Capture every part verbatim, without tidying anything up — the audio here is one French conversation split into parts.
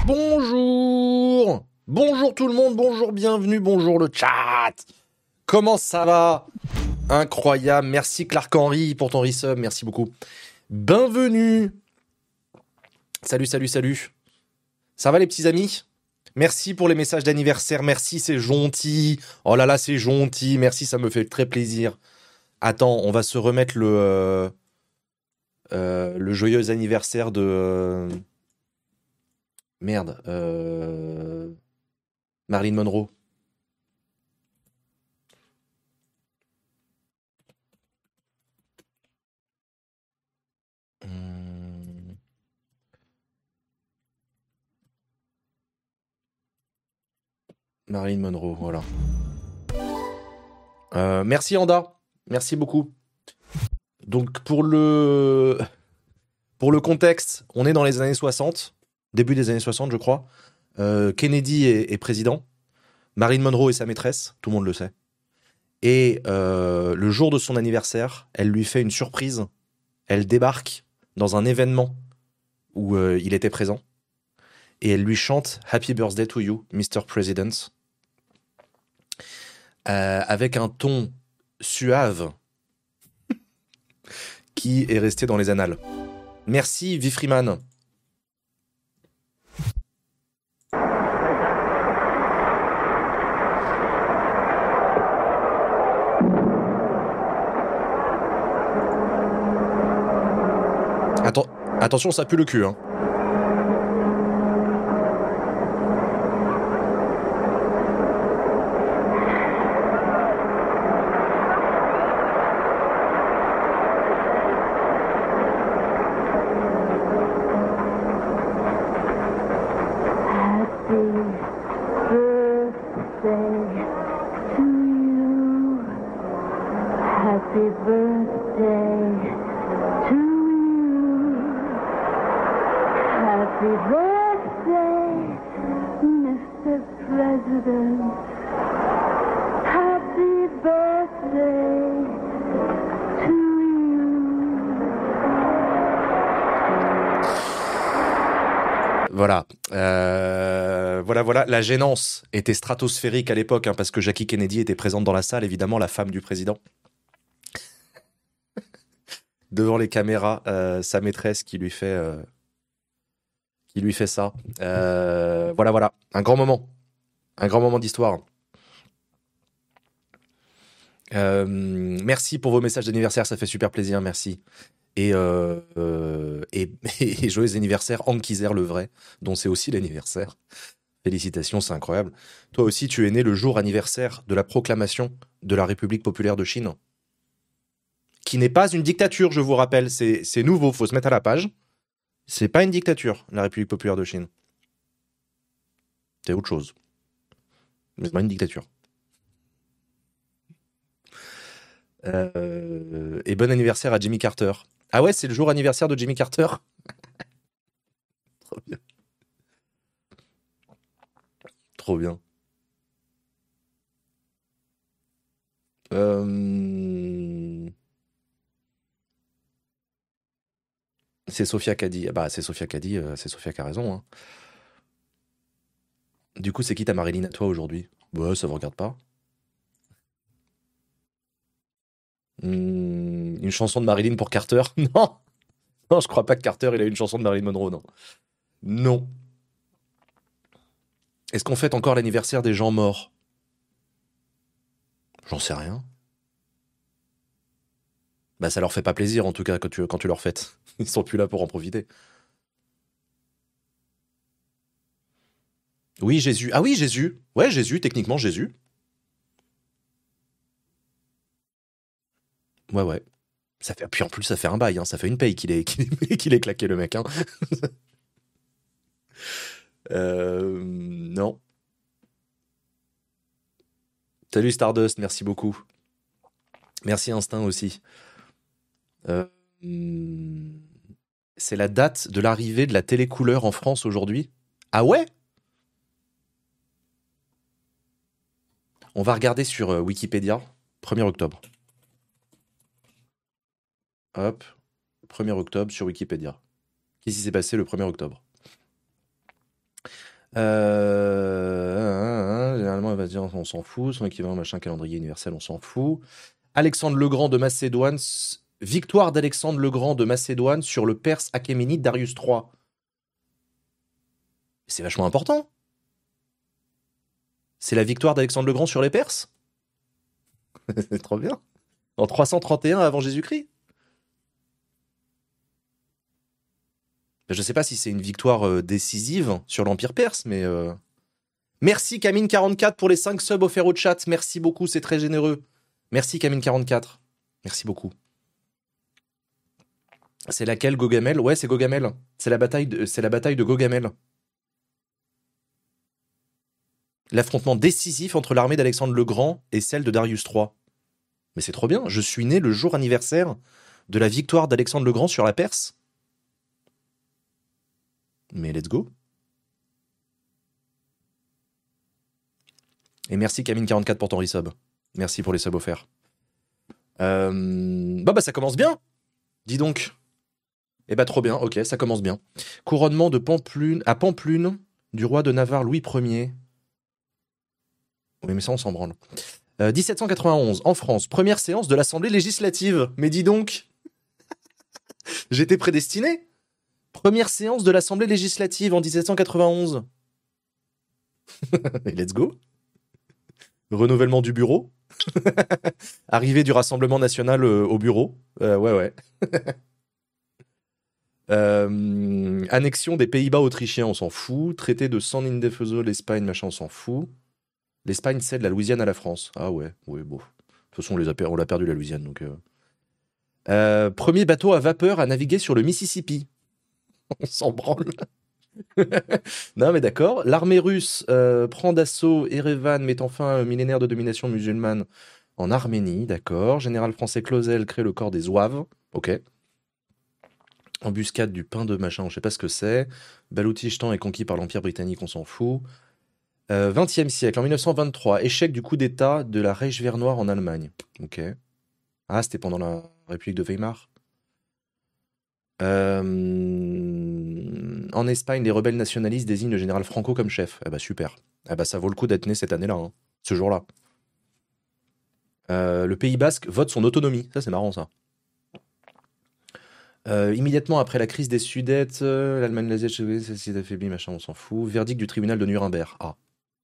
Bonjour. Bonjour tout le monde, bonjour, bienvenue, bonjour le chat. Comment ça va? Incroyable, merci Clark Henry pour ton resub, merci beaucoup. Bienvenue. Salut, salut, salut. Ça va les petits amis? Merci pour les messages d'anniversaire, merci, c'est gentil. Oh là là, c'est gentil, merci, ça me fait très plaisir. Attends, on va se remettre le, euh, euh, le joyeux anniversaire de... euh, Merde. Euh... Marilyn Monroe. Hum, Marilyn Monroe, voilà. Euh, merci Anda. Merci beaucoup. Donc pour le... pour le contexte, on est dans les années soixante. Début des années soixante, je crois. Euh, Kennedy est, est président. Marilyn Monroe est sa maîtresse. Tout le monde le sait. Et euh, le jour de son anniversaire, elle lui fait une surprise. Elle débarque dans un événement où euh, il était présent. Et elle lui chante « Happy birthday to you, mister President ». Euh, avec un ton suave qui est resté dans les annales. Merci, V. Freeman. Atten- Attention, ça pue le cul, hein. Happy birthday to you. Happy birthday, mister President. Happy birthday to you. Voilà. Euh, voilà, voilà. La gênance était stratosphérique à l'époque, hein, parce que Jackie Kennedy était présente dans la salle, évidemment, la femme du président. Devant les caméras, euh, sa maîtresse qui lui fait, euh, qui lui fait ça. Euh, voilà, voilà. Un grand moment. Un grand moment d'histoire. Euh, merci pour vos messages d'anniversaire, ça fait super plaisir, merci. Et, euh, euh, et, et joyeux anniversaire, Hank Kizer le vrai, dont c'est aussi l'anniversaire. Félicitations, c'est incroyable. Toi aussi, tu es né le jour anniversaire de la proclamation de la République populaire de Chine, qui n'est pas une dictature, je vous rappelle. C'est, c'est nouveau, faut se mettre à la page. C'est pas une dictature, la République populaire de Chine. C'est autre chose. Mais c'est pas une dictature. Euh, et bon anniversaire à Jimmy Carter. Ah ouais, c'est le jour anniversaire de Jimmy Carter. Trop bien. Trop bien. Euh, C'est Sophia qui a dit. Ah bah, c'est Sophia qui a dit. euh, C'est Sophia qui a raison, hein. Du coup, c'est qui ta Marilyn à toi aujourd'hui? Ouais, ça vous regarde pas. Hmm, une chanson de Marilyn pour Carter? Non, non, je crois pas que Carter il a une chanson de Marilyn Monroe, non. Non. Est-ce qu'on fête encore l'anniversaire des gens morts? J'en sais rien. Bah, ça leur fait pas plaisir en tout cas quand tu, quand tu leur fêtes. Ils sont plus là pour en profiter. Oui, Jésus. Ah oui, Jésus. Ouais, Jésus, techniquement Jésus. Ouais, ouais. Ça fait, puis en plus, ça fait un bail, hein. Ça fait une paye qu'il est, qu'il est, qu'il est claqué, le mec, hein. Euh, non. Salut Stardust, merci beaucoup. Merci Instinct aussi. Euh, hmm, c'est la date de l'arrivée de la télécouleur en France aujourd'hui. Ah ouais? On va regarder sur euh, Wikipédia. premier octobre. Hop. premier octobre sur Wikipédia. Qu'est-ce qui s'est passé le premier octobre? Euh, Généralement, elle va dire on s'en fout. Son équivalent, machin, calendrier universel, on s'en fout. Alexandre le Grand de Macédoine. s- Victoire d'Alexandre le Grand de Macédoine sur le Perse achéménide Darius trois. C'est vachement important. C'est la victoire d'Alexandre le Grand sur les Perses. C'est trop bien. En trois cent trente et un avant Jésus-Christ. Je sais pas si c'est une victoire euh, décisive sur l'Empire perse, mais... euh, Merci Camine quarante-quatre pour les cinq subs offerts au chat. Merci beaucoup, c'est très généreux. Merci Camine quarante-quatre. Merci beaucoup. C'est laquelle Gogamel? Ouais, c'est Gogamel. C'est la bataille de, c'est la bataille de Gogamel. L'affrontement décisif entre l'armée d'Alexandre le Grand et celle de Darius trois. Mais c'est trop bien, je suis né le jour anniversaire de la victoire d'Alexandre le Grand sur la Perse. Mais let's go. Et merci Camine quarante-quatre pour ton resub. Merci pour les subs offerts. Euh... Bah bah ça commence bien. Dis donc. Eh bah trop bien, ok, ça commence bien. Couronnement de Pamplune, à Pamplune du roi de Navarre Louis Ier. Oui mais ça on s'en branle. Euh, dix-sept cent quatre-vingt-onze, en France, première séance de l'Assemblée législative. Mais dis donc, j'étais prédestiné. Première séance de l'Assemblée législative en dix-sept cent quatre-vingt-onze. Et let's go. Renouvellement du bureau. Arrivée du Rassemblement national euh, au bureau. Euh, ouais, ouais. Euh, annexion des Pays-Bas autrichiens, on s'en fout. Traité de San Indefeso, l'Espagne, machin, on s'en fout. L'Espagne cède la Louisiane à la France. Ah ouais, ouais, bon. De toute façon, on l'a per- on l'a perdu la Louisiane, donc... euh. Euh, premier bateau à vapeur à naviguer sur le Mississippi. On s'en branle. Non, mais d'accord. L'armée russe euh, prend d'assaut Erevan, mettant fin à un millénaire de domination musulmane en Arménie. D'accord. Général français Clausel crée le corps des Zouaves. Ok. Embuscade du pain de machin, je sais pas ce que c'est. Baloutchistan est conquis par l'Empire britannique, on s'en fout. Euh, vingtième siècle, en mille neuf cent vingt-trois, échec du coup d'État de la Reichswehr en Allemagne. Ok. Ah, c'était pendant la République de Weimar. Euh, En Espagne, les rebelles nationalistes désignent le général Franco comme chef. Ah bah super. Ah bah ça vaut le coup d'être né cette année-là, hein, ce jour-là. Euh, le Pays Basque vote son autonomie. Ça c'est marrant ça. Euh, immédiatement après la crise des Sudètes, euh, l'Allemagne nazie s'est affaiblie, machin, on s'en fout. Verdict du tribunal de Nuremberg. Ah.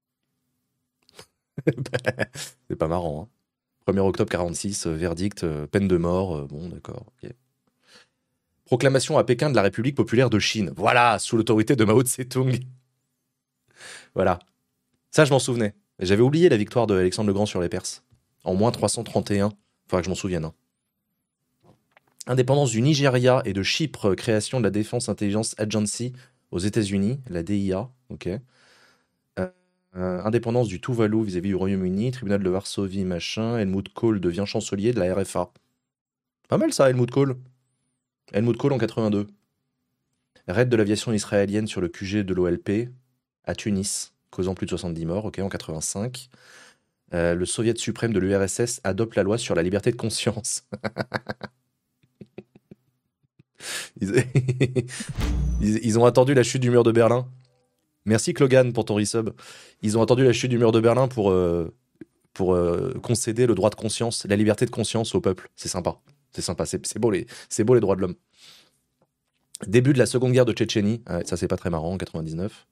C'est pas marrant. Hein. premier octobre quarante-six, euh, verdict, euh, peine de mort. euh, bon, d'accord. Ok. Proclamation à Pékin de la République populaire de Chine. Voilà, sous l'autorité de Mao Tse-tung. Voilà. Ça, je m'en souvenais. J'avais oublié la victoire de Alexandre le Grand sur les Perses. En moins trois cent trente et un. Faudra que je m'en souvienne. Hein. Indépendance du Nigeria et de Chypre, création de la Defense Intelligence Agency aux États-Unis, la D I A. Ok. Euh, euh, indépendance du Tuvalu vis-à-vis du Royaume-Uni, tribunal de Varsovie, machin. Helmut Kohl devient chancelier de la R F A. Pas mal ça, Helmut Kohl. Helmut Kohl en quatre-vingt-deux. Raid de l'aviation israélienne sur le Q G de l'O L P à Tunis, causant plus de soixante-dix morts, ok, en quatre-vingt-cinq. Euh, le Soviet suprême de l'U R S S adopte la loi sur la liberté de conscience. ils... ils... ils ont attendu la chute du mur de Berlin. Merci Klogan pour ton resub. Ils ont attendu la chute du mur de Berlin pour, euh, pour euh, concéder le droit de conscience, la liberté de conscience au peuple. C'est sympa. C'est sympa. C'est, c'est beau les, c'est beau les droits de l'homme. Début de la seconde guerre de Tchétchénie. Ah, ça, c'est pas très marrant, en quatre-vingt-dix-neuf.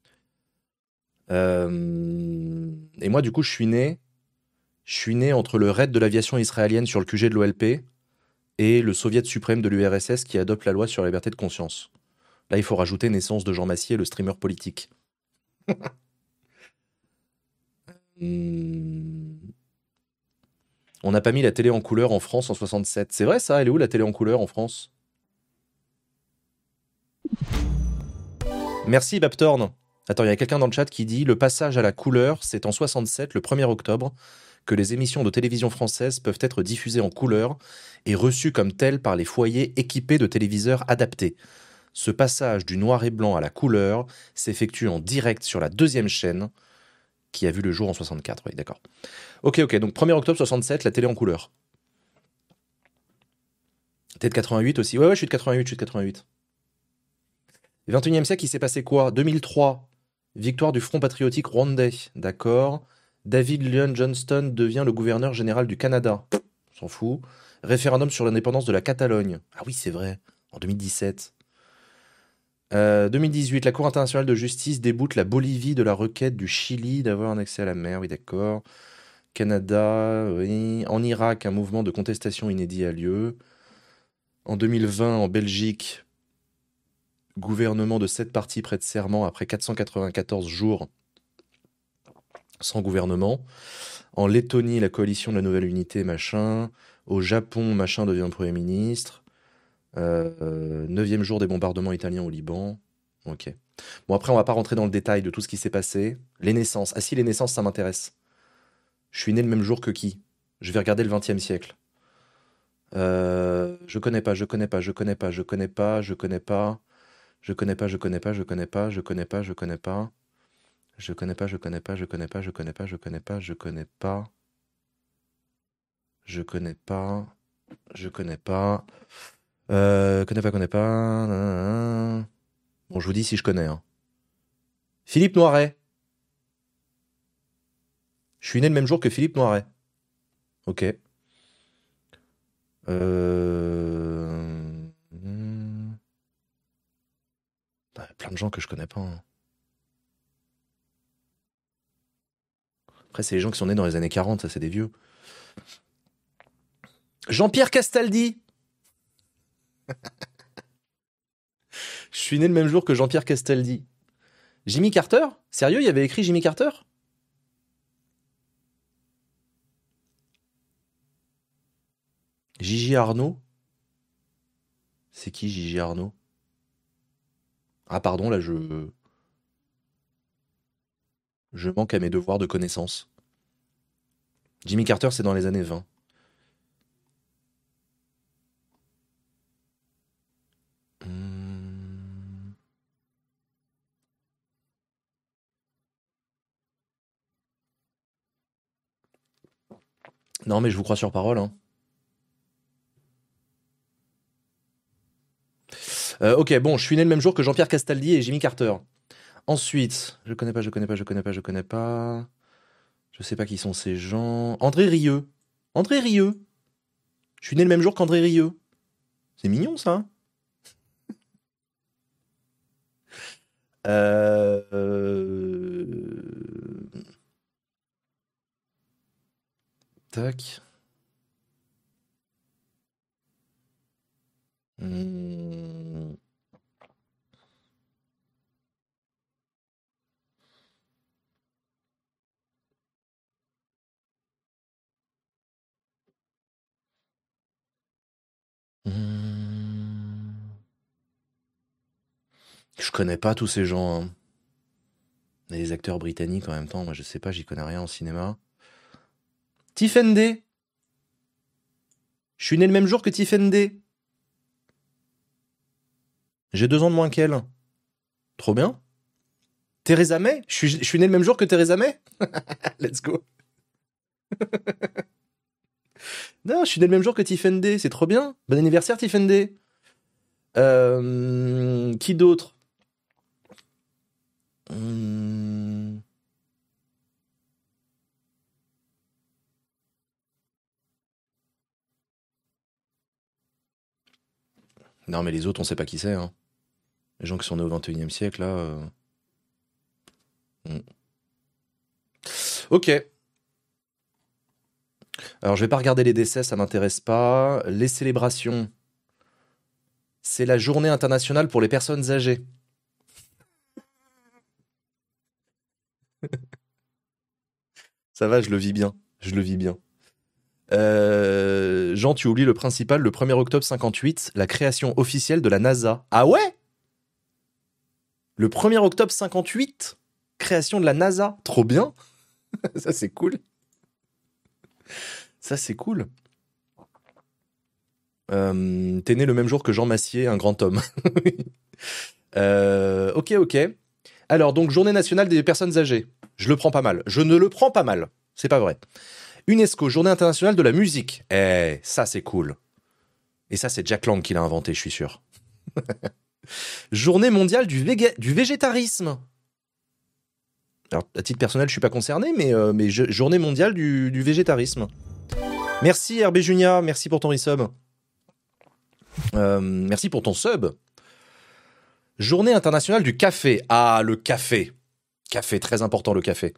Euh... Et moi, du coup, je suis né. Je suis né entre le raid de l'aviation israélienne sur le Q G de l'O L P et le Soviet suprême de l'U R S S qui adopte la loi sur la liberté de conscience. Là, il faut rajouter naissance de Jean Massier, le streamer politique. Hmm. On n'a pas mis la télé en couleur en France en soixante-sept. C'est vrai ça? Elle est où la télé en couleur en France? Merci Baptorn. Attends, il y a quelqu'un dans le chat qui dit le passage à la couleur, c'est en soixante-sept, le premier octobre, que les émissions de télévision françaises peuvent être diffusées en couleur et reçues comme telles par les foyers équipés de téléviseurs adaptés. Ce passage du noir et blanc à la couleur s'effectue en direct sur la deuxième chaîne, qui a vu le jour en soixante-quatre. Oui, d'accord. Ok, ok, donc premier octobre soixante-sept, la télé en couleur. T'es de quatre-vingt-huit aussi? Ouais, ouais, je suis de quatre-vingt-huit, je suis de quatre-vingt-huit. Le vingt et unième siècle, il s'est passé quoi? deux mille trois, Victoire du Front patriotique rwandais. D'accord. David Lyon Johnston devient le gouverneur général du Canada. Pff, on s'en fout. Référendum sur l'indépendance de la Catalogne. Ah oui, c'est vrai. En deux mille dix-sept. Euh, deux mille dix-huit, la Cour internationale de justice déboute la Bolivie de la requête du Chili d'avoir un accès à la mer. Oui, d'accord. Canada, oui. En Irak, un mouvement de contestation inédit a lieu. En deux mille vingt, en Belgique, gouvernement de sept partis prête serment après quatre cent quatre-vingt-quatorze jours sans gouvernement. En Lettonie, la coalition de la nouvelle unité, machin. Au Japon, machin devient Premier ministre. Euh, neuvième jour des bombardements italiens au Liban. Ok. Bon, après, on va pas rentrer dans le détail de tout ce qui s'est passé. Les naissances. Ah si, les naissances, ça m'intéresse. Je suis né le même jour que qui? Je vais regarder le vingtième siècle. Euh, je connais pas, je connais pas, je connais pas, je connais pas, je connais pas, je connais pas, je connais pas, je connais pas, je connais pas, je connais pas, je connais pas, je connais pas, je connais pas, je connais pas, je connais pas, je connais pas, je connais pas, je connais pas, euh, connais pas, connais pas. Nanana. Bon, je vous dis si je connais. Hein. Philippe Noiret. Je suis né le même jour que Philippe Noiret. Ok. Euh... hmm. Putain, y a plein de gens que je connais pas. Hein. Après, c'est les gens qui sont nés dans les années quarante, ça c'est des vieux. Jean-Pierre Castaldi. Je suis né le même jour que Jean-Pierre Castaldi. Jimmy Carter? Sérieux, il y avait écrit Jimmy Carter? Gigi Arnaud? C'est qui Gigi Arnaud? Ah pardon, là je... Je manque à mes devoirs de connaissance. Jimmy Carter, c'est dans les années vingt. Hmm. Non mais je vous crois sur parole. Hein. Euh, ok, bon, je suis né le même jour que Jean-Pierre Castaldi et Jimmy Carter. Ensuite, je connais pas, je connais pas, je connais pas, je connais pas. Je sais pas qui sont ces gens. André Rieu. André Rieu. Je suis né le même jour qu'André Rieu. C'est mignon ça. Hein. Euh... euh, Tac. Hmm. Hmm. Je connais pas tous ces gens. Hein. Les acteurs britanniques en même temps, moi je sais pas, j'y connais rien en cinéma. Tiffany. Je suis né le même jour que Tiffany. J'ai deux ans de moins qu'elle. Trop bien. Theresa May. Je suis, je suis né le même jour que Theresa May. Let's go. Non, je suis né le même jour que Tiffany. C'est trop bien. Bon anniversaire Tiffany. Euh, qui d'autre? Hum, Non, mais les autres, on sait pas qui c'est. Hein. Les gens qui sont nés au vingt et unième siècle, là. euh, hum. Ok. Alors, je vais pas regarder les décès, ça m'intéresse pas. Les célébrations. C'est la journée internationale pour les personnes âgées. Ça va, je le vis bien. Je le vis bien. Euh, Jean, tu oublies le principal, le premier octobre cinquante-huit, la création officielle de la NASA. Ah ouais? Le premier octobre cinquante-huit, création de la NASA. Trop bien. Ça, c'est cool. Ça, c'est cool. Euh, T'es né le même jour que Jean Massier, un grand homme. Euh, ok, ok. Alors, donc, journée nationale des personnes âgées. Je le prends pas mal. Je ne le prends pas mal. C'est pas vrai. UNESCO, journée internationale de la musique. Eh, ça, c'est cool. Et ça, c'est Jack Lang qui l'a inventé, je suis sûr. Journée mondiale du, véga- du végétarisme. Alors, à titre personnel, je suis pas concerné, mais, euh, mais je- journée mondiale du, du végétarisme. Merci R B Junia, merci pour ton resub. Euh, merci pour ton sub. Journée internationale du café. Ah, le café. Café, très important le café.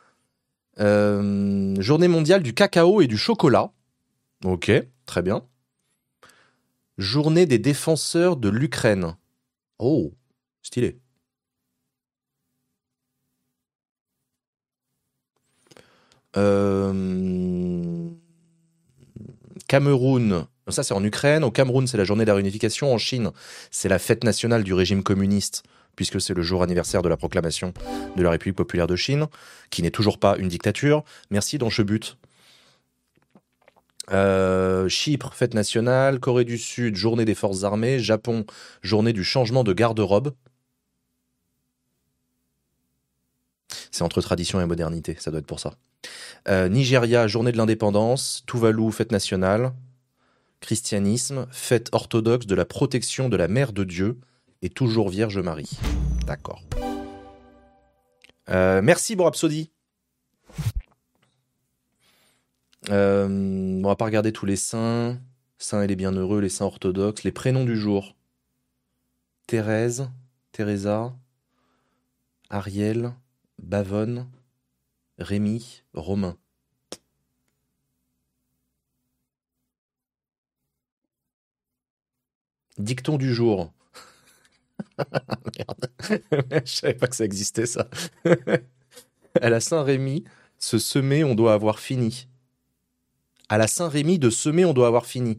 Euh, journée mondiale du cacao et du chocolat. Ok, très bien. Journée des défenseurs de l'Ukraine. Oh, stylé. Euh, Cameroun. Ça, c'est en Ukraine. Au Cameroun, c'est la journée de la réunification. En Chine, c'est la fête nationale du régime communiste, puisque c'est le jour anniversaire de la proclamation de la République populaire de Chine, qui n'est toujours pas une dictature. Merci, dans Chebut. Euh, Chypre, fête nationale. Corée du Sud, journée des forces armées. Japon, journée du changement de garde-robe. C'est entre tradition et modernité, ça doit être pour ça. Euh, Nigeria, journée de l'indépendance. Tuvalu, fête nationale. Christianisme, fête orthodoxe de la protection de la Mère de Dieu et toujours Vierge Marie. D'accord. Euh, merci, bon Rhapsody. Euh, on va pas regarder tous les saints. Saints et les bienheureux, les saints orthodoxes. Les prénoms du jour. Thérèse, Teresa, Ariel, Bavonne, Rémi, Romain. Dicton du jour. Merde. Je savais pas que ça existait, ça. À la Saint-Rémy, se semer, on doit avoir fini. À la Saint-Rémy, de semer, on doit avoir fini.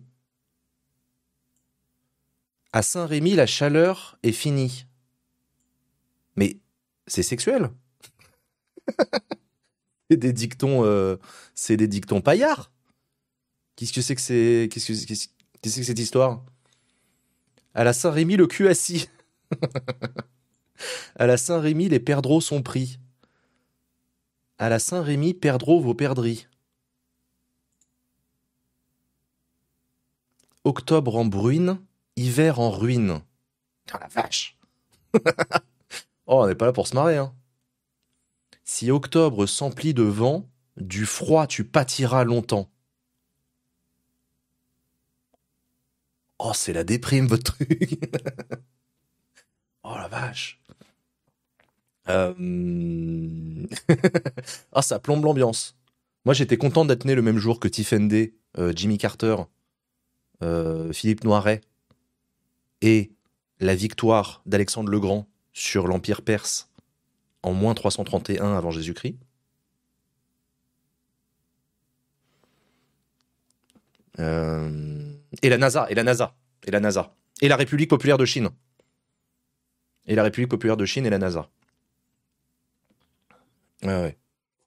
À Saint-Rémy, la chaleur est finie. Mais c'est sexuel. C'est des dictons, euh, c'est des dictons paillards. Qu'est-ce que c'est que c'est, qu'est-ce que c'est, qu'est-ce que c'est que cette histoire? À la Saint-Rémy, le cul assis. À la Saint-Rémy, les perdreaux sont pris. À la Saint-Rémy, perdreaux vos perdrix. Octobre en bruine, hiver en ruine. Ah la vache. Oh, on n'est pas là pour se marrer, hein. Si octobre s'emplit de vent, du froid tu pâtiras longtemps. Oh, c'est la déprime, votre truc. Oh la vache. Euh... ah, ça plombe l'ambiance. Moi, j'étais content d'être né le même jour que Tiffen Day, euh, Jimmy Carter, euh, Philippe Noiret et la victoire d'Alexandre le Grand sur l'Empire perse en moins trois cent trente et un avant Jésus-Christ. Euh... Et la NASA, et la NASA, et la NASA, et la République populaire de Chine. Et la République populaire de Chine et la NASA. Ouais, ouais.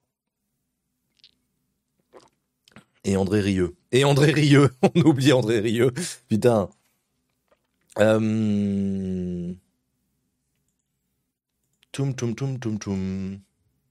Et André Rieu. Et André Rieu. On oublie André Rieu. Putain. Euh... Toum, toum, toum, toum, toum.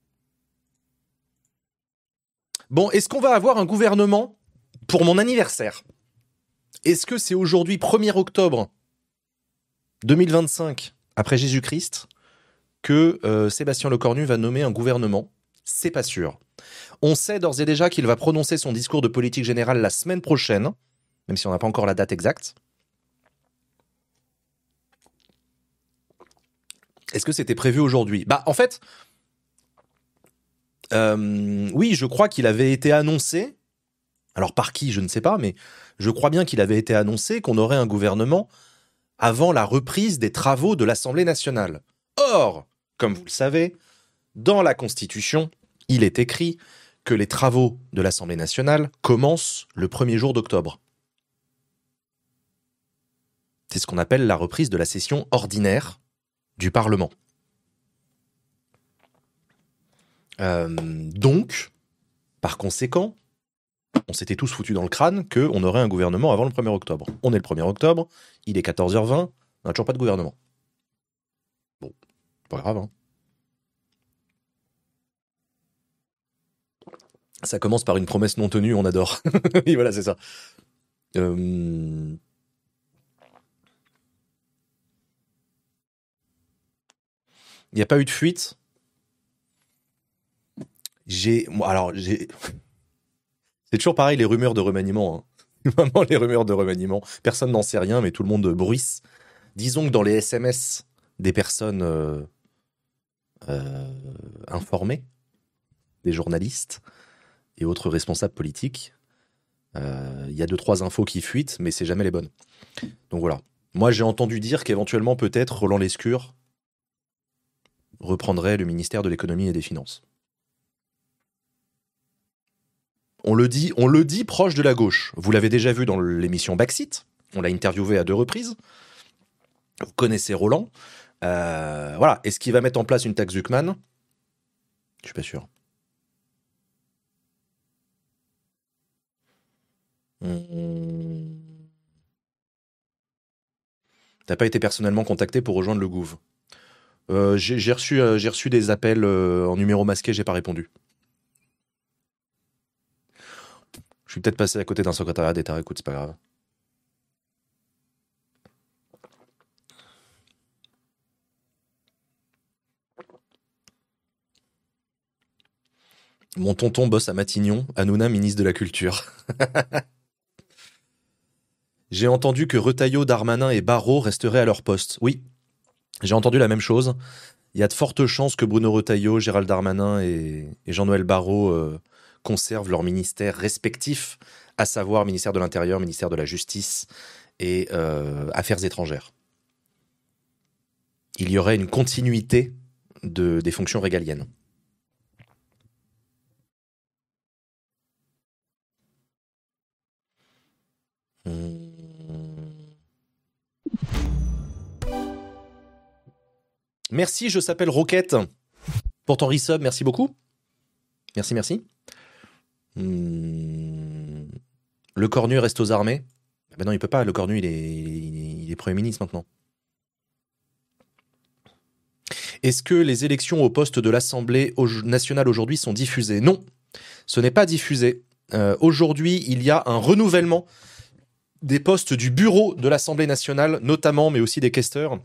Bon, est-ce qu'on va avoir un gouvernement pour mon anniversaire? Est-ce que c'est aujourd'hui, premier octobre deux mille vingt-cinq, après Jésus-Christ, que euh, Sébastien Lecornu va nommer un gouvernement? C'est pas sûr. On sait d'ores et déjà qu'il va prononcer son discours de politique générale la semaine prochaine, même si on n'a pas encore la date exacte. Est-ce que c'était prévu aujourd'hui? Bah, en fait, euh, oui, je crois qu'il avait été annoncé. Alors par qui, je ne sais pas, mais je crois bien qu'il avait été annoncé qu'on aurait un gouvernement avant la reprise des travaux de l'Assemblée nationale. Or, comme vous le savez, dans la Constitution, il est écrit que les travaux de l'Assemblée nationale commencent le premier jour d'octobre. C'est ce qu'on appelle la reprise de la session ordinaire du Parlement. Euh, donc, par conséquent, on s'était tous foutus dans le crâne qu'on aurait un gouvernement avant le premier octobre. On est le premier octobre, il est quatorze heures vingt, on n'a toujours pas de gouvernement. Bon, pas grave, hein. Ça commence par une promesse non tenue, on adore. Et voilà, c'est ça. Euh... Il n'y a pas eu de fuite. J'ai, moi, alors, j'ai, c'est toujours pareil, les rumeurs de remaniement. Hein. Vraiment, les rumeurs de remaniement. Personne n'en sait rien, mais tout le monde bruisse. Disons que dans les S M S des personnes euh, euh, informées, des journalistes et autres responsables politiques, il euh, y a deux, trois infos qui fuitent, mais c'est jamais les bonnes. Donc voilà. Moi, j'ai entendu dire qu'éventuellement, peut-être, Roland Lescure reprendrait le ministère de l'économie et des finances. On le dit, on le dit proche de la gauche. Vous l'avez déjà vu dans l'émission Backseat. On l'a interviewé à deux reprises. Vous connaissez Roland. Euh, voilà. Est-ce qu'il va mettre en place une taxe Zuckman ? Je suis pas sûr. Hum... T'as pas été personnellement contacté pour rejoindre le Gouv ? euh, j'ai, j'ai, reçu, euh, j'ai reçu des appels euh, en numéro masqué, j'ai pas répondu. Je suis peut-être passé à côté d'un secrétariat d'État, écoute, c'est pas grave. Mon tonton bosse à Matignon, Hanouna, ministre de la Culture. J'ai entendu que Retailleau, Darmanin et Barrot resteraient à leur poste. Oui, j'ai entendu la même chose. Il y a de fortes chances que Bruno Retailleau, Gérald Darmanin et, et Jean-Noël Barrot euh, conservent leurs ministères respectifs, à savoir ministère de l'Intérieur, ministère de la Justice et euh, Affaires étrangères. Il y aurait une continuité de, des fonctions régaliennes. Hum... Merci, je s'appelle Roquette. Pour ton resub, merci beaucoup. Merci, merci. Hum... Le Cornu reste aux armées. Ben non, il peut pas. Le Cornu, il est, il est, il est Premier ministre maintenant. Est-ce que les élections au poste de l'Assemblée nationale aujourd'hui sont diffusées ? Non, ce n'est pas diffusé. Euh, aujourd'hui, il y a un renouvellement des postes du bureau de l'Assemblée nationale, notamment, mais aussi des questeurs.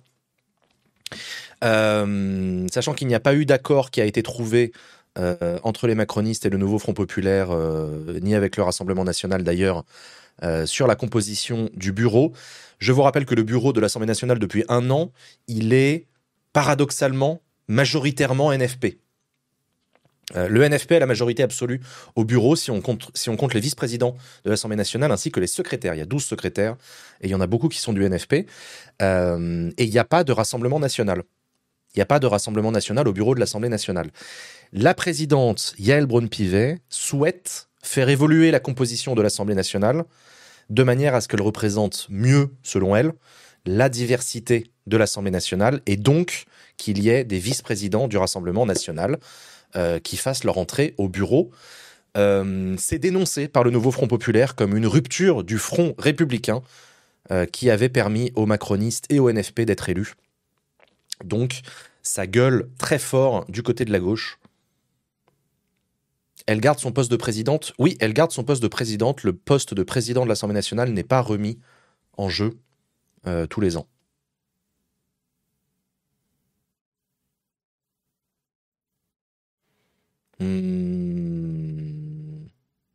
Euh, sachant qu'il n'y a pas eu d'accord qui a été trouvé euh, entre les macronistes et le nouveau Front populaire, euh, ni avec le Rassemblement national d'ailleurs, euh, sur la composition du bureau. Je vous rappelle que le bureau de l'Assemblée nationale, depuis un an, il est paradoxalement majoritairement N F P. Euh, le N F P a la majorité absolue au bureau si on compte, si on compte les vice-présidents de l'Assemblée nationale ainsi que les secrétaires. Il y a douze secrétaires et il y en a beaucoup qui sont du N F P. Euh, et il n'y a pas de Rassemblement national. Il n'y a pas de Rassemblement national au bureau de l'Assemblée nationale. La présidente Yaël Braun-Pivet souhaite faire évoluer la composition de l'Assemblée nationale de manière à ce qu'elle représente mieux, selon elle, la diversité de l'Assemblée nationale et donc qu'il y ait des vice-présidents du Rassemblement national euh, qui fassent leur entrée au bureau. Euh, c'est dénoncé par le nouveau Front populaire comme une rupture du Front républicain euh, qui avait permis aux macronistes et au N F P d'être élus. Donc, ça gueule très fort du côté de la gauche. Elle garde son poste de présidente. Oui, elle garde son poste de présidente. Le poste de président de l'Assemblée nationale n'est pas remis en jeu euh, tous les ans. Hum...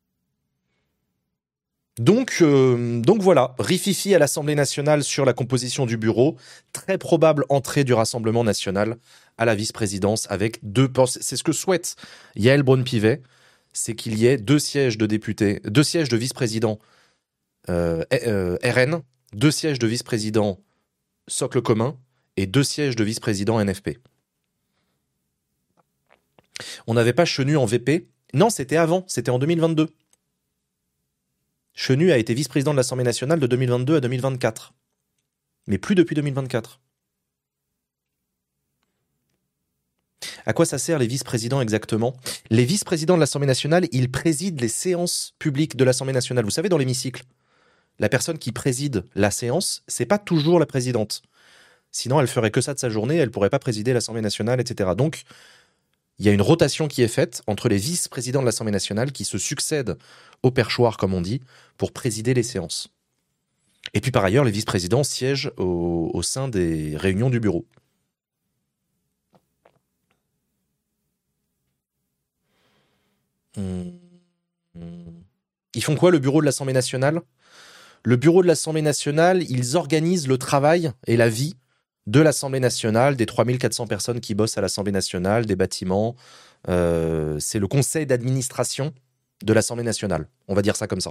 Donc, euh, donc voilà, rififi à l'Assemblée nationale sur la composition du bureau. Très probable entrée du Rassemblement national à la vice-présidence avec deux postes. C'est ce que souhaite Yaël Braun-Pivet, c'est qu'il y ait deux sièges de députés, deux sièges de vice-président euh, euh, R N, deux sièges de vice-président socle commun et deux sièges de vice-président N F P. On n'avait pas Chenu en V P. Non, c'était avant, c'était en deux mille vingt-deux. Chenu a été vice-président de l'Assemblée nationale de deux mille vingt-deux à deux mille vingt-quatre. Mais plus depuis deux mille vingt-quatre. À quoi ça sert les vice-présidents exactement ? Les vice-présidents de l'Assemblée nationale, ils président les séances publiques de l'Assemblée nationale. Vous savez, dans l'hémicycle, la personne qui préside la séance, c'est pas toujours la présidente. Sinon, elle ferait que ça de sa journée, elle pourrait pas présider l'Assemblée nationale, et cetera. Donc, il y a une rotation qui est faite entre les vice-présidents de l'Assemblée nationale qui se succèdent au perchoir, comme on dit, pour présider les séances. Et puis par ailleurs, les vice-présidents siègent au, au sein des réunions du bureau. Hum, hum. Ils font quoi, le bureau de l'Assemblée nationale? Le bureau de l'Assemblée nationale, ils organisent le travail et la vie de l'Assemblée nationale, des trois mille quatre cents personnes qui bossent à l'Assemblée nationale, des bâtiments. Euh, c'est le conseil d'administration de l'Assemblée nationale. On va dire ça comme ça.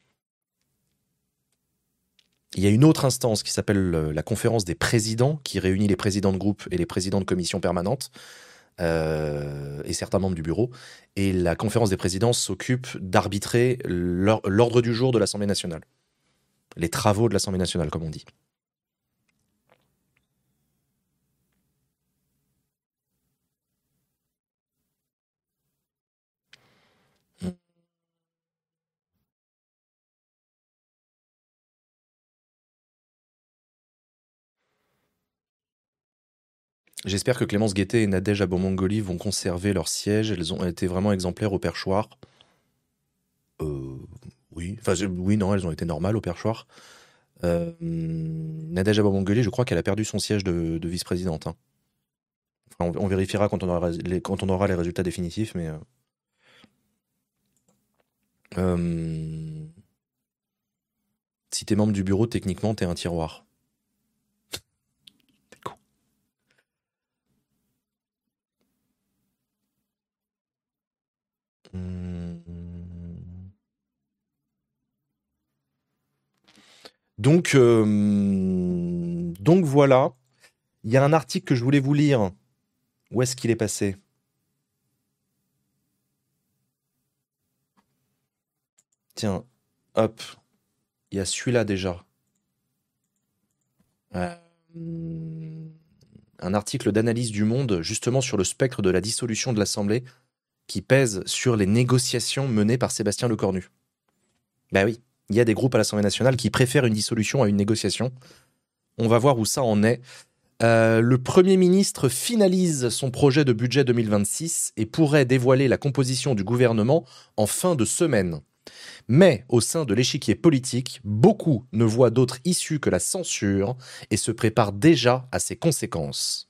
Il y a une autre instance qui s'appelle euh, la conférence des présidents, qui réunit les présidents de groupe et les présidents de commissions permanentes, euh, et certains membres du bureau. Et la conférence des présidents s'occupe d'arbitrer l'or- l'ordre du jour de l'Assemblée nationale. Les travaux de l'Assemblée nationale, comme on dit. J'espère que Clémence Guettet et Nadège Abou-Mongoli vont conserver leur siège. Elles ont été vraiment exemplaires au perchoir. Euh, oui, enfin je- oui, non, elles ont été normales au perchoir. Euh, Nadège Abou-Mongoli, je crois qu'elle a perdu son siège de, de vice-présidente, hein. Enfin, on, on vérifiera quand on aura les, quand on aura les résultats définitifs, mais. euh, euh, si t'es membre du bureau, techniquement, t'es un tiroir. T'es con. Hum. Donc, euh, donc voilà. Il y a un article que je voulais vous lire. Où est-ce qu'il est passé? Tiens, hop. Il y a celui-là déjà. Euh, un article d'analyse du Monde, justement sur le spectre de la dissolution de l'Assemblée, qui pèse sur les négociations menées par Sébastien Lecornu. Bah oui, il y a des groupes à l'Assemblée nationale qui préfèrent une dissolution à une négociation. On va voir où ça en est. Euh, le Premier ministre finalise son projet de budget deux mille vingt-six et pourrait dévoiler la composition du gouvernement en fin de semaine. Mais au sein de l'échiquier politique, beaucoup ne voient d'autre issue que la censure et se préparent déjà à ses conséquences.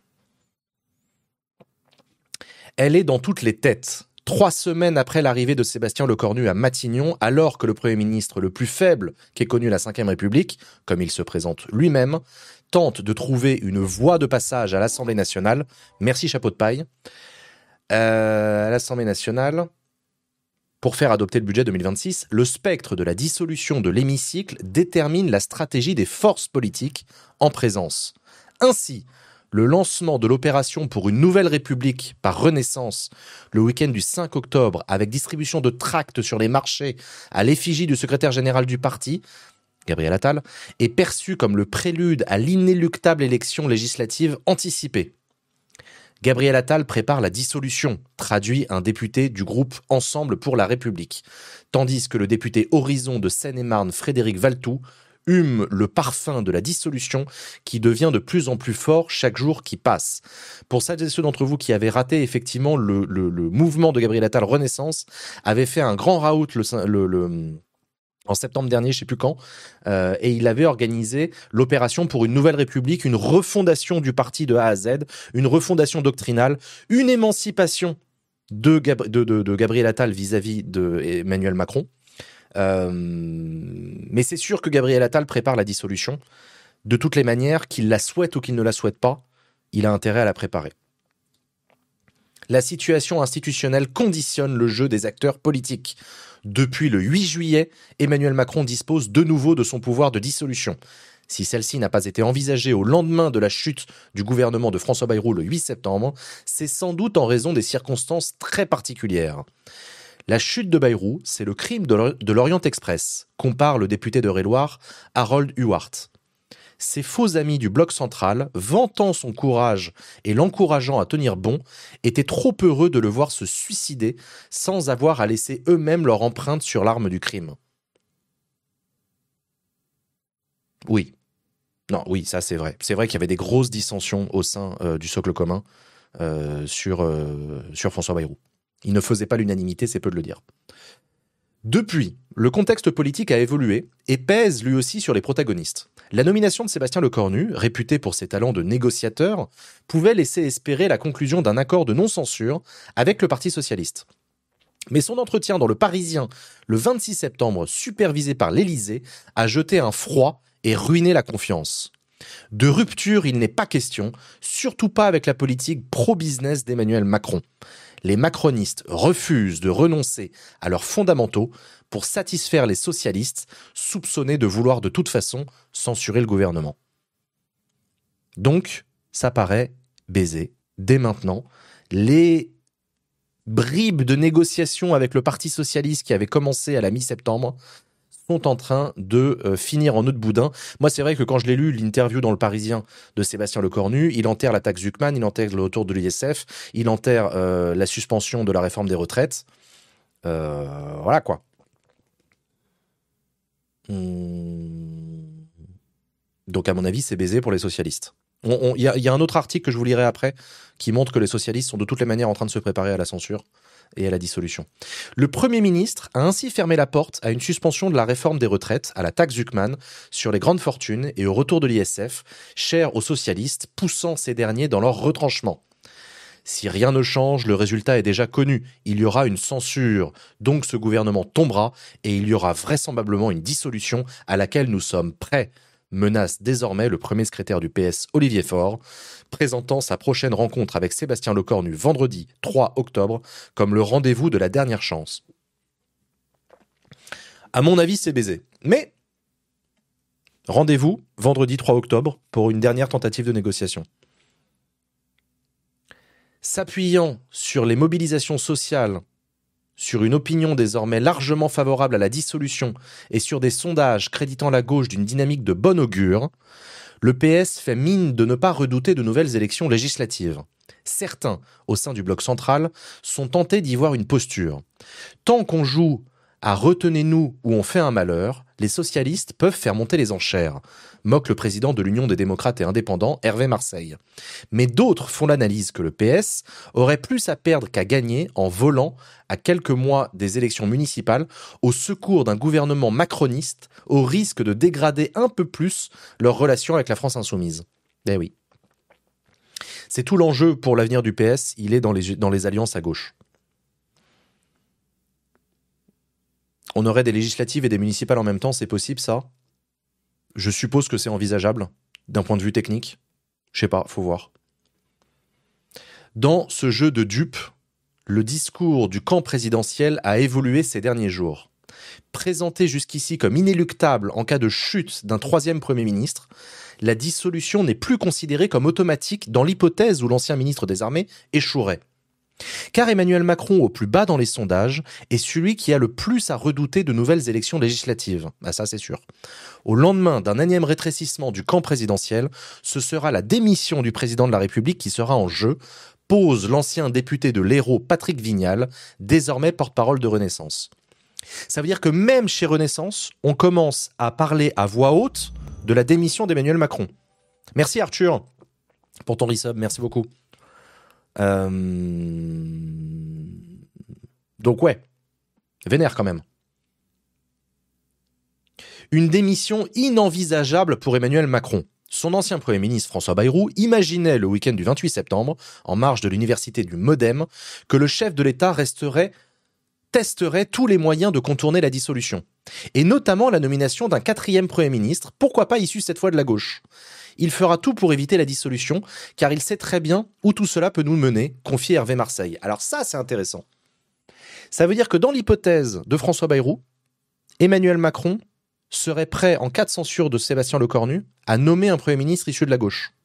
Elle est dans toutes les têtes. Trois semaines après l'arrivée de Sébastien Lecornu à Matignon, alors que le Premier ministre le plus faible qu'ait connu la cinquième République, comme il se présente lui-même, tente de trouver une voie de passage à l'Assemblée nationale, merci chapeau de paille, euh, à l'Assemblée nationale, pour faire adopter le budget deux mille vingt-six, le spectre de la dissolution de l'hémicycle détermine la stratégie des forces politiques en présence. Ainsi, le lancement de l'opération pour une nouvelle république par Renaissance le week-end du cinq octobre avec distribution de tracts sur les marchés à l'effigie du secrétaire général du parti, Gabriel Attal, est perçu comme le prélude à l'inéluctable élection législative anticipée. Gabriel Attal prépare la dissolution, traduit un député du groupe Ensemble pour la République, tandis que le député Horizon de Seine-et-Marne, Frédéric Valtou, hume le parfum de la dissolution qui devient de plus en plus fort chaque jour qui passe. Pour celles et ceux d'entre vous qui avaient raté effectivement le, le, le mouvement de Gabriel Attal Renaissance, avait fait un grand raout le, le, le en septembre dernier, je ne sais plus quand, euh, et il avait organisé l'opération pour une nouvelle république, une refondation du parti de A à Z, une refondation doctrinale, une émancipation de, Gab- de, de, de Gabriel Attal vis-à-vis d'Emmanuel Macron. Euh, mais c'est sûr que Gabriel Attal prépare la dissolution. De toutes les manières, qu'il la souhaite ou qu'il ne la souhaite pas, il a intérêt à la préparer. La situation institutionnelle conditionne le jeu des acteurs politiques. Depuis le huit juillet, Emmanuel Macron dispose de nouveau de son pouvoir de dissolution. Si celle-ci n'a pas été envisagée au lendemain de la chute du gouvernement de François Bayrou le huit septembre, c'est sans doute en raison des circonstances très particulières. La chute de Bayrou, c'est le crime de l'Orient Express, compare le député de Eure-et-Loir, Harold Huart. Ses faux amis du bloc central, vantant son courage et l'encourageant à tenir bon, étaient trop heureux de le voir se suicider sans avoir à laisser eux-mêmes leur empreinte sur l'arme du crime. Oui. Non, oui, ça c'est vrai. C'est vrai qu'il y avait des grosses dissensions au sein euh, du socle commun euh, sur, euh, sur François Bayrou. Il ne faisait pas l'unanimité, c'est peu de le dire. Depuis, le contexte politique a évolué et pèse lui aussi sur les protagonistes. La nomination de Sébastien Lecornu, réputé pour ses talents de négociateur, pouvait laisser espérer la conclusion d'un accord de non-censure avec le Parti socialiste. Mais son entretien dans Le Parisien, le vingt-six septembre, supervisé par l'Élysée, a jeté un froid et ruiné la confiance. De rupture, il n'est pas question, surtout pas avec la politique pro-business d'Emmanuel Macron. Les macronistes refusent de renoncer à leurs fondamentaux pour satisfaire les socialistes soupçonnés de vouloir de toute façon censurer le gouvernement. Donc, ça paraît baisé. Dès maintenant, les bribes de négociations avec le Parti socialiste qui avaient commencé à la mi-septembre sont en train de euh, finir en eau de boudin. Moi, c'est vrai que quand je l'ai lu, l'interview dans Le Parisien de Sébastien Lecornu, il enterre la taxe Zuckman, il enterre le retour de l'I S F, il enterre euh, la suspension de la réforme des retraites. Euh, voilà quoi. Hum... Donc, à mon avis, c'est baisé pour les socialistes. Il on, on, y, y a un autre article que je vous lirai après qui montre que les socialistes sont de toutes les manières en train de se préparer à la censure et à la dissolution. Le Premier ministre a ainsi fermé la porte à une suspension de la réforme des retraites, à la taxe Zuckman, sur les grandes fortunes et au retour de l'I S F, cher aux socialistes, poussant ces derniers dans leur retranchement. Si rien ne change, le résultat est déjà connu. Il y aura une censure. Donc ce gouvernement tombera et il y aura vraisemblablement une dissolution à laquelle nous sommes prêts, menace désormais le premier secrétaire du P S, Olivier Faure, présentant sa prochaine rencontre avec Sébastien Lecornu vendredi trois octobre comme le rendez-vous de la dernière chance. À mon avis, c'est baisé. Mais rendez-vous vendredi trois octobre pour une dernière tentative de négociation. S'appuyant sur les mobilisations sociales, sur une opinion désormais largement favorable à la dissolution et sur des sondages créditant la gauche d'une dynamique de bon augure, le P S fait mine de ne pas redouter de nouvelles élections législatives. Certains, au sein du bloc central, sont tentés d'y voir une posture. Tant qu'on joue à « retenez-nous ou on fait un malheur », les socialistes peuvent faire monter les enchères, moque le président de l'Union des démocrates et indépendants, Hervé Marseille. Mais d'autres font l'analyse que le P S aurait plus à perdre qu'à gagner en volant, à quelques mois des élections municipales, au secours d'un gouvernement macroniste, au risque de dégrader un peu plus leur relation avec la France insoumise. Eh oui. C'est tout l'enjeu pour l'avenir du P S, il est dans les, dans les alliances à gauche. On aurait des législatives et des municipales en même temps, c'est possible ça ? Je suppose que c'est envisageable, d'un point de vue technique. Je sais pas, faut voir. Dans ce jeu de dupes, le discours du camp présidentiel a évolué ces derniers jours. Présenté jusqu'ici comme inéluctable en cas de chute d'un troisième Premier ministre, la dissolution n'est plus considérée comme automatique dans l'hypothèse où l'ancien ministre des Armées échouerait. Car Emmanuel Macron, au plus bas dans les sondages, est celui qui a le plus à redouter de nouvelles élections législatives. Ah, ça, c'est sûr. Au lendemain d'un énième rétrécissement du camp présidentiel, ce sera la démission du président de la République qui sera en jeu, pose l'ancien député de l'Hérault Patrick Vignal, désormais porte-parole de Renaissance. Ça veut dire que même chez Renaissance, on commence à parler à voix haute de la démission d'Emmanuel Macron. Merci Arthur pour ton resub, merci beaucoup. Euh... Donc ouais, vénère quand même. Une démission inenvisageable pour Emmanuel Macron. Son ancien Premier ministre François Bayrou imaginait le week-end du vingt-huit septembre, en marge de l'université du Modem, que le chef de l'État resterait, testerait tous les moyens de contourner la dissolution. Et notamment la nomination d'un quatrième Premier ministre, pourquoi pas issu cette fois de la gauche. Il fera tout pour éviter la dissolution, car il sait très bien où tout cela peut nous mener, confie Hervé Marseille. Alors ça, c'est intéressant. Ça veut dire que dans l'hypothèse de François Bayrou, Emmanuel Macron serait prêt, en cas de censure de Sébastien Lecornu, à nommer un Premier ministre issu de la gauche.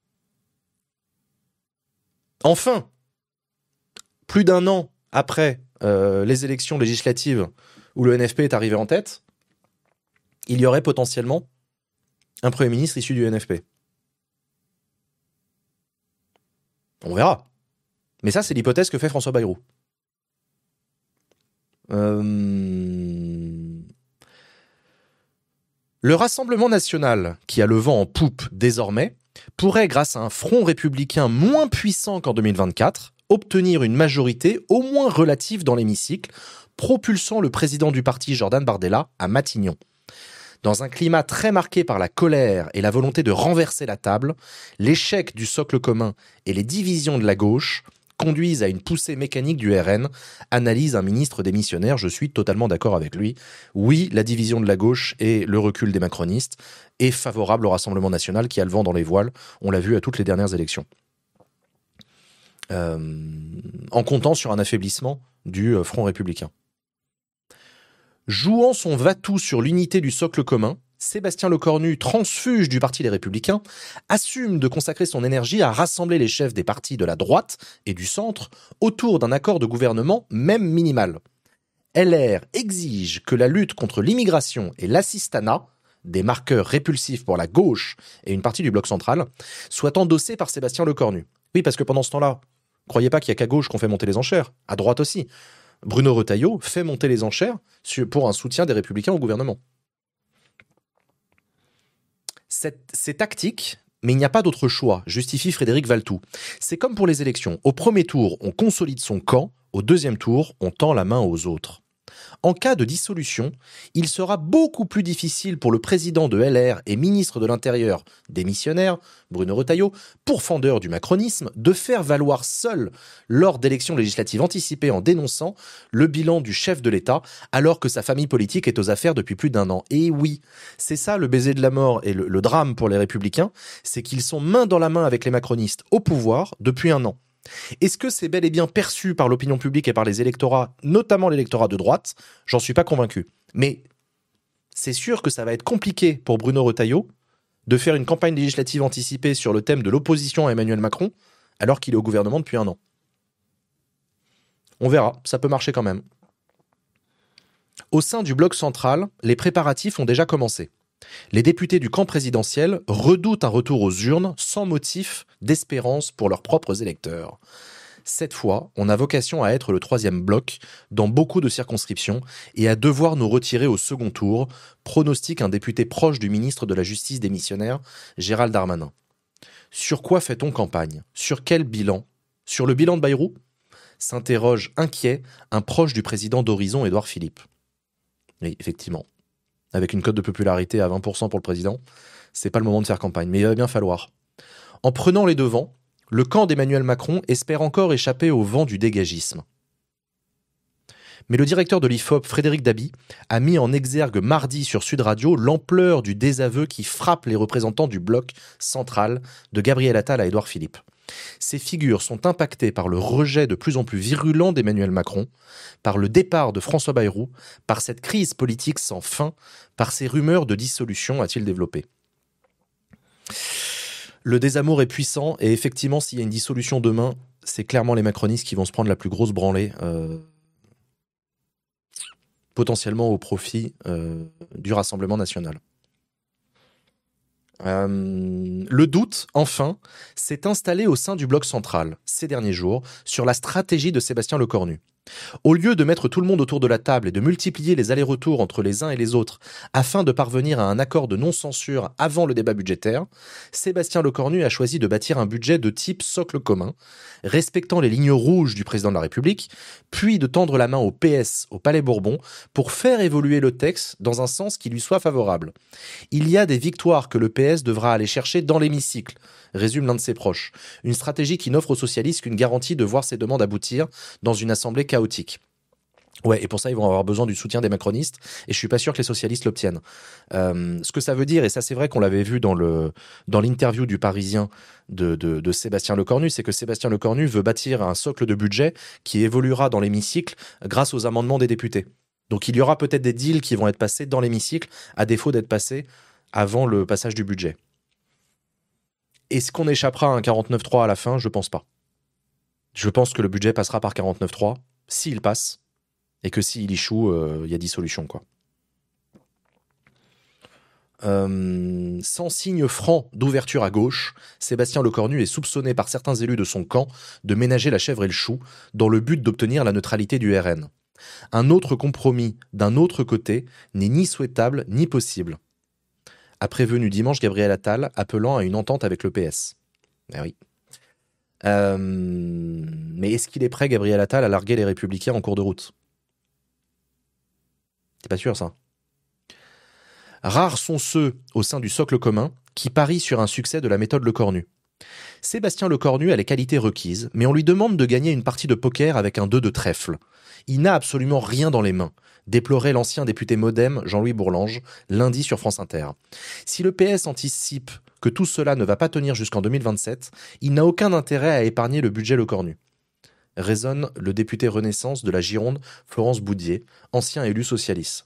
Enfin, plus d'un an après euh, les élections législatives où le N F P est arrivé en tête, il y aurait potentiellement un Premier ministre issu du N F P. On verra. Mais ça, c'est l'hypothèse que fait François Bayrou. Euh... Le Rassemblement national, qui a le vent en poupe désormais, pourrait, grâce à un front républicain moins puissant qu'en deux mille vingt-quatre, obtenir une majorité au moins relative dans l'hémicycle, propulsant le président du parti Jordan Bardella à Matignon. Dans un climat très marqué par la colère et la volonté de renverser la table, l'échec du socle commun et les divisions de la gauche conduisent à une poussée mécanique du R N, analyse un ministre démissionnaire. Je suis totalement d'accord avec lui. Oui, la division de la gauche et le recul des macronistes est favorable au Rassemblement national qui a le vent dans les voiles. On l'a vu à toutes les dernières élections. Euh, en comptant sur un affaiblissement du Front républicain. Jouant son va-tout sur l'unité du socle commun, Sébastien Lecornu, transfuge du Parti Les Républicains, assume de consacrer son énergie à rassembler les chefs des partis de la droite et du centre autour d'un accord de gouvernement, même minimal. L R exige que la lutte contre l'immigration et l'assistanat, des marqueurs répulsifs pour la gauche et une partie du bloc central, soit endossée par Sébastien Lecornu. Oui, parce que pendant ce temps-là, croyez pas qu'il n'y a qu'à gauche qu'on fait monter les enchères, à droite aussi. Bruno Retailleau fait monter les enchères pour un soutien des Républicains au gouvernement. C'est, c'est tactique, mais il n'y a pas d'autre choix, justifie Frédéric Valtou. C'est comme pour les élections. Au premier tour, on consolide son camp. Au deuxième tour, on tend la main aux autres. En cas de dissolution, il sera beaucoup plus difficile pour le président de L R et ministre de l'Intérieur démissionnaire, Bruno Retailleau, pourfendeur du macronisme, de faire valoir seul lors d'élections législatives anticipées en dénonçant le bilan du chef de l'État alors que sa famille politique est aux affaires depuis plus d'un an. Et oui, c'est ça le baiser de la mort et le, le drame pour les Républicains, c'est qu'ils sont main dans la main avec les macronistes au pouvoir depuis un an. Est-ce que c'est bel et bien perçu par l'opinion publique et par les électorats, notamment l'électorat de droite ? J'en suis pas convaincu. Mais c'est sûr que ça va être compliqué pour Bruno Retailleau de faire une campagne législative anticipée sur le thème de l'opposition à Emmanuel Macron, alors qu'il est au gouvernement depuis un an. On verra, ça peut marcher quand même. Au sein du bloc central, les préparatifs ont déjà commencé. Les députés du camp présidentiel redoutent un retour aux urnes sans motif d'espérance pour leurs propres électeurs. Cette fois, on a vocation à être le troisième bloc dans beaucoup de circonscriptions et à devoir nous retirer au second tour, pronostique un député proche du ministre de la Justice démissionnaire, Gérald Darmanin. Sur quoi fait-on campagne ? Sur quel bilan ? Sur le bilan de Bayrou ? S'interroge inquiet un proche du président d'Horizon, Édouard Philippe. Oui, effectivement. Avec une cote de popularité à vingt pour cent pour le président, c'est pas le moment de faire campagne, mais il va bien falloir. En prenant les devants, le camp d'Emmanuel Macron espère encore échapper au vent du dégagisme. Mais le directeur de l'I F O P, Frédéric Dabi, a mis en exergue mardi sur Sud Radio l'ampleur du désaveu qui frappe les représentants du bloc central de Gabriel Attal à Édouard Philippe. Ces figures sont impactées par le rejet de plus en plus virulent d'Emmanuel Macron, par le départ de François Bayrou, par cette crise politique sans fin, par ces rumeurs de dissolution, a-t-il développé. Le désamour est puissant et effectivement, s'il y a une dissolution demain, c'est clairement les macronistes qui vont se prendre la plus grosse branlée, euh, potentiellement au profit euh, du Rassemblement national. Euh, le doute, enfin, s'est installé au sein du bloc central, ces derniers jours, sur la stratégie de Sébastien Lecornu. Au lieu de mettre tout le monde autour de la table et de multiplier les allers-retours entre les uns et les autres afin de parvenir à un accord de non-censure avant le débat budgétaire, Sébastien Lecornu a choisi de bâtir un budget de type socle commun, respectant les lignes rouges du président de la République, puis de tendre la main au P S, au Palais Bourbon, pour faire évoluer le texte dans un sens qui lui soit favorable. Il y a des victoires que le P S devra aller chercher dans l'hémicycle, résume l'un de ses proches. Une stratégie qui n'offre aux socialistes qu'une garantie de voir ses demandes aboutir dans une assemblée chaotique. Ouais, et pour ça, ils vont avoir besoin du soutien des macronistes, et je suis pas sûr que les socialistes l'obtiennent. Euh, ce que ça veut dire, et ça c'est vrai qu'on l'avait vu dans le dans l'interview du Parisien de, de, de Sébastien Lecornu, c'est que Sébastien Lecornu veut bâtir un socle de budget qui évoluera dans l'hémicycle grâce aux amendements des députés. Donc il y aura peut-être des deals qui vont être passés dans l'hémicycle, à défaut d'être passés avant le passage du budget. Est-ce qu'on échappera à un quarante-neuf trois à la fin ? Je pense pas. Je pense que le budget passera par quarante-neuf trois, s'il passe, et que s'il échoue, il euh, y a dissolution, quoi. Euh, sans signe franc d'ouverture à gauche, Sébastien Lecornu est soupçonné par certains élus de son camp de ménager la chèvre et le chou dans le but d'obtenir la neutralité du R N. Un autre compromis d'un autre côté n'est ni souhaitable ni possible, a prévenu dimanche Gabriel Attal, appelant à une entente avec le P S. Eh oui. Euh, mais est-ce qu'il est prêt, Gabriel Attal, à larguer les Républicains en cours de route ? C'est pas sûr, ça. Rares sont ceux, au sein du socle commun, qui parient sur un succès de la méthode Lecornu. Sébastien Lecornu a les qualités requises, mais on lui demande de gagner une partie de poker avec un deux de trèfle. Il n'a absolument rien dans les mains, déplorait l'ancien député Modem Jean-Louis Bourlange lundi sur France Inter. Si le P S anticipe que tout cela ne va pas tenir jusqu'en deux mille vingt-sept, il n'a aucun intérêt à épargner le budget Lecornu. Raisonne le député Renaissance de la Gironde, Florence Boudier, ancien élu socialiste.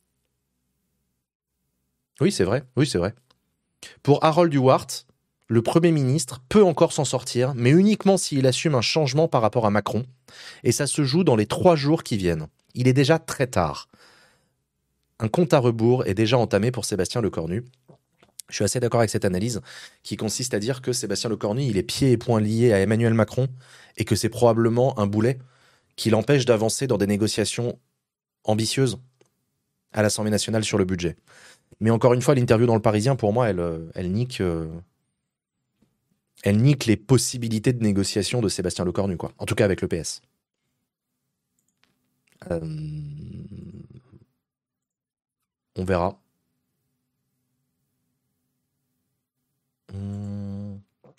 Oui, c'est vrai, oui, c'est vrai. Pour Harold Duwart, le Premier ministre peut encore s'en sortir, mais uniquement s'il assume un changement par rapport à Macron, et ça se joue dans les trois jours qui viennent. Il est déjà très tard. Un compte à rebours est déjà entamé pour Sébastien Lecornu. Je suis assez d'accord avec cette analyse qui consiste à dire que Sébastien Lecornu, il est pieds et poings liés à Emmanuel Macron et que c'est probablement un boulet qui l'empêche d'avancer dans des négociations ambitieuses à l'Assemblée nationale sur le budget. Mais encore une fois, l'interview dans Le Parisien, pour moi, elle, elle nique... Euh, Elle nique les possibilités de négociation de Sébastien Lecornu, quoi. En tout cas avec le P S. Euh... On verra. Hum...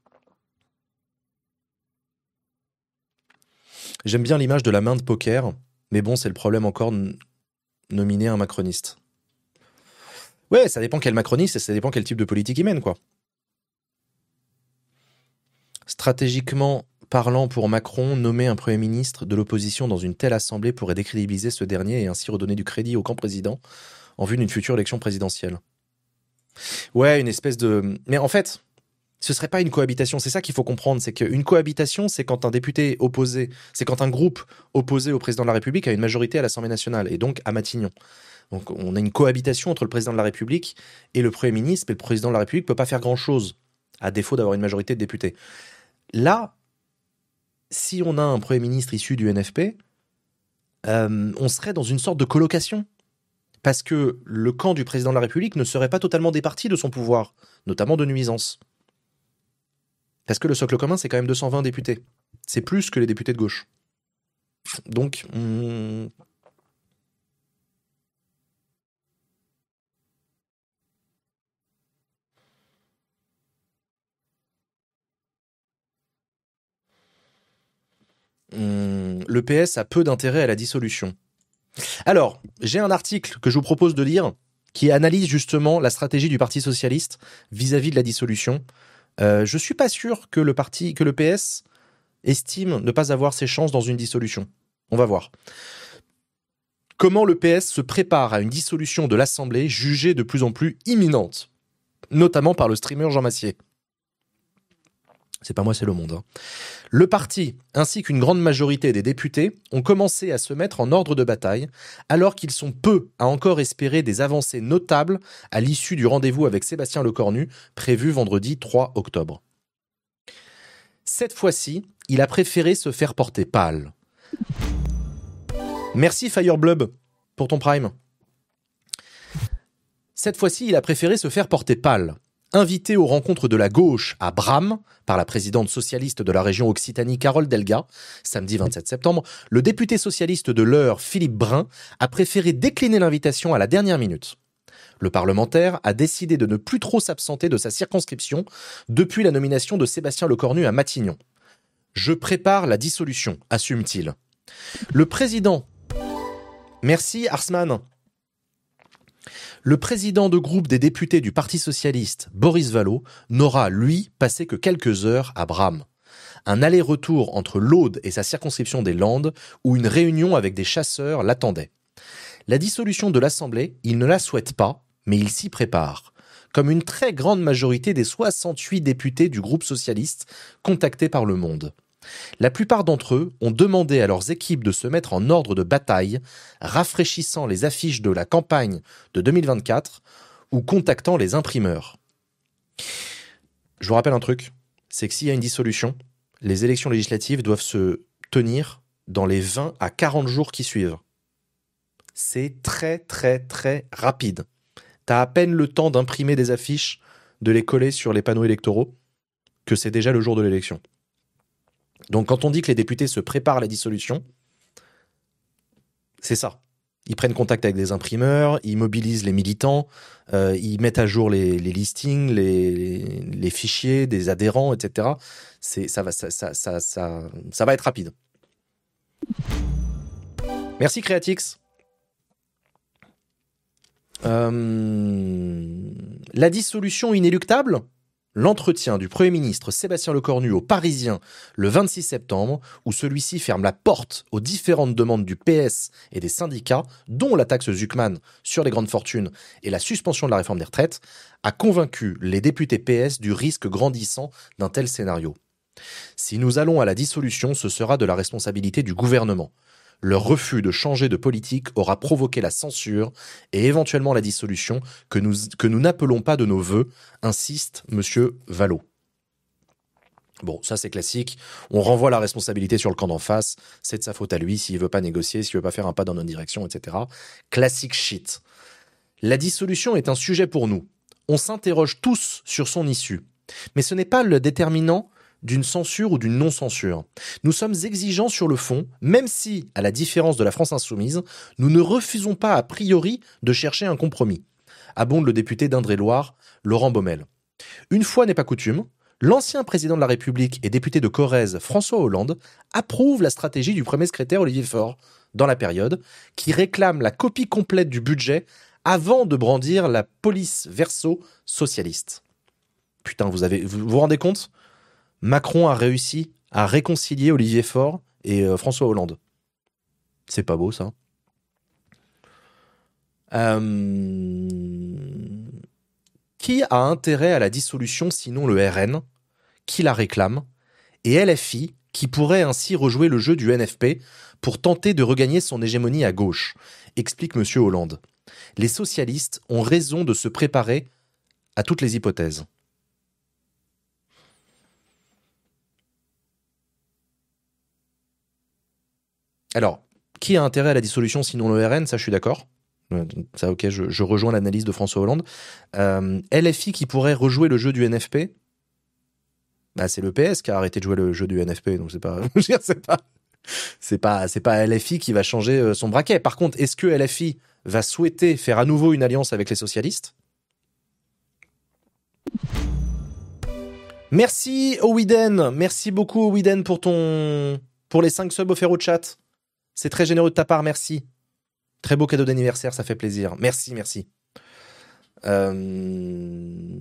J'aime bien l'image de la main de poker, mais bon, c'est le problème encore n- nominer un macroniste. Ouais, ça dépend quel macroniste et ça dépend quel type de politique il mène, quoi. Stratégiquement parlant pour Macron, nommer un Premier ministre de l'opposition dans une telle assemblée pourrait décrédibiliser ce dernier et ainsi redonner du crédit au camp président en vue d'une future élection présidentielle. Ouais, une espèce de... Mais en fait, ce serait pas une cohabitation, c'est ça qu'il faut comprendre, c'est qu'une cohabitation, c'est quand un député opposé, c'est quand un groupe opposé au président de la République a une majorité à l'Assemblée nationale, et donc à Matignon. Donc on a une cohabitation entre le président de la République et le Premier ministre, mais le président de la République peut pas faire grand-chose, à défaut d'avoir une majorité de députés. Là, si on a un Premier ministre issu du N F P, euh, on serait dans une sorte de colocation. Parce que le camp du président de la République ne serait pas totalement départi de son pouvoir, notamment de nuisance. Parce que le socle commun, c'est quand même deux cent vingt députés. C'est plus que les députés de gauche. Donc, on... Hum, le P S a peu d'intérêt à la dissolution. Alors, j'ai un article que je vous propose de lire qui analyse justement la stratégie du Parti socialiste vis-à-vis de la dissolution. Euh, je suis pas sûr que le parti, que le P S estime ne pas avoir ses chances dans une dissolution. On va voir. Comment le P S se prépare à une dissolution de l'Assemblée jugée de plus en plus imminente, notamment par le streamer Jean Massier. C'est pas moi, c'est Le Monde. Hein. Le parti, ainsi qu'une grande majorité des députés, ont commencé à se mettre en ordre de bataille, alors qu'ils sont peu à encore espérer des avancées notables à l'issue du rendez-vous avec Sébastien Lecornu, prévu vendredi trois octobre. Cette fois-ci, il a préféré se faire porter pâle. Merci Fireblub pour ton prime. Cette fois-ci, il a préféré se faire porter pâle. Invité aux rencontres de la gauche à Bram par la présidente socialiste de la région Occitanie Carole Delga, samedi vingt-sept septembre, le député socialiste de l'Eure Philippe Brun a préféré décliner l'invitation à la dernière minute. Le parlementaire a décidé de ne plus trop s'absenter de sa circonscription depuis la nomination de Sébastien Lecornu à Matignon. « Je prépare la dissolution », assume-t-il. Le président... Merci Arsman. Le président de groupe des députés du Parti socialiste, Boris Vallaud, n'aura, lui, passé que quelques heures à Bram. Un aller-retour entre l'Aude et sa circonscription des Landes, où une réunion avec des chasseurs l'attendait. La dissolution de l'Assemblée, il ne la souhaite pas, mais il s'y prépare, comme une très grande majorité des soixante-huit députés du groupe socialiste contactés par Le Monde. La plupart d'entre eux ont demandé à leurs équipes de se mettre en ordre de bataille, rafraîchissant les affiches de la campagne de deux mille vingt-quatre ou contactant les imprimeurs. Je vous rappelle un truc, c'est que s'il y a une dissolution, les élections législatives doivent se tenir dans les vingt à quarante jours qui suivent. C'est très très très rapide. T'as à peine le temps d'imprimer des affiches, de les coller sur les panneaux électoraux, que c'est déjà le jour de l'élection. Donc quand on dit que les députés se préparent à la dissolution, c'est ça. Ils prennent contact avec des imprimeurs, ils mobilisent les militants, euh, ils mettent à jour les, les listings, les, les fichiers des adhérents, et cetera. C'est, ça, va, ça, ça, ça, ça, ça va être rapide. Merci Creatix. Euh, la dissolution inéluctable. L'entretien du Premier ministre Sébastien Lecornu au Parisien le vingt-six septembre, où celui-ci ferme la porte aux différentes demandes du P S et des syndicats, dont la taxe Zuckman sur les grandes fortunes et la suspension de la réforme des retraites, a convaincu les députés P S du risque grandissant d'un tel scénario. Si nous allons à la dissolution, ce sera de la responsabilité du gouvernement. Leur refus de changer de politique aura provoqué la censure et éventuellement la dissolution que nous, que nous n'appelons pas de nos vœux, insiste Monsieur Vallot. Bon, ça c'est classique. On renvoie la responsabilité sur le camp d'en face. C'est de sa faute à lui s'il veut pas négocier, s'il veut pas faire un pas dans notre direction, et cetera. Classique shit. La dissolution est un sujet pour nous. On s'interroge tous sur son issue. Mais ce n'est pas le déterminant d'une censure ou d'une non-censure. Nous sommes exigeants sur le fond, même si, à la différence de la France insoumise, nous ne refusons pas a priori de chercher un compromis, abonde le député d'Indre-et-Loire, Laurent Baumel. Une fois n'est pas coutume, l'ancien président de la République et député de Corrèze, François Hollande, approuve la stratégie du premier secrétaire Olivier Faure, dans la période, qui réclame la copie complète du budget avant de brandir la police verso socialiste. Putain, vous avez, vous vous rendez compte ? Macron a réussi à réconcilier Olivier Faure et euh, François Hollande. C'est pas beau, ça. Euh... Qui a intérêt à la dissolution sinon le R N, qui la réclame, et L F I, qui pourrait ainsi rejouer le jeu du N F P pour tenter de regagner son hégémonie à gauche, explique Monsieur Hollande. Les socialistes ont raison de se préparer à toutes les hypothèses. Alors, qui a intérêt à la dissolution sinon le R N? Ça, je suis d'accord. Ça, ok, je, je rejoins l'analyse de François Hollande. Euh, L F I qui pourrait rejouer le jeu du N F P? Bah, c'est le P S qui a arrêté de jouer le jeu du N F P, donc c'est pas, je veux dire, c'est pas, c'est pas, c'est pas L F I qui va changer son braquet. Par contre, est-ce que L F I va souhaiter faire à nouveau une alliance avec les socialistes? Merci Owiden, merci beaucoup Owiden pour ton, pour les cinq subs offerts au chat. C'est très généreux de ta part, merci. Très beau cadeau d'anniversaire, ça fait plaisir. Merci, merci. Euh...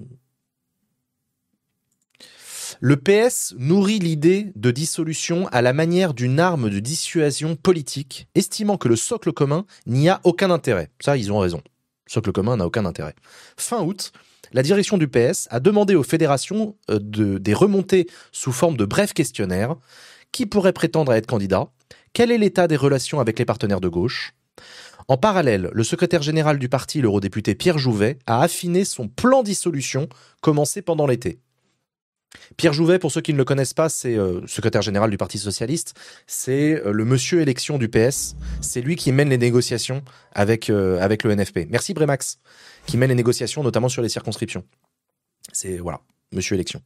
Le P S nourrit l'idée de dissolution à la manière d'une arme de dissuasion politique, estimant que le socle commun n'y a aucun intérêt. Ça, ils ont raison. Le socle commun n'a aucun intérêt. Fin août, la direction du P S a demandé aux fédérations de, des remontées sous forme de brefs questionnaires. Qui pourrait prétendre à être candidat? Quel est l'état des relations avec les partenaires de gauche? En parallèle, le secrétaire général du parti, l'eurodéputé Pierre Jouvet, a affiné son plan dissolution commencé pendant l'été. Pierre Jouvet, pour ceux qui ne le connaissent pas, c'est euh, secrétaire général du Parti socialiste, c'est euh, le monsieur élection du P S, c'est lui qui mène les négociations avec, euh, avec le N F P. Merci Brémax, qui mène les négociations notamment sur les circonscriptions. C'est, voilà, monsieur élection.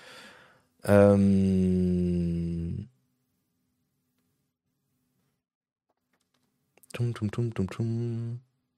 Euh... Toum, toum, toum, toum, toum.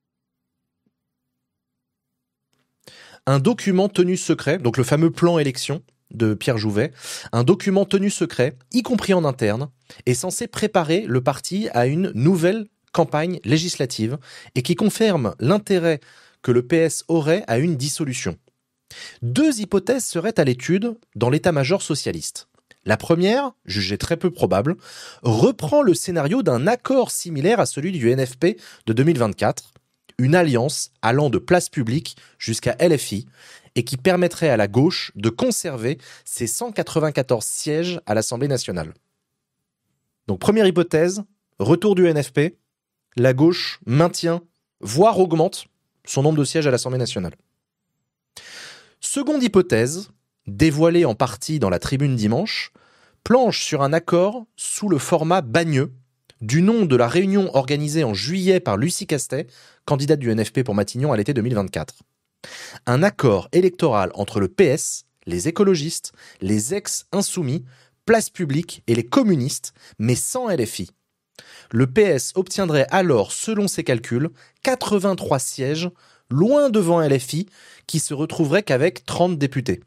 Un document tenu secret, donc le fameux plan élection de Pierre Jouvet, un document tenu secret, y compris en interne, est censé préparer le parti à une nouvelle campagne législative et qui confirme l'intérêt que le P S aurait à une dissolution. Deux hypothèses seraient à l'étude dans l'état-major socialiste. La première, jugée très peu probable, reprend le scénario d'un accord similaire à celui du N F P de deux mille vingt-quatre, une alliance allant de place publique jusqu'à L F I et qui permettrait à la gauche de conserver ses cent quatre-vingt-quatorze sièges à l'Assemblée nationale. Donc première hypothèse, retour du N F P, la gauche maintient, voire augmente son nombre de sièges à l'Assemblée nationale. Seconde hypothèse, dévoilée en partie dans la Tribune dimanche, planche sur un accord sous le format bagneux, du nom de la réunion organisée en juillet par Lucie Castet, candidate du N F P pour Matignon à l'été deux mille vingt-quatre. Un accord électoral entre le P S, les écologistes, les ex-insoumis, Place Publique et les communistes, mais sans L F I. Le P S obtiendrait alors, selon ses calculs, quatre-vingt-trois sièges, loin devant L F I, qui se retrouverait qu'avec trente députés.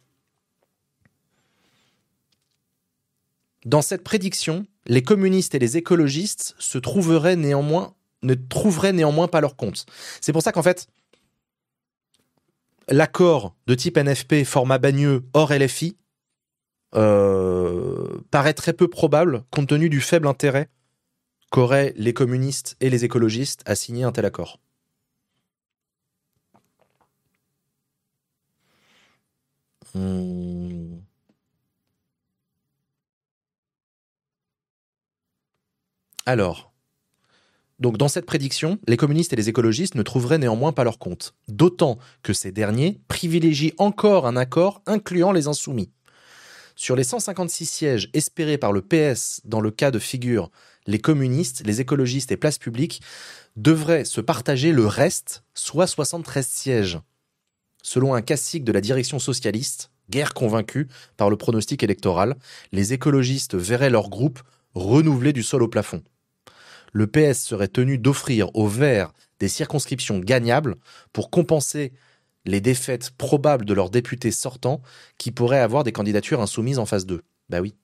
Dans cette prédiction, les communistes et les écologistes se trouveraient néanmoins, ne trouveraient néanmoins pas leur compte. C'est pour ça qu'en fait, l'accord de type N F P format Bagneux hors L F I euh, paraît très peu probable compte tenu du faible intérêt qu'auraient les communistes et les écologistes à signer un tel accord. Hum... Alors, donc dans cette prédiction, les communistes et les écologistes ne trouveraient néanmoins pas leur compte, d'autant que ces derniers privilégient encore un accord incluant les insoumis. Sur les cent cinquante-six sièges espérés par le P S dans le cas de figure, les communistes, les écologistes et Place Publique devraient se partager le reste, soit soixante-treize sièges. Selon un classique de la direction socialiste, guère convaincue par le pronostic électoral, les écologistes verraient leur groupe renouvelé du sol au plafond. Le P S serait tenu d'offrir aux Verts des circonscriptions gagnables pour compenser les défaites probables de leurs députés sortants qui pourraient avoir des candidatures insoumises en phase deux. Bah oui.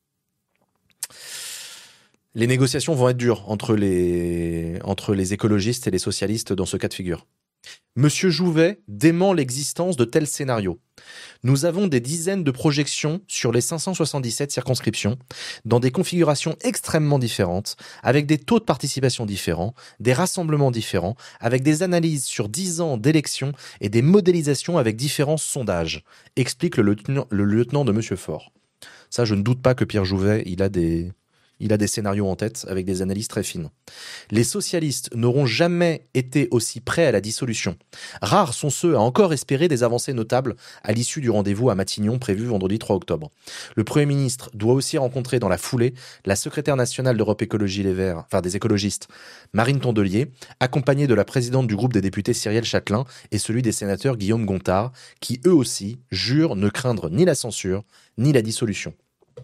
Les négociations vont être dures entre les, entre les écologistes et les socialistes dans ce cas de figure. Monsieur Jouvet dément l'existence de tels scénarios. Nous avons des dizaines de projections sur les cinq cent soixante-dix-sept circonscriptions, dans des configurations extrêmement différentes, avec des taux de participation différents, des rassemblements différents, avec des analyses sur dix ans d'élections et des modélisations avec différents sondages, explique le lieutenant, le lieutenant de Monsieur Faure. Ça, je ne doute pas que Pierre Jouvet, il a des... Il a des scénarios en tête avec des analyses très fines. Les socialistes n'auront jamais été aussi prêts à la dissolution. Rares sont ceux à encore espérer des avancées notables à l'issue du rendez-vous à Matignon prévu vendredi trois octobre. Le Premier ministre doit aussi rencontrer dans la foulée la secrétaire nationale d'Europe Écologie Les Verts, enfin des écologistes, Marine Tondelier, accompagnée de la présidente du groupe des députés Cyrielle Châtelain et celui des sénateurs Guillaume Gontard, qui eux aussi jurent ne craindre ni la censure ni la dissolution.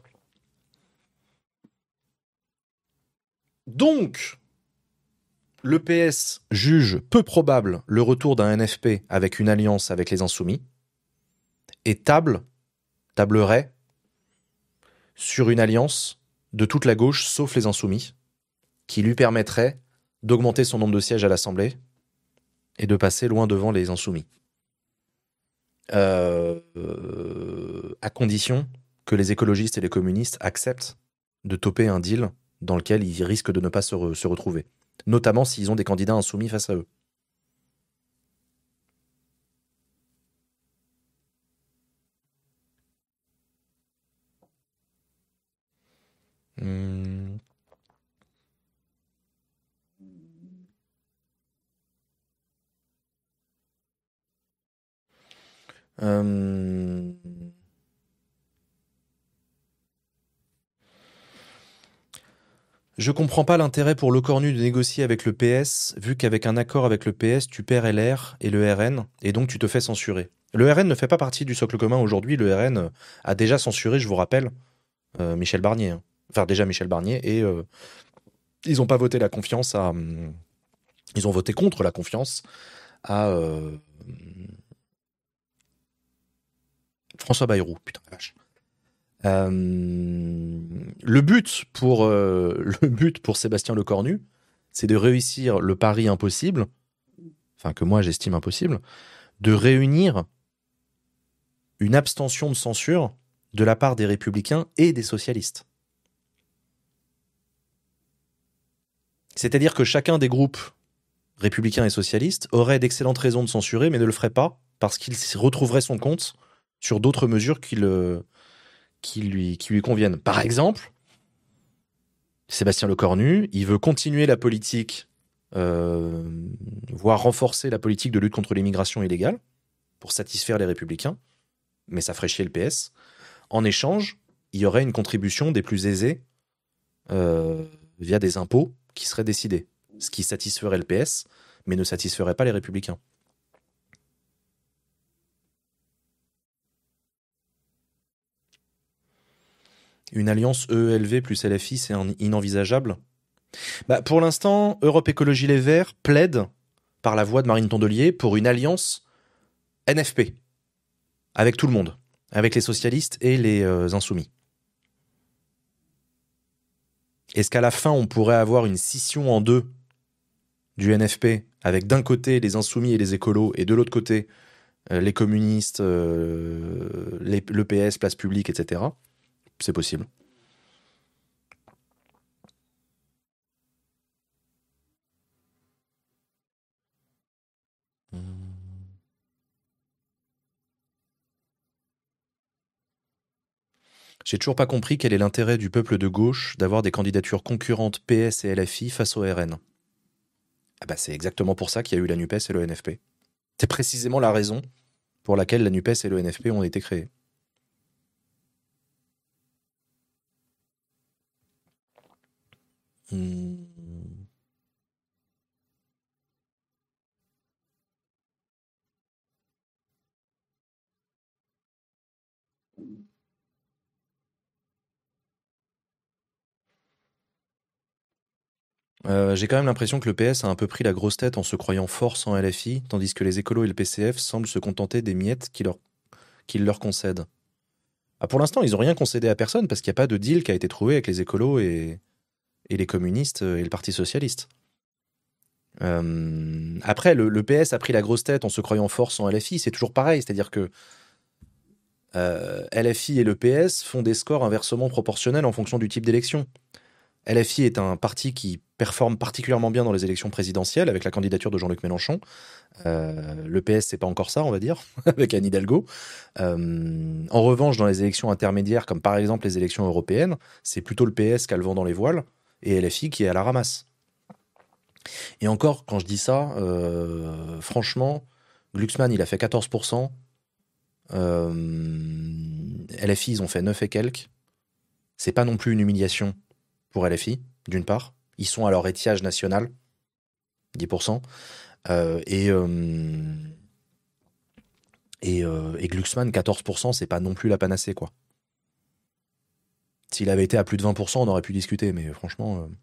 Donc, le P S juge peu probable le retour d'un N F P avec une alliance avec les Insoumis et table, tablerait sur une alliance de toute la gauche sauf les Insoumis qui lui permettrait d'augmenter son nombre de sièges à l'Assemblée et de passer loin devant les Insoumis. Euh, euh, à condition que les écologistes et les communistes acceptent de toper un deal dans lequel ils risquent de ne pas se, re- se retrouver. Notamment s'ils ont des candidats insoumis face à eux. Hum. Hum. Je comprends pas l'intérêt pour Le Cornu de négocier avec le P S, vu qu'avec un accord avec le P S, tu perds L R et le R N, et donc tu te fais censurer. Le R N ne fait pas partie du socle commun aujourd'hui. Le R N a déjà censuré, je vous rappelle, euh, Michel Barnier. hein. Enfin, déjà Michel Barnier, et euh, ils n'ont pas voté la confiance à. hum, Ils ont voté contre la confiance à euh, François Bayrou. Putain, la vache. Euh, le but pour euh, le but pour Sébastien Lecornu, c'est de réussir le pari impossible, enfin que moi j'estime impossible, de réunir une abstention de censure de la part des républicains et des socialistes. C'est-à-dire que chacun des groupes républicains et socialistes aurait d'excellentes raisons de censurer, mais ne le ferait pas parce qu'il retrouverait son compte sur d'autres mesures qui le qui lui, qui lui conviennent. Par exemple, Sébastien Lecornu, il veut continuer la politique, euh, voire renforcer la politique de lutte contre l'immigration illégale pour satisfaire les Républicains, mais ça ferait chier le P S. En échange, il y aurait une contribution des plus aisés euh, via des impôts qui seraient décidés, ce qui satisferait le P S, mais ne satisferait pas les Républicains. Une alliance E E L V plus L F I, c'est un- inenvisageable. Bah, pour l'instant, Europe Écologie Les Verts plaide, par la voix de Marine Tondelier, pour une alliance N F P, avec tout le monde, avec les socialistes et les euh, insoumis. Est-ce qu'à la fin, on pourrait avoir une scission en deux du N F P, avec d'un côté les insoumis et les écolos, et de l'autre côté euh, les communistes, euh, les, l'E P S, place publique, et cetera. C'est possible. J'ai toujours pas compris quel est l'intérêt du peuple de gauche d'avoir des candidatures concurrentes P S et L F I face au R N. Ah bah c'est exactement pour ça qu'il y a eu la NUPES et le N F P. C'est précisément la raison pour laquelle la NUPES et le N F P ont été créés. Hmm. Euh, j'ai quand même l'impression que le P S a un peu pris la grosse tête en se croyant fort sans L F I, tandis que les écolos et le P C F semblent se contenter des miettes qu'il leur, qu'il leur concède. Ah, pour l'instant, ils n'ont rien concédé à personne parce qu'il n'y a pas de deal qui a été trouvé avec les écolos et, et les communistes et le Parti socialiste. Euh, après, le, le P S a pris la grosse tête en se croyant fort sans L F I, c'est toujours pareil, c'est-à-dire que euh, L F I et le P S font des scores inversement proportionnels en fonction du type d'élection. L F I est un parti qui performe particulièrement bien dans les élections présidentielles avec la candidature de Jean-Luc Mélenchon. Euh, le P S, c'est pas encore ça, on va dire, avec Anne Hidalgo. Euh, en revanche, dans les élections intermédiaires, comme par exemple les élections européennes, c'est plutôt le P S qui a le vent dans les voiles et L F I qui est à la ramasse. Et encore, quand je dis ça, euh, franchement, Glucksmann, il a fait quatorze pour cent. Euh, L F I, ils ont fait neuf et quelques. C'est pas non plus une humiliation pour L F I, d'une part. Ils sont à leur étiage national, dix pour cent. Euh, et, euh, et, euh, et Glucksmann, quatorze pour cent, c'est pas non plus la panacée, quoi. S'il avait été à plus de vingt pour cent, on aurait pu discuter, mais franchement... euh,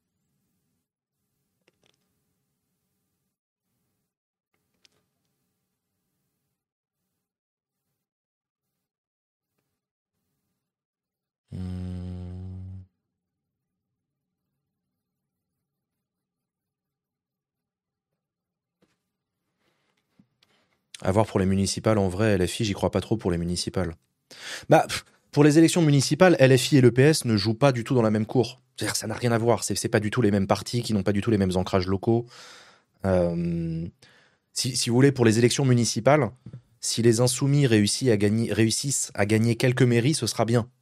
hmm. À voir pour les municipales, en vrai, L F I, j'y crois pas trop pour les municipales. Bah, pff, pour les élections municipales, L F I et le P S ne jouent pas du tout dans la même cour. C'est-à-dire que ça n'a rien à voir. C'est, c'est pas du tout les mêmes partis qui n'ont pas du tout les mêmes ancrages locaux. Euh, si, si vous voulez, pour les élections municipales, si les insoumis réussissent à gagner, réussissent à gagner quelques mairies, ce sera bien.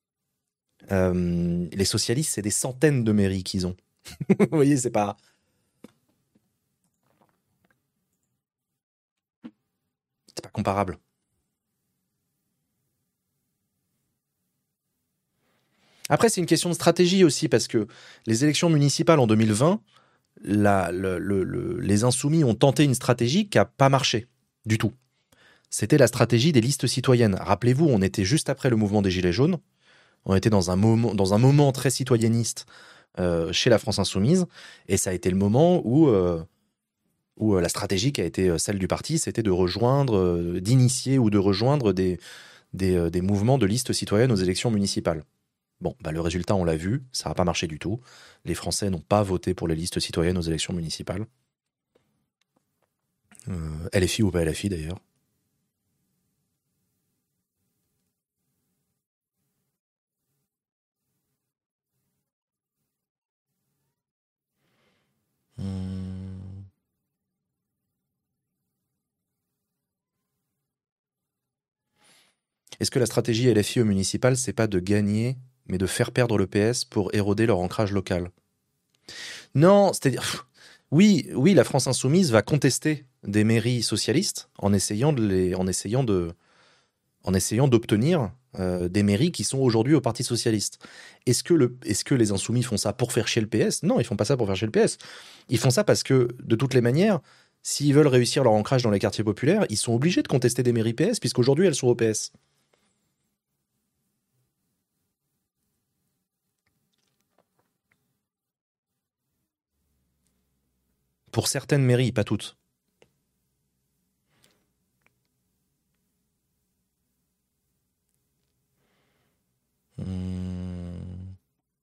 Euh, les socialistes, c'est des centaines de mairies qu'ils ont. Vous voyez, c'est pas, c'est pas comparable. Après, c'est une question de stratégie aussi, parce que les élections municipales en deux mille vingt, la- le- le- le- les insoumis ont tenté une stratégie qui n'a pas marché du tout. C'était la stratégie des listes citoyennes. Rappelez-vous, on était juste après le mouvement des Gilets jaunes. On était dans un moment, dans un moment très citoyenniste euh, chez la France insoumise, et ça a été le moment où, euh, où euh, la stratégie qui a été euh, celle du parti, c'était de rejoindre, euh, d'initier ou de rejoindre des, des, euh, des mouvements de listes citoyennes aux élections municipales. Bon, bah, le résultat, on l'a vu, ça n'a pas marché du tout. Les Français n'ont pas voté pour les listes citoyennes aux élections municipales. Euh, L F I ou pas L F I d'ailleurs. Hum. Est-ce que la stratégie L F I au municipal, c'est pas de gagner, mais de faire perdre le P S pour éroder leur ancrage local? Non, c'est-à-dire, pff, oui, oui, la France insoumise va contester des mairies socialistes en essayant de les, en essayant de, en essayant d'obtenir euh, des mairies qui sont aujourd'hui au Parti socialiste. Est-ce que le, est-ce que les insoumis font ça pour faire chier le P S? Non, ils font pas ça pour faire chier le P S. Ils font ça parce que, de toutes les manières, s'ils veulent réussir leur ancrage dans les quartiers populaires, ils sont obligés de contester des mairies P S, puisqu'aujourd'hui elles sont au P S. Pour certaines mairies, pas toutes. Hmm.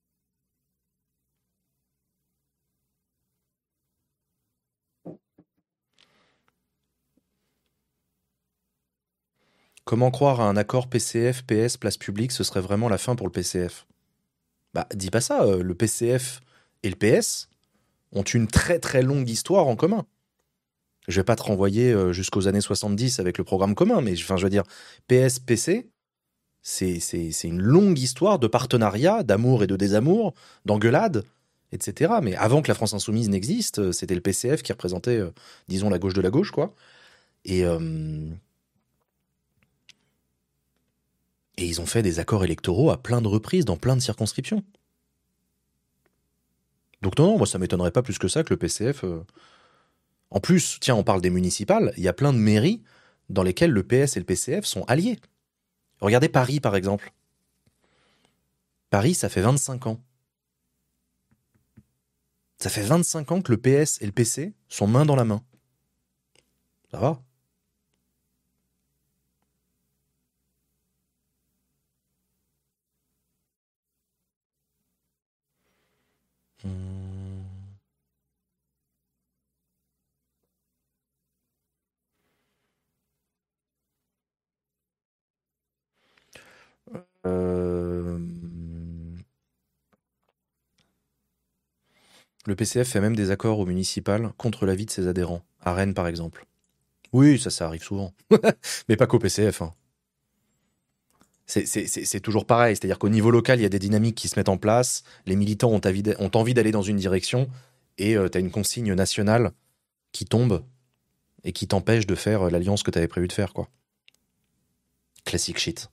Comment croire à un accord P C F, P S, place publique, ce serait vraiment la fin pour le P C F? Bah, dis pas ça, euh, le P C F et le P S ont une très très longue histoire en commun. Je vais pas te renvoyer euh, jusqu'aux années soixante-dix avec le programme commun, mais enfin, je veux dire, P S, P C, c'est, c'est, c'est une longue histoire de partenariat, d'amour et de désamour, d'engueulade, et cetera. Mais avant que la France Insoumise n'existe, euh, c'était le P C F qui représentait, euh, disons, la gauche de la gauche, quoi. Et, euh, et ils ont fait des accords électoraux à plein de reprises, dans plein de circonscriptions. Donc non, non, moi ça m'étonnerait pas plus que ça que le P C F... euh, En plus, tiens, on parle des municipales, il y a plein de mairies dans lesquelles le P S et le P C F sont alliés. Regardez Paris, par exemple. Paris, ça fait vingt-cinq ans. Ça fait vingt-cinq ans que le P S et le P C sont main dans la main. Ça va? Hum. Euh, Le P C F fait même des accords au municipal contre l'avis de ses adhérents. À Rennes, par exemple. Oui, ça, ça arrive souvent. Mais pas qu'au P C F. hein. C'est, c'est- c'est- c'est toujours pareil. C'est-à-dire qu'au niveau local, il y a des dynamiques qui se mettent en place. Les militants ont, avis d'a- ont envie d'aller dans une direction. Et tu as une consigne nationale qui tombe et qui t'empêche de faire euh, l'alliance que tu avais prévu de faire, quoi. Classic shit.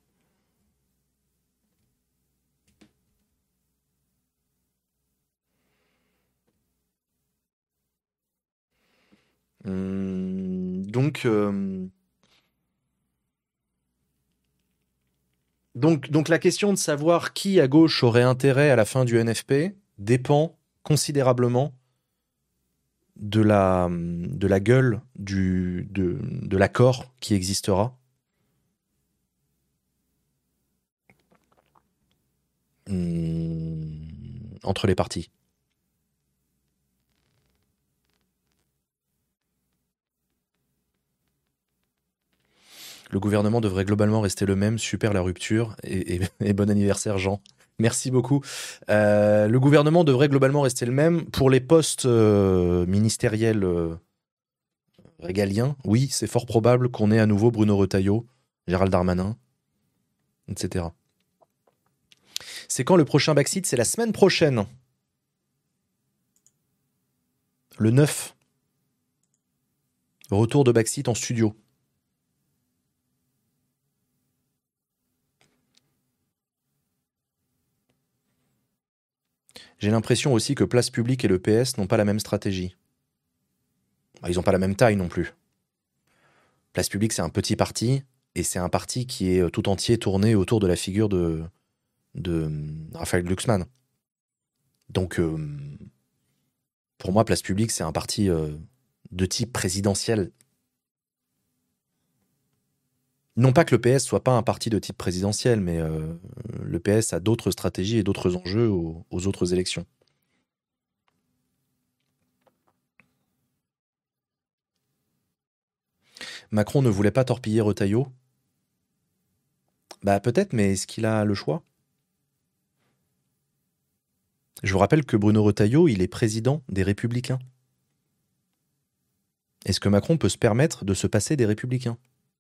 Hum, donc, euh, donc, donc la question de savoir qui à gauche aurait intérêt à la fin du N F P dépend considérablement de la, de la gueule du, de, de l'accord qui existera hum, entre les partis. Le gouvernement devrait globalement rester le même. Super la rupture. Et, et- et bon anniversaire, Jean. Merci beaucoup. Euh, le gouvernement devrait globalement rester le même. Pour les postes euh, ministériels euh, régaliens, oui, c'est fort probable qu'on ait à nouveau Bruno Retailleau, Gérald Darmanin, et cetera. C'est quand le prochain Backseat? C'est la semaine prochaine, le neuf. Retour de Backseat en studio. J'ai l'impression aussi que Place Publique et le P S n'ont pas la même stratégie. Bah, ils n'ont pas la même taille non plus. Place Publique, c'est un petit parti, et c'est un parti qui est tout entier tourné autour de la figure de, de Raphaël Glucksmann. Donc, euh, pour moi, Place Publique, c'est un parti euh, de type présidentiel. Non pas que le P S soit pas un parti de type présidentiel, mais euh, le P S a d'autres stratégies et d'autres enjeux aux, aux autres élections. Macron ne voulait pas torpiller Retailleau. Bah peut-être, mais est-ce qu'il a le choix? Je vous rappelle que Bruno Retailleau, il est président des Républicains. Est-ce que Macron peut se permettre de se passer des Républicains?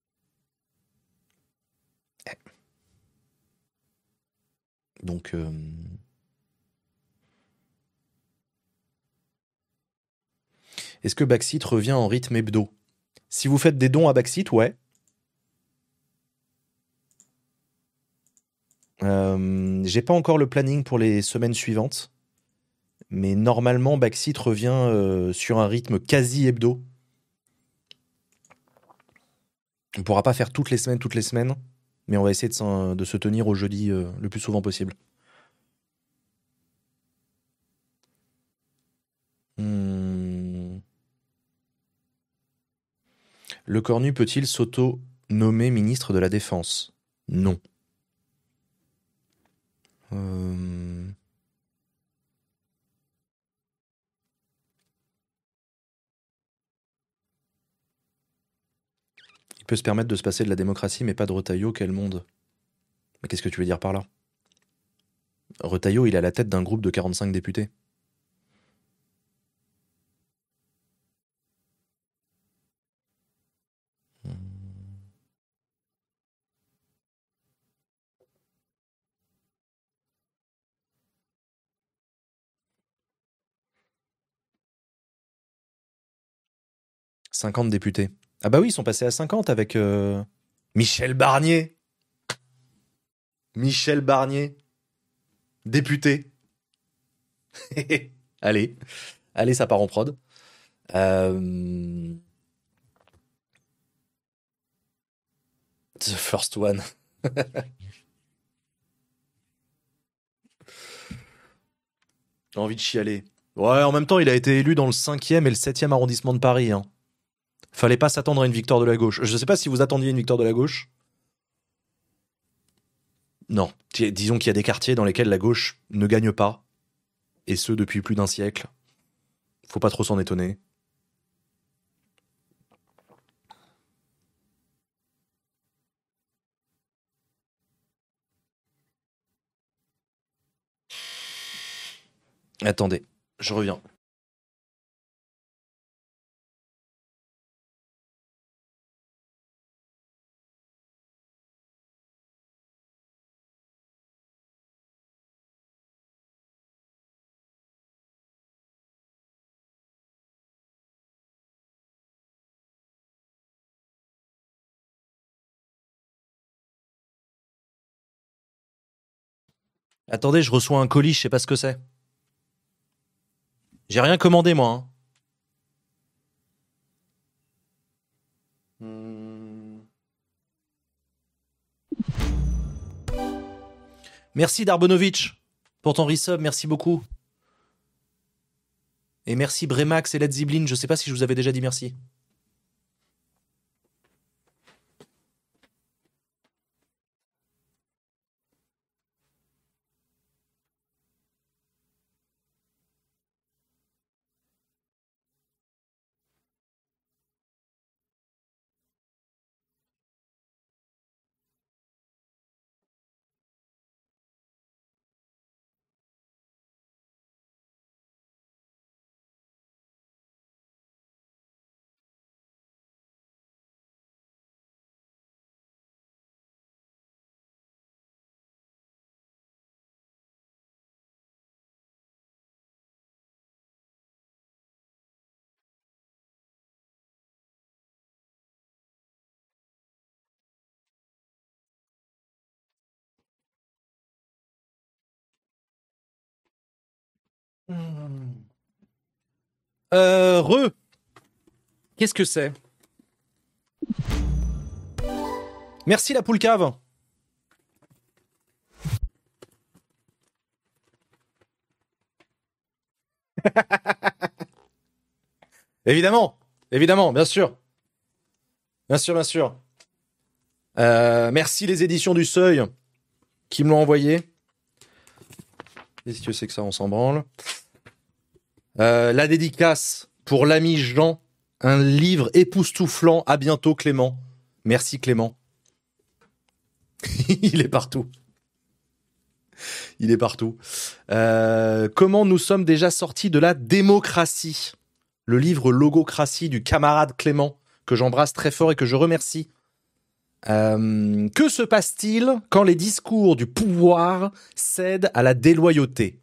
Donc, euh, est-ce que Backseat revient en rythme hebdo? Si vous faites des dons à Backseat, ouais. Euh, j'ai pas encore le planning pour les semaines suivantes, mais normalement Backseat revient euh, sur un rythme quasi hebdo. On pourra pas faire toutes les semaines, toutes les semaines, mais on va essayer de, s'en- de se tenir au jeudi euh, le plus souvent possible. Hmm. Le cornu peut-il s'auto-nommer ministre de la Défense? Non. Euh... Il peut se permettre de se passer de la démocratie, mais pas de Retailleau, quel monde? Mais qu'est-ce que tu veux dire par là? Retailleau, il est à la tête d'un groupe de quarante-cinq députés. cinquante députés. Ah bah oui, ils sont passés à cinquante avec euh, Michel Barnier. Michel Barnier. Député. Allez. Allez, ça part en prod. Euh... The first one. J'ai envie de chialer. Ouais, en même temps, il a été élu dans le cinquième et le septième arrondissement de Paris. Hein. Fallait pas s'attendre à une victoire de la gauche. Je sais pas si vous attendiez une victoire de la gauche. Non. Disons qu'il y a des quartiers dans lesquels la gauche ne gagne pas. Et ce, depuis plus d'un siècle. Faut pas trop s'en étonner. Attendez, je reviens. Attendez, je reçois un colis, je sais pas ce que c'est. J'ai rien commandé, moi. Hein. Hmm. Merci Darbonovic pour ton resub, merci beaucoup. Et merci Bremax et Led Zeppelin, je sais pas si je vous avais déjà dit merci. Euh, re. Qu'est-ce que c'est? Merci la poule cave. Évidemment, évidemment, bien sûr. Bien sûr, bien sûr. Euh, merci les éditions du Seuil qui me l'ont envoyé. Et si tu sais que ça, on s'en branle. Euh, la dédicace pour l'ami Jean, un livre époustouflant. À bientôt Clément. Merci Clément. Il est partout. Il est partout. Euh, comment nous sommes déjà sortis de la démocratie? Le livre Logocratie du camarade Clément, que j'embrasse très fort et que je remercie. Euh, que se passe-t-il quand les discours du pouvoir cèdent à la déloyauté?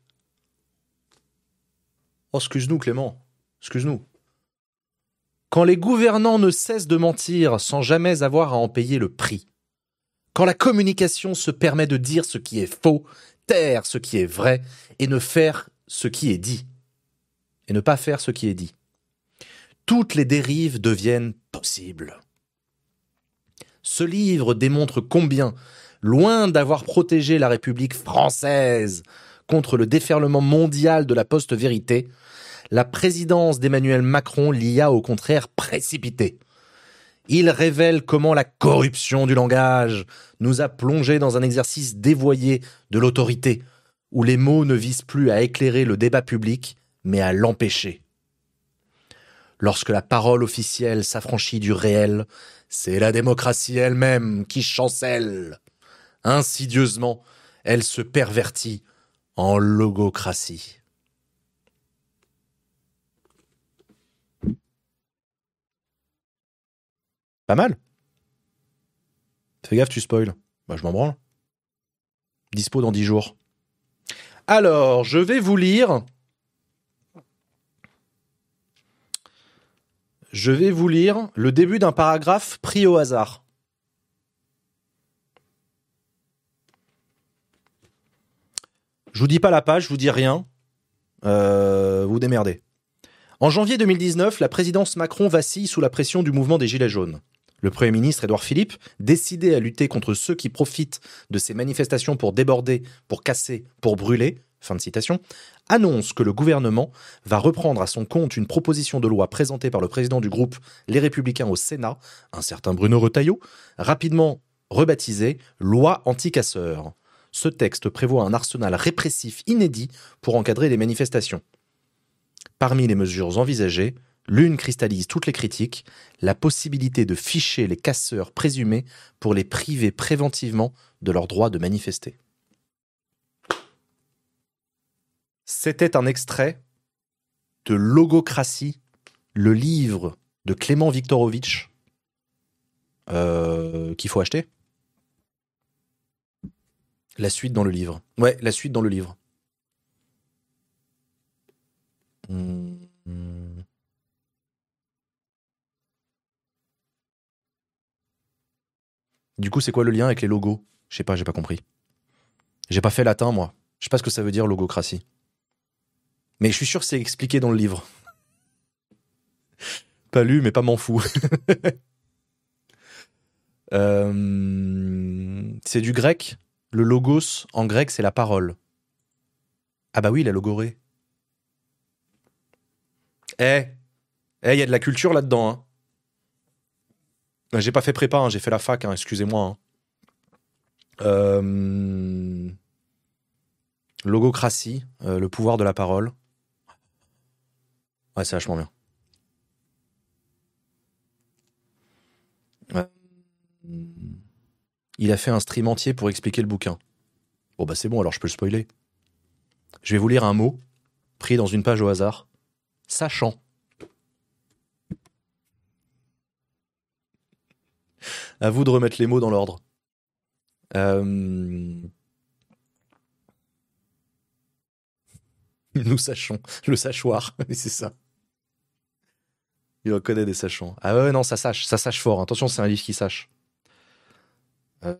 Oh, excuse-nous Clément, excuse-nous. Quand les gouvernants ne cessent de mentir sans jamais avoir à en payer le prix. Quand la communication se permet de dire ce qui est faux, taire ce qui est vrai et ne faire ce qui est dit. Et ne pas faire ce qui est dit. Toutes les dérives deviennent possibles. Ce livre démontre combien, loin d'avoir protégé la République française contre le déferlement mondial de la post-vérité, la présidence d'Emmanuel Macron l'y a au contraire précipité. Il révèle comment la corruption du langage nous a plongés dans un exercice dévoyé de l'autorité, où les mots ne visent plus à éclairer le débat public, mais à l'empêcher. Lorsque la parole officielle s'affranchit du réel, c'est la démocratie elle-même qui chancelle. Insidieusement, elle se pervertit en logocratie. Pas mal. Fais gaffe, tu spoil. Bah, je m'en branle. Dispo dans dix jours. Alors, je vais vous lire... Je vais vous lire le début d'un paragraphe pris au hasard. Je vous dis pas la page, je vous dis rien. Euh, vous démerdez. En janvier deux mille dix-neuf, la présidence Macron vacille sous la pression du mouvement des Gilets jaunes. Le Premier ministre Édouard Philippe, décidé à lutter contre ceux qui profitent de ces manifestations pour déborder, pour casser, pour brûler, fin de citation, annonce que le gouvernement va reprendre à son compte une proposition de loi présentée par le président du groupe Les Républicains au Sénat, un certain Bruno Retailleau, rapidement rebaptisée « Loi anti-casseurs ». Ce texte prévoit un arsenal répressif inédit pour encadrer les manifestations. Parmi les mesures envisagées, l'une cristallise toutes les critiques, la possibilité de ficher les casseurs présumés pour les priver préventivement de leur droit de manifester. C'était un extrait de Logocratie, le livre de Clément Viktorovitch euh, qu'il faut acheter. La suite dans le livre. Ouais, la suite dans le livre. Mmh. Du coup, c'est quoi le lien avec les logos? Je sais pas, j'ai pas compris. J'ai pas fait latin, moi. Je sais pas ce que ça veut dire, logocratie. Mais je suis sûr que c'est expliqué dans le livre. Pas lu, mais pas m'en fous. euh, c'est du grec. Le logos, en grec, c'est la parole. Ah bah oui, la logorée. Eh, eh, il y a de la culture là-dedans. Hein. J'ai pas fait prépa, hein, j'ai fait la fac, hein, excusez-moi. Hein. Euh... Logocratie, euh, le pouvoir de la parole. Ouais, c'est vachement bien. Ouais. Il a fait un stream entier pour expliquer le bouquin. Bon bah c'est bon, alors je peux le spoiler. Je vais vous lire un mot, pris dans une page au hasard. Sachant. À vous de remettre les mots dans l'ordre. Euh... Nous sachons. Le sachoir, c'est ça. Il reconnaît des sachants. Ah ouais, non, ça sache. Ça sache fort. Attention, c'est un livre qui sache. Euh...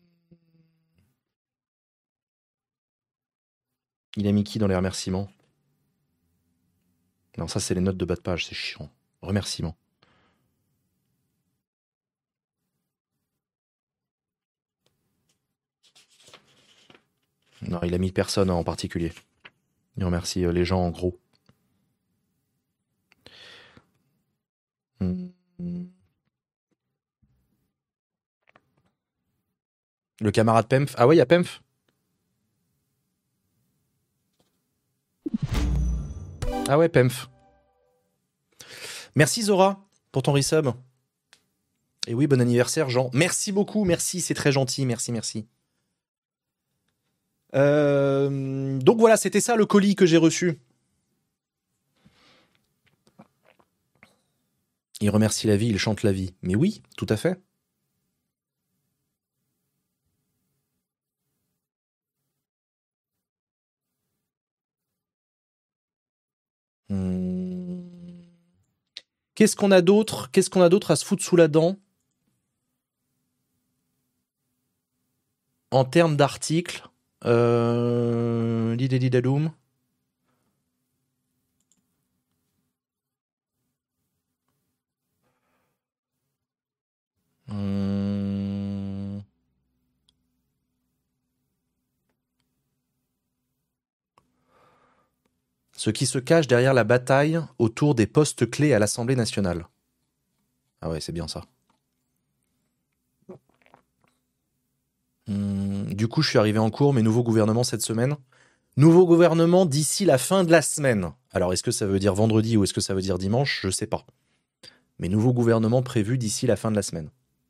Il a mis qui dans les remerciements? Non, ça, c'est les notes de bas de page. C'est chiant. Remerciements. Non, il a mis personne en particulier. Il remercie les gens en gros. Le camarade Pemph. Ah ouais, il y a Pemph. Ah ouais, Pemph. Merci Zora pour ton resub. Et oui, bon anniversaire Jean. Merci beaucoup, merci, c'est très gentil, merci, merci. Euh, donc voilà, c'était ça le colis que j'ai reçu. Il remercie la vie, il chante la vie. Mais oui, tout à fait. Hum... Qu'est-ce qu'on a d'autre? Qu'est-ce qu'on a d'autre à se foutre sous la dent en termes d'articles? Euh... Lidélidadoum. Hum... Ce qui se cache derrière la bataille autour des postes clés à l'Assemblée nationale. Ah ouais, c'est bien ça. Hum, du coup, je suis arrivé en cours, mais nouveau gouvernement cette semaine. Nouveau gouvernement d'ici la fin de la semaine. Alors, est-ce que ça veut dire vendredi ou est-ce que ça veut dire dimanche? Je sais pas. Mais nouveau gouvernement prévu d'ici la fin de la semaine.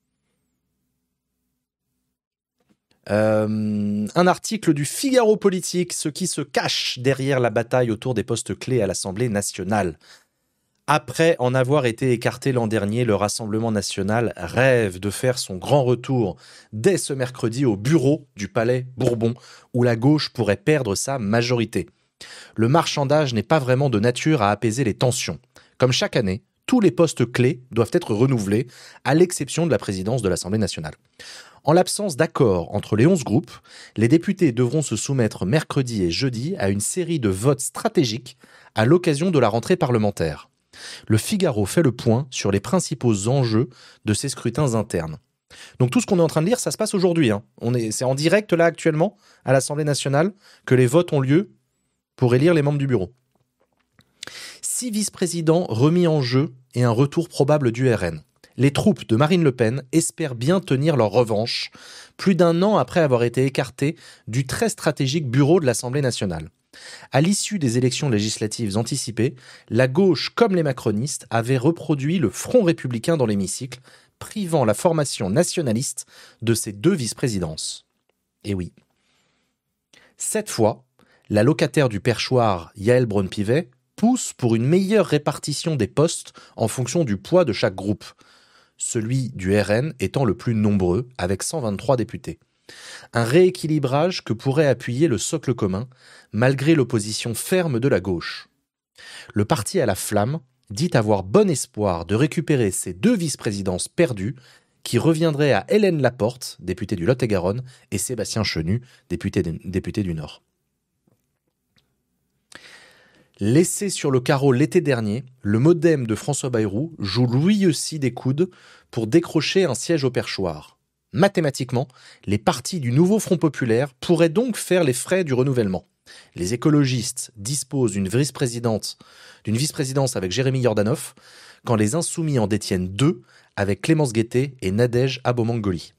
Euh, un article du Figaro Politique, ce qui se cache derrière la bataille autour des postes clés à l'Assemblée nationale. Après en avoir été écarté l'an dernier, le Rassemblement national rêve de faire son grand retour dès ce mercredi au bureau du Palais Bourbon, où la gauche pourrait perdre sa majorité. Le marchandage n'est pas vraiment de nature à apaiser les tensions. Comme chaque année, tous les postes clés doivent être renouvelés, à l'exception de la présidence de l'Assemblée nationale. En l'absence d'accord entre les onze groupes, les députés devront se soumettre mercredi et jeudi à une série de votes stratégiques à l'occasion de la rentrée parlementaire. Le Figaro fait le point sur les principaux enjeux de ces scrutins internes. Donc tout ce qu'on est en train de lire, ça se passe aujourd'hui. Hein. On est, c'est en direct là actuellement à l'Assemblée nationale que les votes ont lieu pour élire les membres du bureau. Six vice-présidents remis en jeu et un retour probable du R N. Les troupes de Marine Le Pen espèrent bien tenir leur revanche, plus d'un an après avoir été écartées du très stratégique bureau de l'Assemblée nationale. À l'issue des élections législatives anticipées, la gauche comme les macronistes avaient reproduit le front républicain dans l'hémicycle, privant la formation nationaliste de ses deux vice-présidences. Et oui. Cette fois, la locataire du perchoir, Yaël Braun-Pivet, pousse pour une meilleure répartition des postes en fonction du poids de chaque groupe, celui du R N étant le plus nombreux, avec cent vingt-trois députés. Un rééquilibrage que pourrait appuyer le socle commun, malgré l'opposition ferme de la gauche. Le parti à la flamme dit avoir bon espoir de récupérer ces deux vice-présidences perdues, qui reviendraient à Hélène Laporte, députée du Lot-et-Garonne, et Sébastien Chenu, député, député du Nord. Laissé sur le carreau l'été dernier, le modem de François Bayrou joue lui aussi des coudes pour décrocher un siège au perchoir. Mathématiquement, les partis du nouveau Front populaire pourraient donc faire les frais du renouvellement. Les écologistes disposent d'une vice-présidente, d'une vice-présidence avec Jérémy Yordanov, quand les Insoumis en détiennent deux avec Clémence Guettet et Nadège Abomangoli.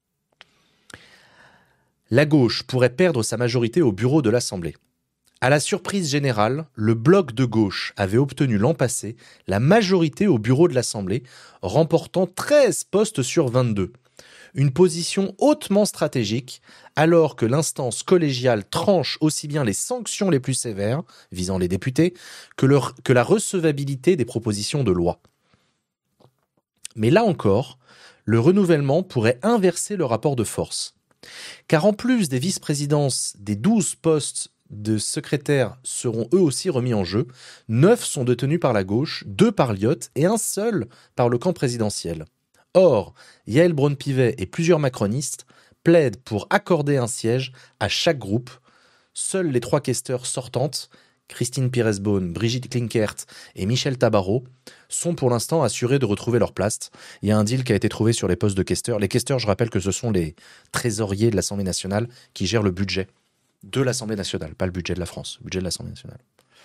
La gauche pourrait perdre sa majorité au bureau de l'Assemblée. À la surprise générale, le bloc de gauche avait obtenu l'an passé la majorité au bureau de l'Assemblée, remportant treize postes sur vingt-deux. Une position hautement stratégique, alors que l'instance collégiale tranche aussi bien les sanctions les plus sévères, visant les députés, que, leur, que la recevabilité des propositions de loi. Mais là encore, le renouvellement pourrait inverser le rapport de force. Car en plus des vice-présidences des douze postes de secrétaires seront eux aussi remis en jeu, neuf sont détenus par la gauche, deux par Lyotte et un seul par le camp présidentiel. Or, Yaël Braun-Pivet et plusieurs macronistes plaident pour accorder un siège à chaque groupe. Seules les trois questeurs sortantes, Christine Pires-Beaune, Brigitte Klinkert et Michel Tabarot, sont pour l'instant assurées de retrouver leur place. Il y a un deal qui a été trouvé sur les postes de questeurs. Les questeurs, je rappelle que ce sont les trésoriers de l'Assemblée nationale qui gèrent le budget de l'Assemblée nationale, pas le budget de la France, le budget de l'Assemblée nationale.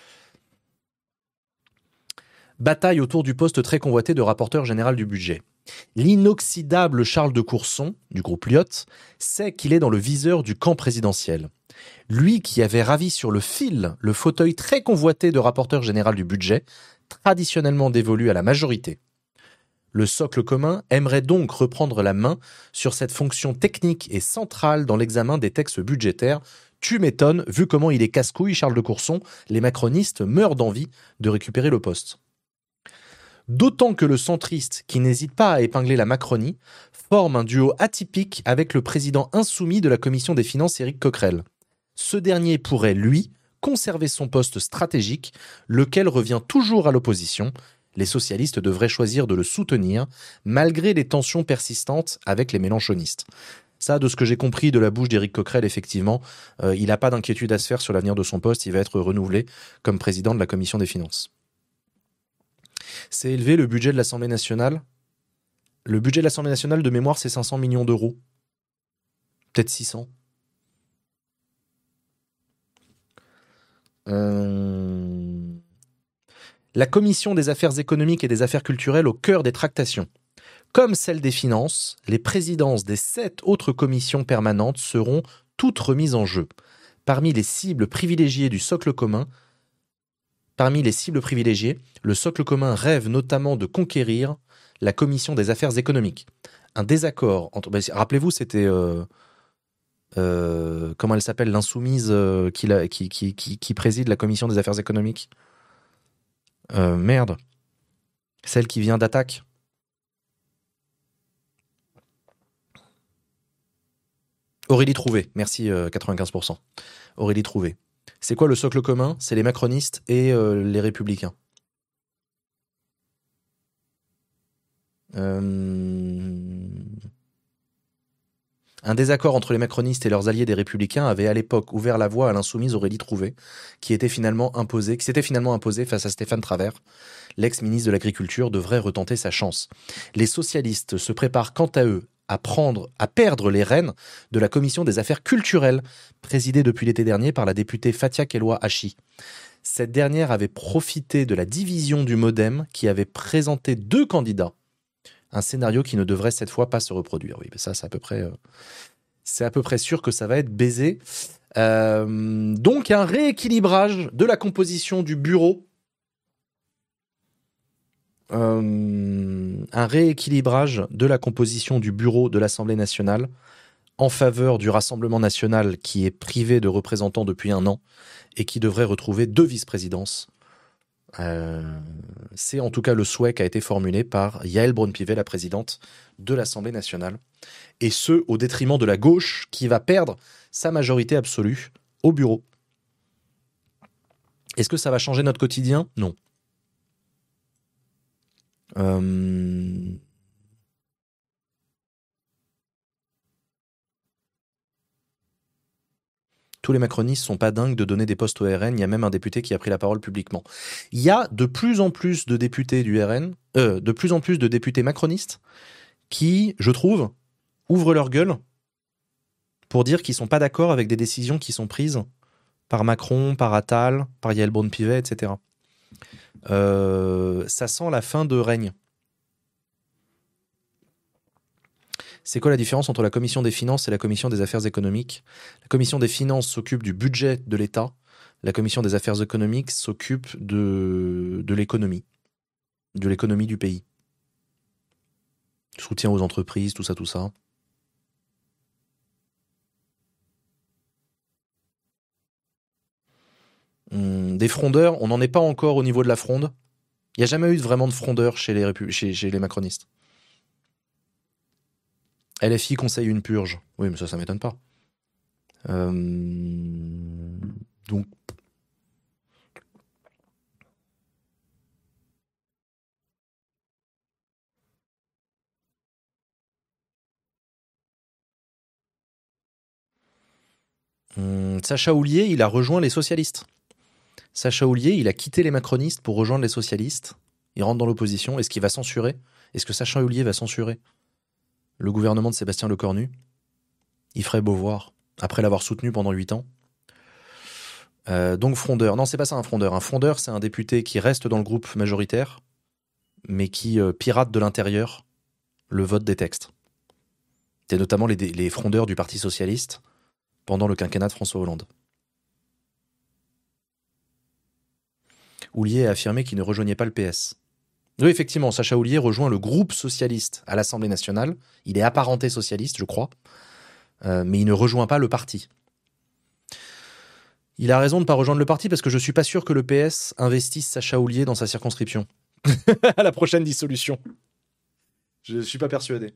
Bataille autour du poste très convoité de rapporteur général du budget. L'inoxydable Charles de Courson, du groupe Lyotte, sait qu'il est dans le viseur du camp présidentiel. Lui qui avait ravi sur le fil le fauteuil très convoité de rapporteur général du budget, traditionnellement dévolu à la majorité. Le socle commun aimerait donc reprendre la main sur cette fonction technique et centrale dans l'examen des textes budgétaires. Tu m'étonnes, vu comment il est casse-couille, Charles de Courson, les macronistes meurent d'envie de récupérer le poste. D'autant que le centriste, qui n'hésite pas à épingler la Macronie, forme un duo atypique avec le président insoumis de la commission des finances, Éric Coquerel. Ce dernier pourrait, lui, conserver son poste stratégique, lequel revient toujours à l'opposition. Les socialistes devraient choisir de le soutenir, malgré les tensions persistantes avec les mélenchonistes. Ça, de ce que j'ai compris de la bouche d'Éric Coquerel, effectivement, euh, il n'a pas d'inquiétude à se faire sur l'avenir de son poste, il va être renouvelé comme président de la commission des finances. C'est élevé le budget de l'Assemblée nationale. Le budget de l'Assemblée nationale, de mémoire, c'est cinq cents millions d'euros. Peut-être six cents. Euh... La commission des affaires économiques et des affaires culturelles au cœur des tractations. Comme celle des finances, les présidences des sept autres commissions permanentes seront toutes remises en jeu. Parmi les cibles privilégiées du socle commun, parmi les cibles privilégiées, le socle commun rêve notamment de conquérir la commission des affaires économiques. Un désaccord entre... bah, rappelez-vous, c'était... Euh, euh, comment elle s'appelle, l'insoumise euh, qui, la, qui, qui, qui, qui préside la commission des affaires économiques. Euh, merde. Celle qui vient d'Attaque. Aurélie Trouvé, merci euh, quatre-vingt-quinze pour cent. Aurélie Trouvé. C'est quoi le socle commun? C'est les macronistes et euh, les républicains. Euh... Un désaccord entre les macronistes et leurs alliés des républicains avait à l'époque ouvert la voie à l'insoumise Aurélie Trouvé, qui était finalement imposée, qui s'était finalement imposée face à Stéphane Travert. L'ex-ministre de l'Agriculture devrait retenter sa chance. Les socialistes se préparent quant à eux à prendre, à perdre les rênes de la commission des affaires culturelles, présidée depuis l'été dernier par la députée Fatia Kelloua Hachi. Cette dernière avait profité de la division du MoDem qui avait présenté deux candidats. Un scénario qui ne devrait cette fois pas se reproduire. Oui, mais ça, c'est à peu près, euh, c'est à peu près sûr que ça va être baisé. Euh, donc, un rééquilibrage de la composition du bureau. Euh, un rééquilibrage de la composition du bureau de l'Assemblée nationale en faveur du Rassemblement national qui est privé de représentants depuis un an et qui devrait retrouver deux vice-présidences. Euh, c'est en tout cas le souhait qui a été formulé par Yaël Braun-Pivet, la présidente de l'Assemblée nationale, et ce au détriment de la gauche qui va perdre sa majorité absolue au bureau. Est-ce que ça va changer notre quotidien? Non. Euh... Tous les macronistes sont pas dingues de donner des postes au R N. Il y a même un député qui a pris la parole publiquement. Il y a de plus en plus de députés du R N, euh, de plus en plus de députés macronistes qui, je trouve, ouvrent leur gueule pour dire qu'ils sont pas d'accord avec des décisions qui sont prises par Macron, par Attal, par Yaël Braun-Pivet, et cetera. Euh, ça sent la fin de règne. C'est quoi la différence entre la commission des finances et la commission des affaires économiques? La commission des finances s'occupe du budget de l'État. La commission des affaires économiques s'occupe de, de l'économie, de l'économie du pays. Soutien aux entreprises, tout ça, tout ça. Hum, des frondeurs, on n'en est pas encore au niveau de la fronde. Il n'y a jamais eu vraiment de frondeurs chez les, répu- chez, chez les macronistes. L F I conseille une purge. Oui, mais ça, ça m'étonne pas. Euh... Donc... Hum, Sacha Houlier, il a rejoint les socialistes. Sacha Houlier, il a quitté les macronistes pour rejoindre les socialistes. Il rentre dans l'opposition. Est-ce qu'il va censurer? Est-ce que Sacha Houlier va censurer le gouvernement de Sébastien Lecornu? Il ferait beau voir, après l'avoir soutenu pendant huit ans. Euh, donc frondeur. Non, c'est pas ça un frondeur. Un frondeur, c'est un député qui reste dans le groupe majoritaire, mais qui euh, pirate de l'intérieur le vote des textes. C'est notamment les, les frondeurs du Parti socialiste pendant le quinquennat de François Hollande. Houlier a affirmé qu'il ne rejoignait pas le P S. Oui, effectivement, Sacha Houlier rejoint le groupe socialiste à l'Assemblée nationale. Il est apparenté socialiste, je crois, euh, mais il ne rejoint pas le parti. Il a raison de ne pas rejoindre le parti parce que je ne suis pas sûr que le P S investisse Sacha Houlier dans sa circonscription à la prochaine dissolution. Je ne suis pas persuadé.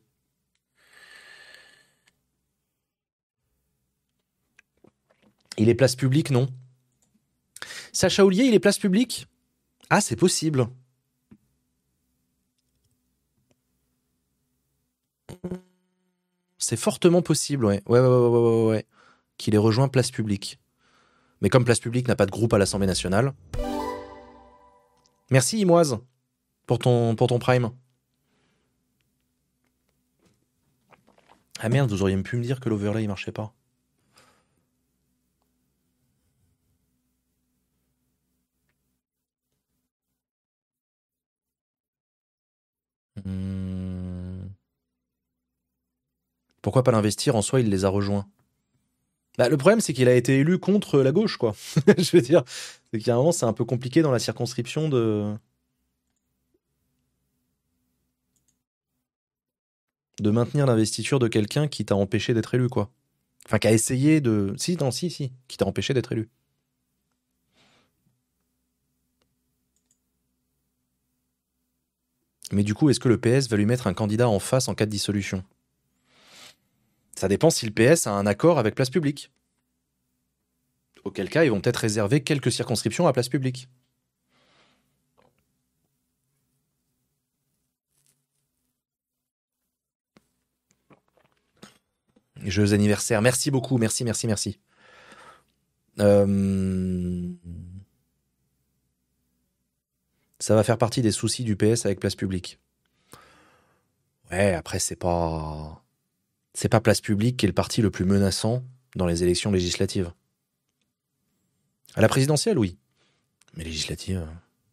Il est place publique, non? Sacha Houlier, il est place publique? Ah, c'est possible. C'est fortement possible, ouais. Ouais, ouais, ouais, ouais, ouais, ouais. Qu'il ait rejoint place publique. Mais comme place publique n'a pas de groupe à l'Assemblée nationale. Merci, Imoise, pour ton, pour ton prime. Ah merde, vous auriez pu me dire que l'overlay il marchait pas. Hmm. Pourquoi pas l'investir? En soi, il les a rejoints. Bah, le problème, c'est qu'il a été élu contre la gauche, quoi. Je veux dire, c'est qu'à un moment, c'est un peu compliqué dans la circonscription de... de maintenir l'investiture de quelqu'un qui t'a empêché d'être élu, quoi. Enfin, qui a essayé de... Si, non, si, si, qui t'a empêché d'être élu. Mais du coup, est-ce que le P S va lui mettre un candidat en face en cas de dissolution? Ça dépend si le P S a un accord avec Place Publique. Auquel cas, ils vont peut-être réserver quelques circonscriptions à Place Publique. Joyeux anniversaire. Merci beaucoup. Merci, merci, merci. Euh... Ça va faire partie des soucis du P S avec Place Publique. Ouais, après, c'est pas... C'est pas Place Publique qui est le parti le plus menaçant dans les élections législatives. À la présidentielle, oui. Mais législative...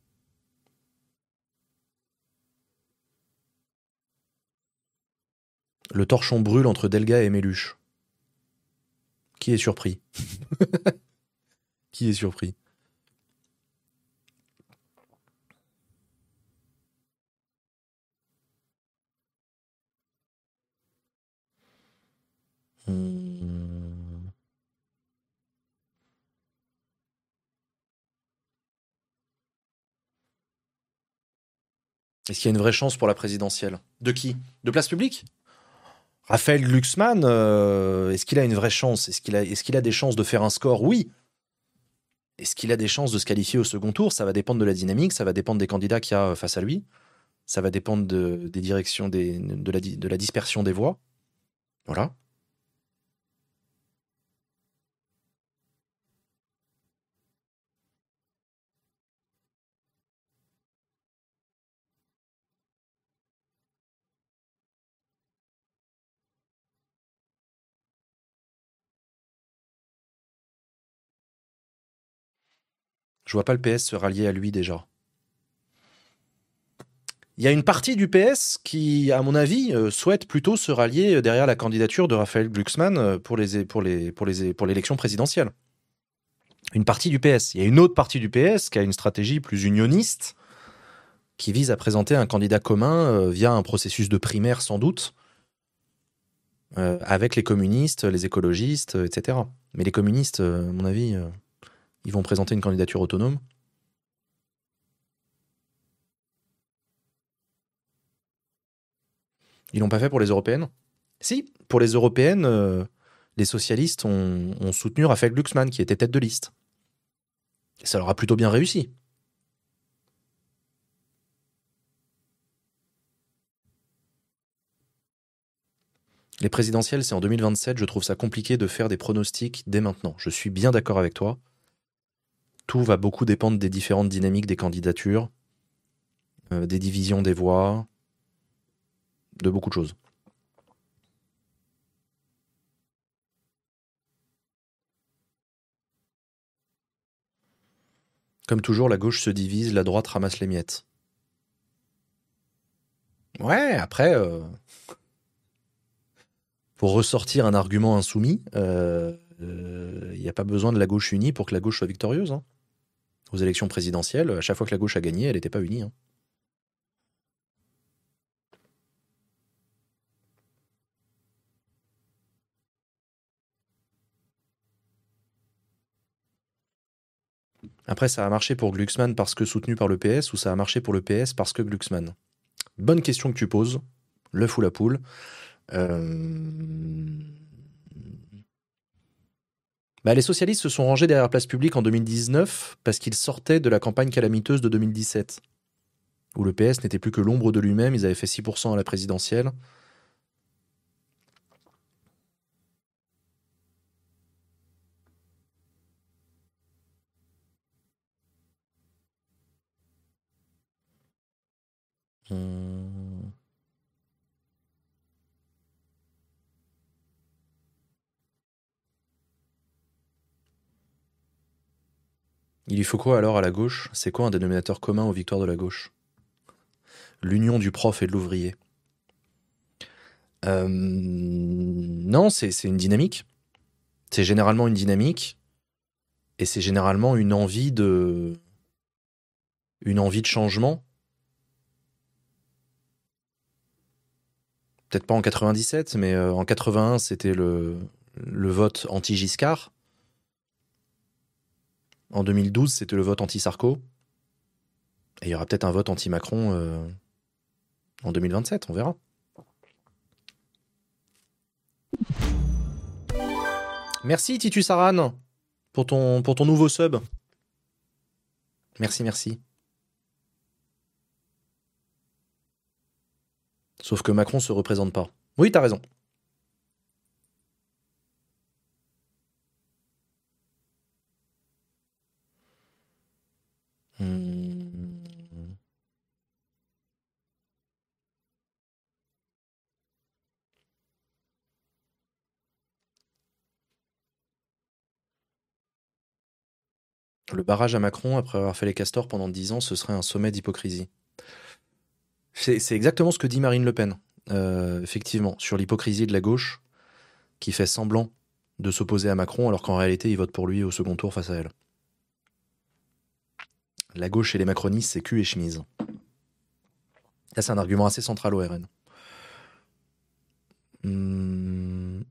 Le torchon brûle entre Delga et Méluche. Qui est surpris? Qui est surpris? Hum... Est-ce qu'il y a une vraie chance pour la présidentielle? De qui? De Place Publique? Raphaël Glucksmann, euh, est-ce qu'il a une vraie chance? Est-ce qu'il a, est-ce qu'il a des chances de faire un score? Oui. Est-ce qu'il a des chances de se qualifier au second tour? Ça va dépendre de la dynamique, ça va dépendre des candidats qu'il y a face à lui, ça va dépendre de, des directions, des, de, la, de la dispersion des voix. Voilà. Je vois pas le P S se rallier à lui déjà. Il y a une partie du P S qui, à mon avis, euh, souhaite plutôt se rallier derrière la candidature de Raphaël Glucksmann pour les, pour les, pour les, pour l'élection présidentielle. Une partie du P S. Il y a une autre partie du P S qui a une stratégie plus unioniste, qui vise à présenter un candidat commun euh, via un processus de primaire sans doute, euh, avec les communistes, les écologistes, euh, et cetera. Mais les communistes, euh, à mon avis, euh, ils vont présenter une candidature autonome. Ils l'ont pas fait pour les européennes? Si, pour les européennes, euh, les socialistes ont, ont soutenu Raphaël Glucksmann, qui était tête de liste. Et ça leur a plutôt bien réussi. Les présidentielles, c'est en deux mille vingt-sept. Je trouve ça compliqué de faire des pronostics dès maintenant. Je suis bien d'accord avec toi. Tout va beaucoup dépendre des différentes dynamiques des candidatures, euh, des divisions des voix, de beaucoup de choses. Comme toujours, la gauche se divise, la droite ramasse les miettes. Ouais, après, euh, pour ressortir un argument insoumis, il euh, n'y euh, a pas besoin de la gauche unie pour que la gauche soit victorieuse. Hein. Aux élections présidentielles, à chaque fois que la gauche a gagné, elle n'était pas unie. Hein. Après, ça a marché pour Glucksmann parce que soutenu par le P S, ou ça a marché pour le P S parce que Glucksmann? Bonne question que tu poses, l'œuf ou la poule. Euh... Bah, les socialistes se sont rangés derrière Place Publique en deux mille dix-neuf parce qu'ils sortaient de la campagne calamiteuse de deux mille dix-sept, où le P S n'était plus que l'ombre de lui-même. Ils avaient fait six pour cent à la présidentielle. Hum... Il lui faut quoi alors à la gauche? C'est quoi un dénominateur commun aux victoires de la gauche? L'union du prof et de l'ouvrier. Euh, non, c'est c'est une dynamique. C'est généralement une dynamique. Et c'est généralement une envie de... Une envie de changement. Peut-être pas en quatre-vingt-dix-sept, mais euh, en quatre-vingt-un, c'était le, le vote anti-Giscard. En deux mille douze, c'était le vote anti-Sarko. Et il y aura peut-être un vote anti-Macron euh, en deux mille vingt-sept, on verra. Merci Titus Aran pour ton, pour ton nouveau sub. Merci, merci. Sauf que Macron se représente pas. Oui, t'as raison. Hmm. Le barrage à Macron, après avoir fait les castors pendant dix ans, ce serait un sommet d'hypocrisie. C'est c'est exactement ce que dit Marine Le Pen, euh, effectivement, sur l'hypocrisie de la gauche, qui fait semblant de s'opposer à Macron, alors qu'en réalité, il vote pour lui au second tour face à elle. La gauche et les macronistes, c'est cul et chemise. Ça, c'est un argument assez central au R N. Hmm.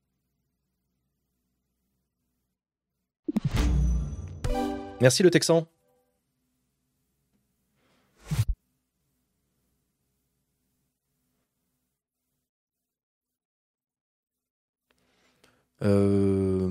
Merci le Texan. Euh...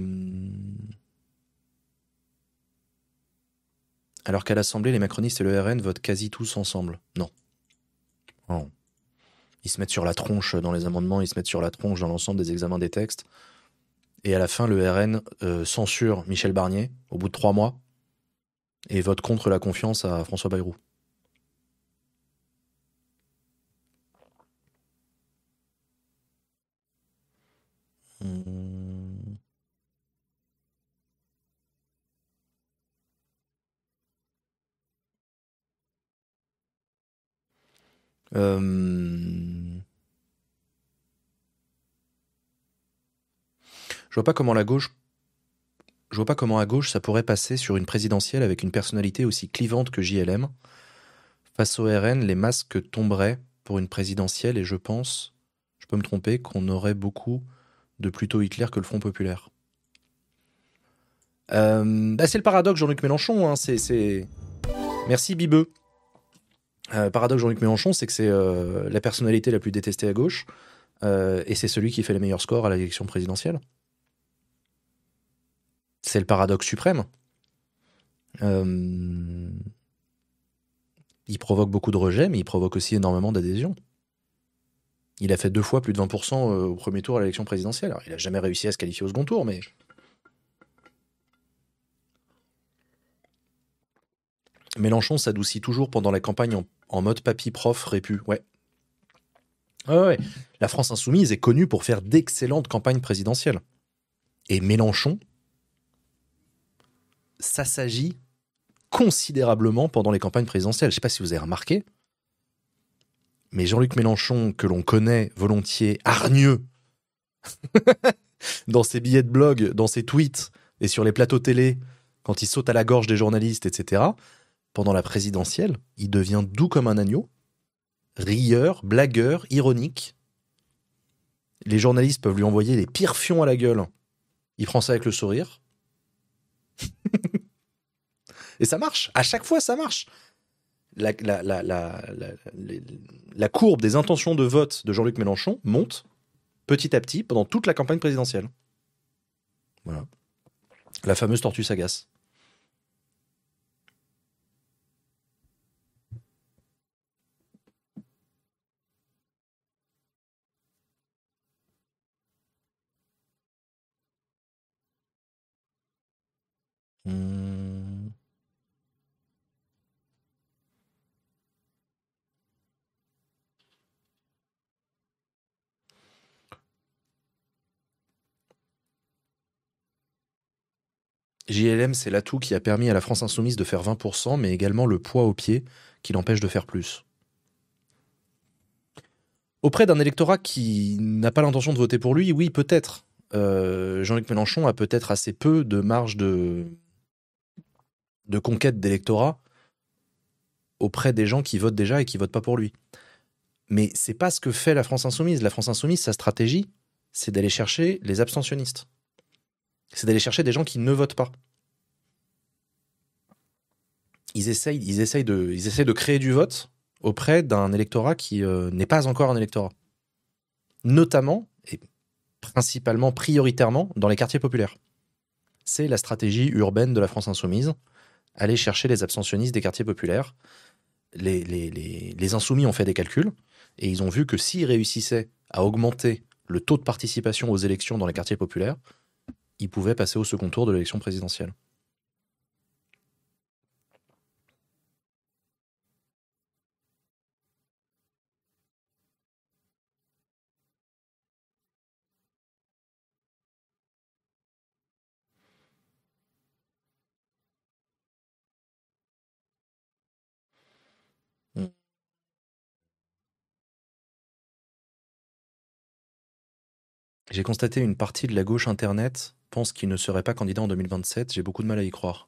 Alors qu'à l'Assemblée, les macronistes et le R N votent quasi tous ensemble. Non. Non. Ils se mettent sur la tronche dans les amendements, ils se mettent sur la tronche dans l'ensemble des examens des textes. Et à la fin, le R N euh, censure Michel Barnier, au bout de trois mois, et vote contre la confiance à François Bayrou. Hum. Euh... Je vois pas comment la gauche, je vois pas comment à gauche ça pourrait passer sur une présidentielle avec une personnalité aussi clivante que J L M. Face au R N, les masques tomberaient pour une présidentielle et je pense, je peux me tromper, qu'on aurait beaucoup de plutôt Hitler que le Front Populaire. Euh, bah c'est le paradoxe Jean-Luc Mélenchon. Hein, c'est, c'est... Merci Bibeux. Euh, le paradoxe Jean-Luc Mélenchon, c'est que c'est euh, la personnalité la plus détestée à gauche euh, et c'est celui qui fait les meilleurs scores à l'élection présidentielle. C'est le paradoxe suprême. Euh... Il provoque beaucoup de rejet, mais il provoque aussi énormément d'adhésion. Il a fait deux fois plus de vingt pour cent au premier tour à l'élection présidentielle. Alors, il n'a jamais réussi à se qualifier au second tour, mais... Mélenchon s'adoucit toujours pendant la campagne en, en mode papy prof répu. Ouais. Ouais, ouais. La France insoumise est connue pour faire d'excellentes campagnes présidentielles. Et Mélenchon s'assagit considérablement pendant les campagnes présidentielles. Je ne sais pas si vous avez remarqué, mais Jean-Luc Mélenchon, que l'on connaît volontiers, hargneux, dans ses billets de blog, dans ses tweets et sur les plateaux télé, quand il saute à la gorge des journalistes, et cetera, pendant la présidentielle, il devient doux comme un agneau, rieur, blagueur, ironique. Les journalistes peuvent lui envoyer les pires fions à la gueule. Il prend ça avec le sourire. Et ça marche. À chaque fois, ça marche. La, la, la, la, la, la, la courbe des intentions de vote de Jean-Luc Mélenchon monte petit à petit pendant toute la campagne présidentielle. Voilà. La fameuse tortue sagace. Hum... J L M, c'est l'atout qui a permis à la France insoumise de faire vingt pour cent, mais également le poids au pied qui l'empêche de faire plus. Auprès d'un électorat qui n'a pas l'intention de voter pour lui, oui, peut-être. Euh, Jean-Luc Mélenchon a peut-être assez peu de marge de, de conquête d'électorat auprès des gens qui votent déjà et qui votent pas pour lui. Mais c'est pas ce que fait la France Insoumise. La France Insoumise, sa stratégie, c'est d'aller chercher les abstentionnistes. C'est d'aller chercher des gens qui ne votent pas. Ils essayent, ils essayent, de, ils essayent de créer du vote auprès d'un électorat qui euh, n'est pas encore un électorat. Notamment, et principalement, prioritairement, dans les quartiers populaires. C'est la stratégie urbaine de la France Insoumise, aller chercher les abstentionnistes des quartiers populaires. Les, les, les, les insoumis ont fait des calculs, et ils ont vu que s'ils réussissaient à augmenter le taux de participation aux élections dans les quartiers populaires, ils pouvaient passer au second tour de l'élection présidentielle. Mm. J'ai constaté une partie de la gauche internet pense qu'il ne serait pas candidat en deux mille vingt-sept. J'ai beaucoup de mal à y croire.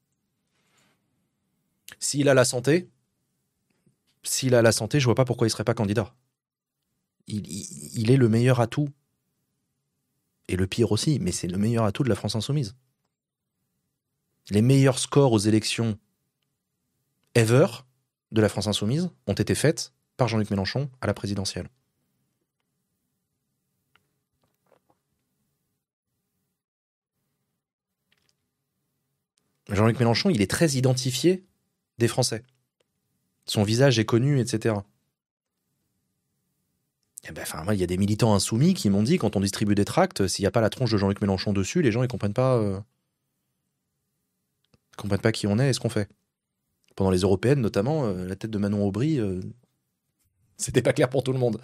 S'il a la santé, s'il a la santé, je vois pas pourquoi il serait pas candidat. Il, il, il est le meilleur atout. Et le pire aussi, mais c'est le meilleur atout de la France Insoumise. Les meilleurs scores aux élections ever de la France Insoumise ont été faits par Jean-Luc Mélenchon à la présidentielle. Jean-Luc Mélenchon, il est très identifié des Français. Son visage est connu, et cetera. Et ben, enfin, il y a des militants insoumis qui m'ont dit, quand on distribue des tracts, s'il n'y a pas la tronche de Jean-Luc Mélenchon dessus, les gens ils comprennent pas, euh, ils comprennent pas qui on est et ce qu'on fait. Pendant les européennes, notamment, euh, la tête de Manon Aubry, euh, c'était pas clair pour tout le monde.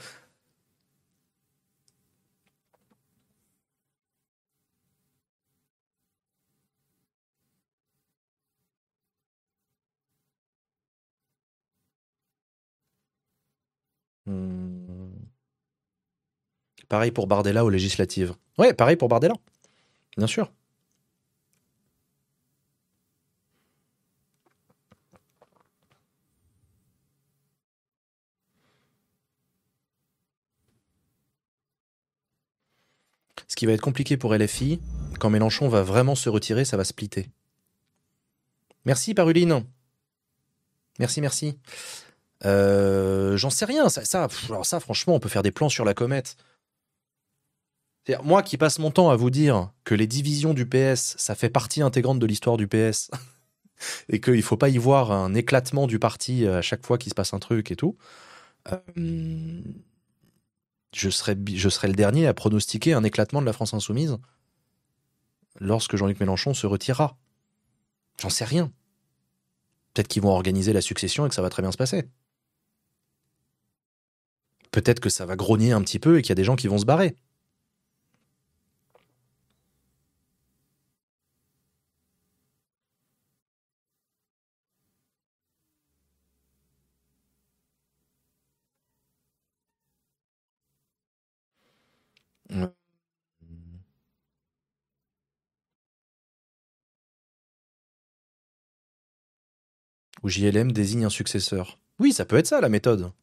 Hum. Pareil pour Bardella aux législatives. Ouais, pareil pour Bardella, bien sûr. Ce qui va être compliqué pour L F I, quand Mélenchon va vraiment se retirer, ça va splitter. Merci Paruline. Merci, merci. Euh, J'en sais rien. Ça, ça, pff, alors ça, franchement, on peut faire des plans sur la comète. C'est-à-dire, moi qui passe mon temps à vous dire que les divisions du P S, ça fait partie intégrante de l'histoire du P S, et qu'il ne faut pas y voir un éclatement du parti à chaque fois qu'il se passe un truc et tout, euh, je, serais, je serais le dernier à pronostiquer un éclatement de la France Insoumise lorsque Jean-Luc Mélenchon se retirera. J'en sais rien. Peut-être qu'ils vont organiser la succession et que ça va très bien se passer. Peut-être que ça va grogner un petit peu et qu'il y a des gens qui vont se barrer. Ouais. Ou J L M désigne un successeur. Oui, ça peut être ça la méthode.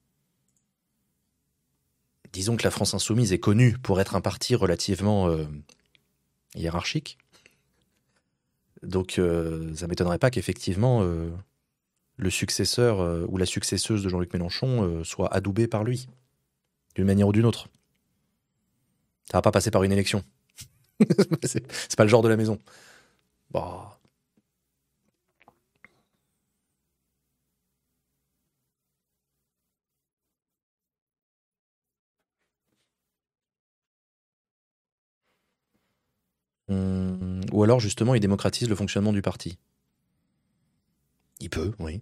Disons que la France Insoumise est connue pour être un parti relativement euh, hiérarchique. Donc euh, ça m'étonnerait pas qu'effectivement euh, le successeur euh, ou la successeuse de Jean-Luc Mélenchon euh, soit adoubé par lui, d'une manière ou d'une autre. Ça va pas passer par une élection. c'est, c'est pas le genre de la maison. Bon. Hum, ou alors justement il démocratise le fonctionnement du parti. Il peut, oui.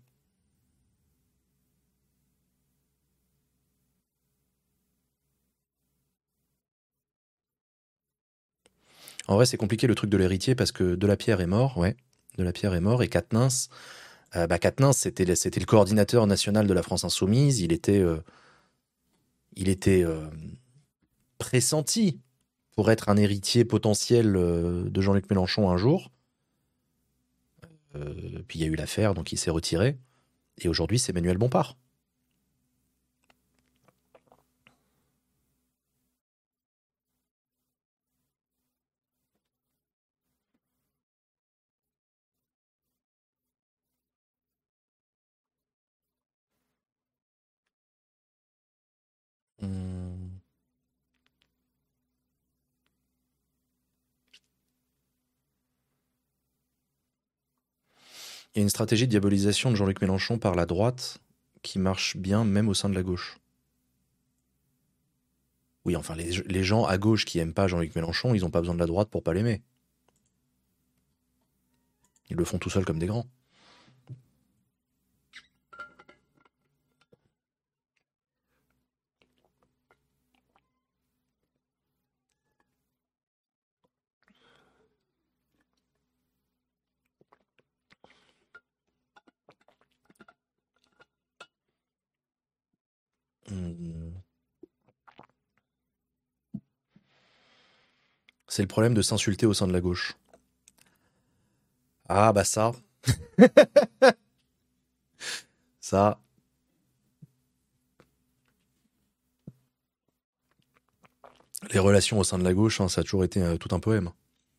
En vrai, c'est compliqué le truc de l'héritier parce que Delapierre est mort, ouais. Delapierre est mort et Quatennens, euh, bah Quatennens c'était, c'était le coordinateur national de la France Insoumise. Il était, euh, il était euh, pressenti pour être un héritier potentiel euh, de Jean-Luc Mélenchon un jour. Euh, puis il y a eu l'affaire, donc il s'est retiré. Et aujourd'hui, c'est Manuel Bompard. Hum. Il y a une stratégie de diabolisation de Jean-Luc Mélenchon par la droite qui marche bien même au sein de la gauche. Oui, enfin, les, les gens à gauche qui aiment pas Jean-Luc Mélenchon, ils n'ont pas besoin de la droite pour pas l'aimer. Ils le font tout seuls comme des grands. Hum. C'est le problème de s'insulter au sein de la gauche. Ah bah ça. Ça. Les relations au sein de la gauche, hein, ça a toujours été euh, tout un poème.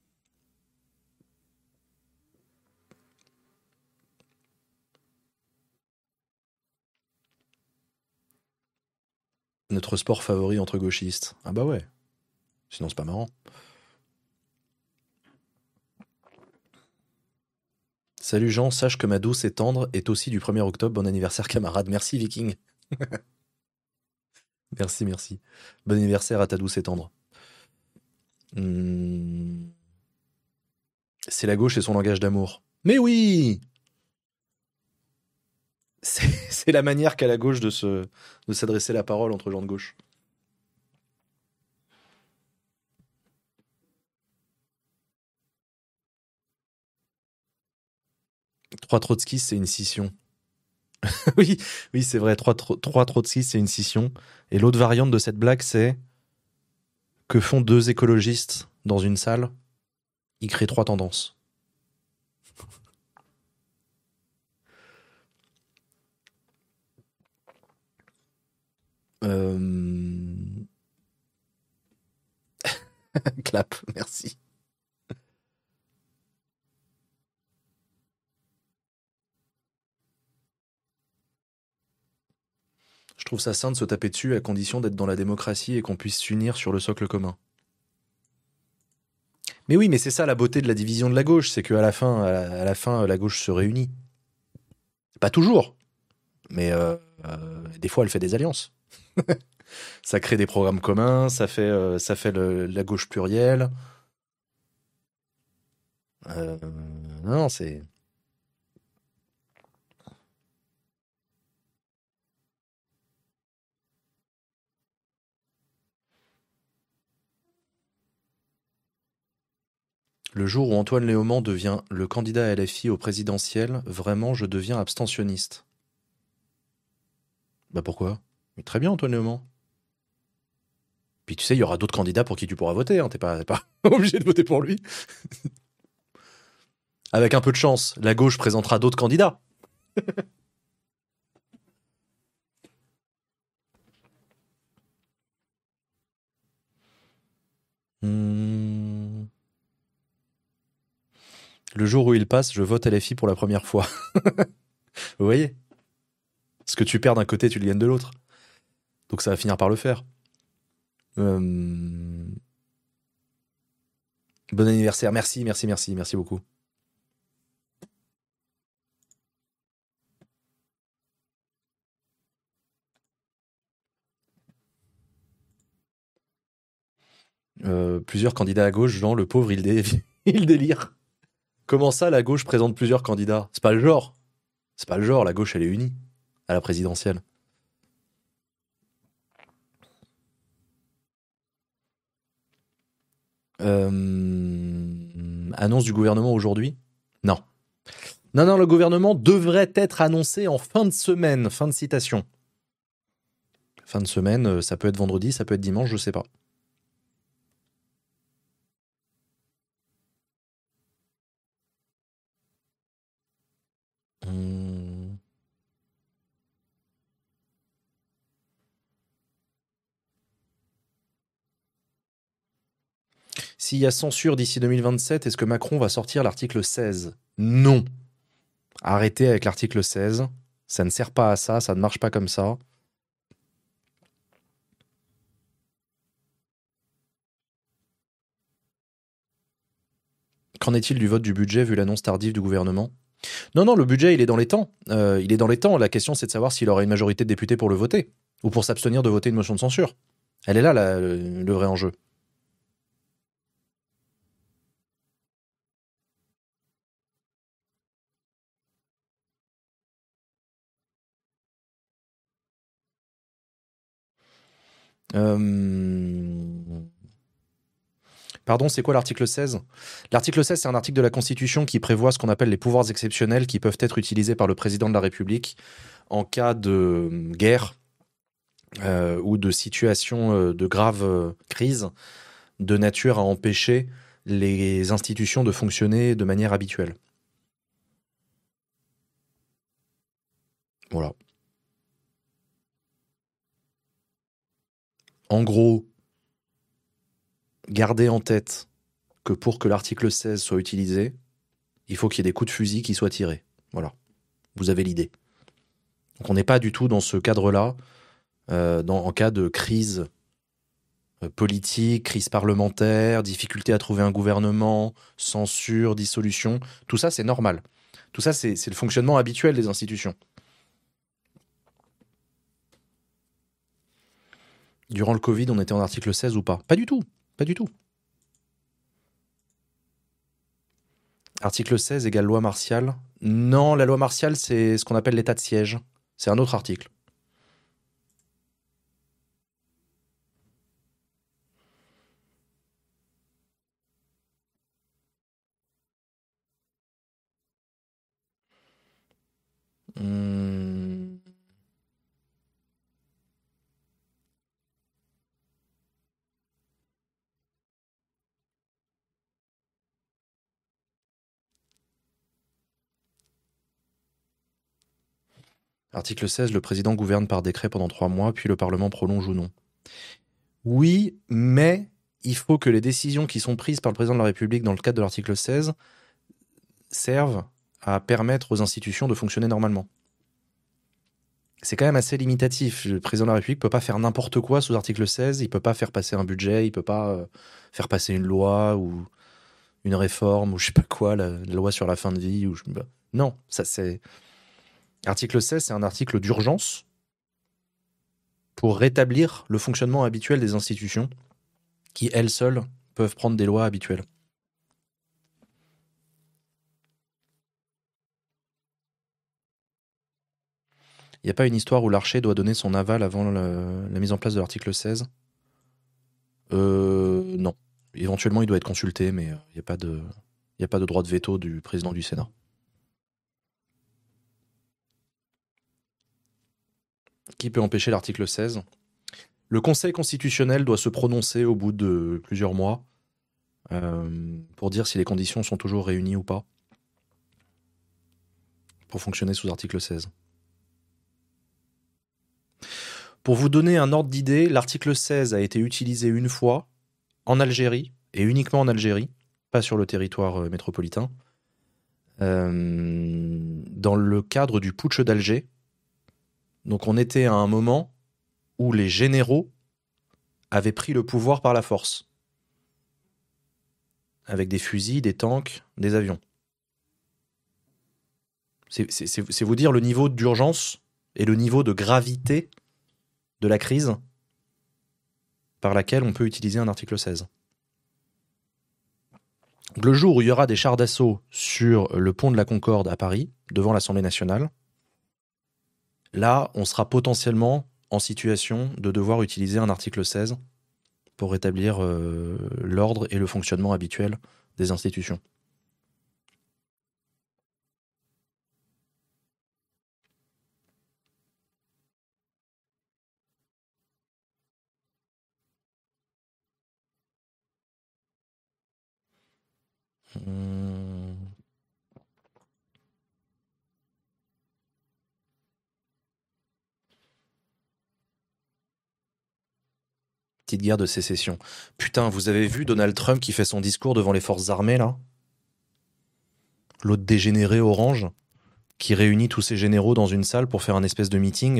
Notre sport favori entre gauchistes. Ah bah ouais. Sinon c'est pas marrant. Salut Jean, sache que ma douce et tendre est aussi du premier octobre. Bon anniversaire camarade. Merci Viking. Merci, merci. Bon anniversaire à ta douce et tendre. Hum. C'est la gauche et son langage d'amour. Mais oui. C'est c'est la manière qu'a la gauche de se de s'adresser la parole entre gens de gauche. Trois trotskistes, c'est une scission. Oui, oui, c'est vrai. Trois, tro- trois trotskistes, c'est une scission. Et l'autre variante de cette blague, c'est que font deux écologistes dans une salle? Ils créent trois tendances. Euh... Clap, merci. Je trouve ça sain de se taper dessus à condition d'être dans la démocratie et qu'on puisse s'unir sur le socle commun. Mais oui, mais c'est ça la beauté de la division de la gauche, c'est qu'à la fin, à la, à la fin, la gauche se réunit. Pas toujours, mais euh, euh, des fois elle fait des alliances. Ça crée des programmes communs, ça fait, euh, ça fait le- la gauche plurielle. Euh, non, c'est... Le jour où Antoine Léaumont devient le candidat L F I au présidentiel, vraiment, je deviens abstentionniste. Bah pourquoi? Mais très bien, Antoine Léaumont. Puis tu sais, il y aura d'autres candidats pour qui tu pourras voter. Hein. T'es pas, t'es pas obligé de voter pour lui. Avec un peu de chance, la gauche présentera d'autres candidats. Hmm. Le jour où il passe, je vote L F I pour la première fois. Vous voyez? Ce que tu perds d'un côté, tu le gagnes de l'autre. Donc ça va finir par le faire. Euh, Bon anniversaire. Merci, merci, merci, merci beaucoup. Euh, plusieurs candidats à gauche, Jean, le pauvre, il, dé- il délire. Comment ça, la gauche présente plusieurs candidats? C'est pas le genre. C'est pas le genre, la gauche, elle est unie à la présidentielle. Euh, Annonce du gouvernement aujourd'hui? Non. Non, non, le gouvernement devrait être annoncé en fin de semaine. Fin de citation. Fin de semaine, euh, ça peut être vendredi, ça peut être dimanche, je sais pas. Hum. S'il y a censure d'ici deux mille vingt-sept, est-ce que Macron va sortir l'article seize? Non. Arrêtez avec l'article seize. Ça ne sert pas à ça, ça ne marche pas comme ça. Qu'en est-il du vote du budget vu l'annonce tardive du gouvernement? Non, non, le budget, il est dans les temps. Euh, il est dans les temps. La question, c'est de savoir s'il aura une majorité de députés pour le voter ou pour s'abstenir de voter une motion de censure. Elle est là, la- le, le vrai enjeu. Euh, Pardon, c'est quoi l'article seize? L'article seize, c'est un article de la Constitution qui prévoit ce qu'on appelle les pouvoirs exceptionnels qui peuvent être utilisés par le président de la République en cas de guerre euh, ou de situation euh, de grave euh, crise de nature à empêcher les institutions de fonctionner de manière habituelle. Voilà. En gros, gardez en tête que pour que l'article seize soit utilisé, il faut qu'il y ait des coups de fusil qui soient tirés. Voilà. Vous avez l'idée. Donc on n'est pas du tout dans ce cadre-là, euh, dans, en cas de crise euh, politique, crise parlementaire, difficulté à trouver un gouvernement, censure, dissolution. Tout ça, c'est normal. Tout ça, c'est c'est le fonctionnement habituel des institutions. Durant le Covid, on était en article seize ou pas? Pas du tout. Pas du tout. Article seize égale loi martiale. Non, la loi martiale, c'est ce qu'on appelle l'état de siège. C'est un autre article. Hum, Article seize, le président gouverne par décret pendant trois mois, puis le Parlement prolonge ou non. Oui, mais il faut que les décisions qui sont prises par le président de la République dans le cadre de l'article seize servent à permettre aux institutions de fonctionner normalement. C'est quand même assez limitatif. Le président de la République ne peut pas faire n'importe quoi sous article seize, il ne peut pas faire passer un budget, il ne peut pas euh, faire passer une loi ou une réforme ou je sais pas quoi, la, la loi sur la fin de vie. Ou je... Non, ça c'est... Article seize, c'est un article d'urgence pour rétablir le fonctionnement habituel des institutions qui, elles seules, peuvent prendre des lois habituelles. Il n'y a pas une histoire où l'archer doit donner son aval avant le- la mise en place de l'article seize? Euh, non. Éventuellement, il doit être consulté, mais euh, il n'y a pas de, il y a pas de droit de veto du président du Sénat. Qui peut empêcher l'article seize? Le Conseil constitutionnel doit se prononcer au bout de plusieurs mois euh, pour dire si les conditions sont toujours réunies ou pas pour fonctionner sous article seize. Pour vous donner un ordre d'idée, l'article seize a été utilisé une fois en Algérie, et uniquement en Algérie, pas sur le territoire euh, métropolitain, euh, dans le cadre du putsch d'Alger. Donc on était à un moment où les généraux avaient pris le pouvoir par la force, avec des fusils, des tanks, des avions. C'est, c'est- c'est- c'est vous dire le niveau d'urgence et le niveau de gravité de la crise par laquelle on peut utiliser un article seize. Donc, le jour où il y aura des chars d'assaut sur le pont de la Concorde à Paris, devant l'Assemblée nationale, là, on sera potentiellement en situation de devoir utiliser un article seize pour rétablir euh, l'ordre et le fonctionnement habituel des institutions. Hum. Petite guerre de sécession. Putain, vous avez vu Donald Trump qui fait son discours devant les forces armées, là? L'autre dégénéré orange qui réunit tous ses généraux dans une salle pour faire un espèce de meeting.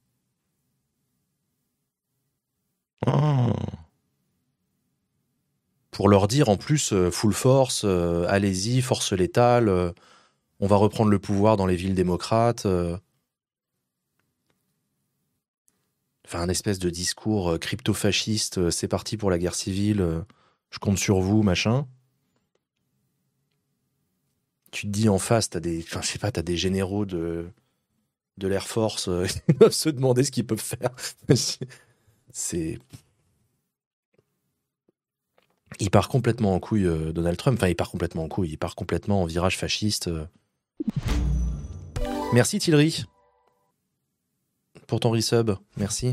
Oh. Pour leur dire en plus, euh, full force, euh, allez-y, force létale, euh, on va reprendre le pouvoir dans les villes démocrates. euh. Enfin, un espèce de discours euh, crypto-fasciste, euh, c'est parti pour la guerre civile, euh, je compte sur vous, machin. Tu te dis en face, t'as des, enfin, je sais pas, t'as des généraux de, de l'Air Force euh, qui doivent se demander ce qu'ils peuvent faire. C'est. Il part complètement en couille, euh, Donald Trump. Enfin, il part complètement en couille. Il part complètement en virage fasciste. euh. Merci, Tillery, pour ton resub. Merci.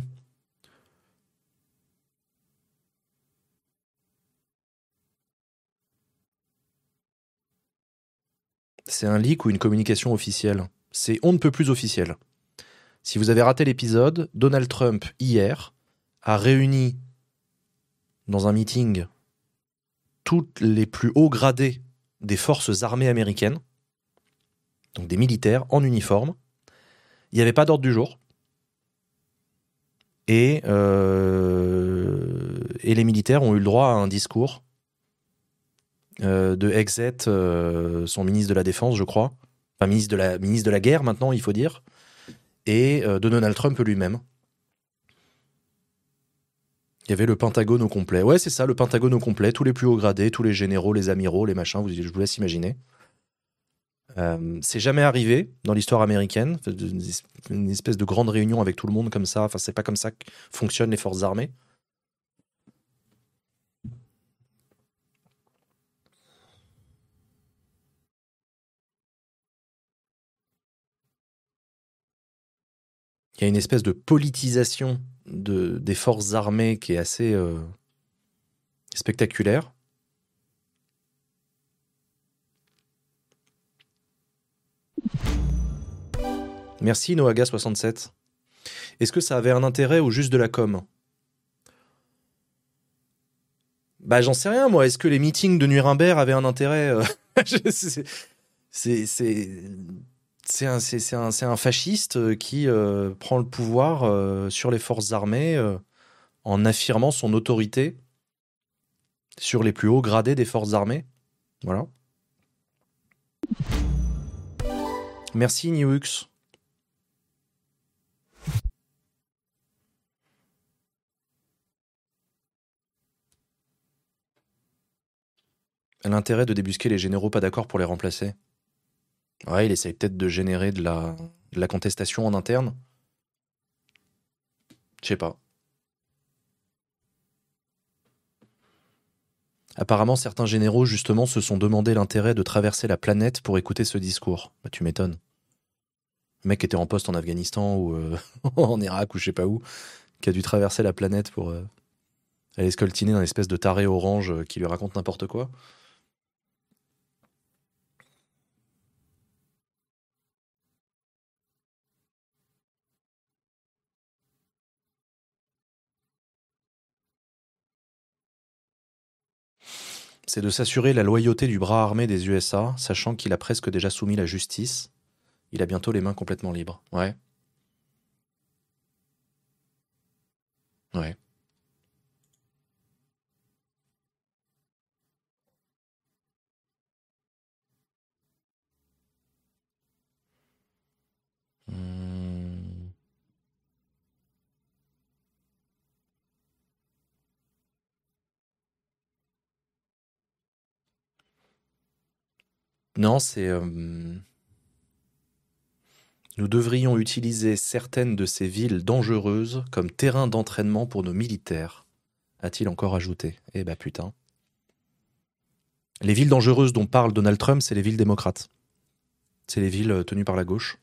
C'est un leak ou une communication officielle? C'est on ne peut plus officiel. Si vous avez raté l'épisode, Donald Trump, hier, a réuni dans un meeting tous les plus hauts gradés des forces armées américaines, donc des militaires en uniforme. Il n'y avait pas d'ordre du jour. Et, euh, et les militaires ont eu le droit à un discours euh, de Exet, euh, son ministre de la Défense, je crois. Enfin, ministre de la, ministre de la Guerre, maintenant, il faut dire. Et euh, de Donald Trump lui-même. Il y avait le Pentagone au complet. Ouais, c'est ça, le Pentagone au complet. Tous les plus hauts gradés, tous les généraux, les amiraux, les machins, vous, je vous laisse imaginer. Euh, c'est jamais arrivé dans l'histoire américaine, une espèce de grande réunion avec tout le monde comme ça. Enfin, c'est pas comme ça que fonctionnent les forces armées. Il y a une espèce de politisation de, des forces armées qui est assez euh, spectaculaire. Merci Noaga soixante-sept. Est-ce que ça avait un intérêt ou juste de la com? Bah j'en sais rien moi. Est-ce que les meetings de Nuremberg avaient un intérêt euh, c'est, c'est, c'est, c'est, un, c'est, c'est, un, c'est un fasciste qui euh, prend le pouvoir euh, sur les forces armées euh, en affirmant son autorité sur les plus hauts gradés des forces armées. Voilà. Merci Niwux. L'intérêt de débusquer les généraux pas d'accord pour les remplacer. Ouais, il essaye peut-être de générer de la, de la contestation en interne. Je sais pas. Apparemment, certains généraux, justement, se sont demandé l'intérêt de traverser la planète pour écouter ce discours. Bah, tu m'étonnes. Le mec était en poste en Afghanistan ou euh, en Irak ou je sais pas où, qui a dû traverser la planète pour euh, aller scoltiner un espèce de taré orange euh, qui lui raconte n'importe quoi. C'est de s'assurer la loyauté du bras armé des U S A, sachant qu'il a presque déjà soumis la justice. Il a bientôt les mains complètement libres. Ouais. Ouais. Hum. Non, c'est... euh, Nous devrions utiliser certaines de ces villes dangereuses comme terrain d'entraînement pour nos militaires, a-t-il encore ajouté. Eh bah putain. Les villes dangereuses dont parle Donald Trump, c'est les villes démocrates. C'est les villes euh, tenues par la gauche.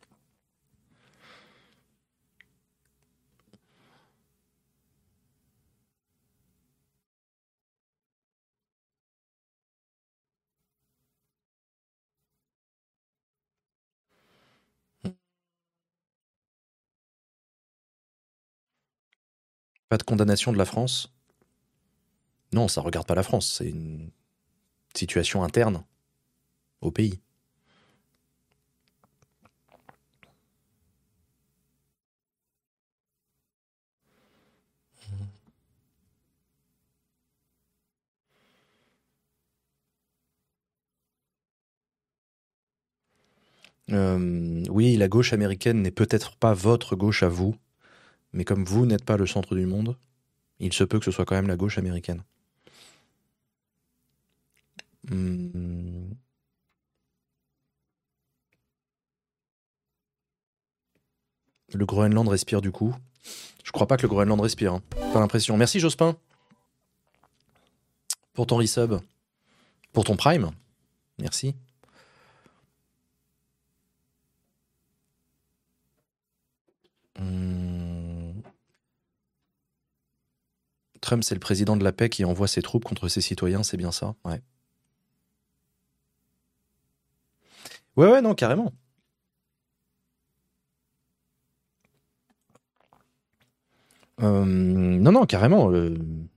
Pas de condamnation de la France. Non, ça regarde pas la France. C'est une situation interne au pays. Euh, oui, la gauche américaine n'est peut-être pas votre gauche à vous, mais comme vous n'êtes pas le centre du monde, il se peut que ce soit quand même la gauche américaine. Hum, Le Groenland respire du coup. Je crois pas que le Groenland respire. Hein. Pas l'impression. Merci Jospin pour ton resub, pour ton prime. Merci. Hum, Trump, c'est le président de la paix qui envoie ses troupes contre ses citoyens, c'est bien ça? Ouais. Ouais, ouais, non, carrément. Euh, non, non, carrément. euh,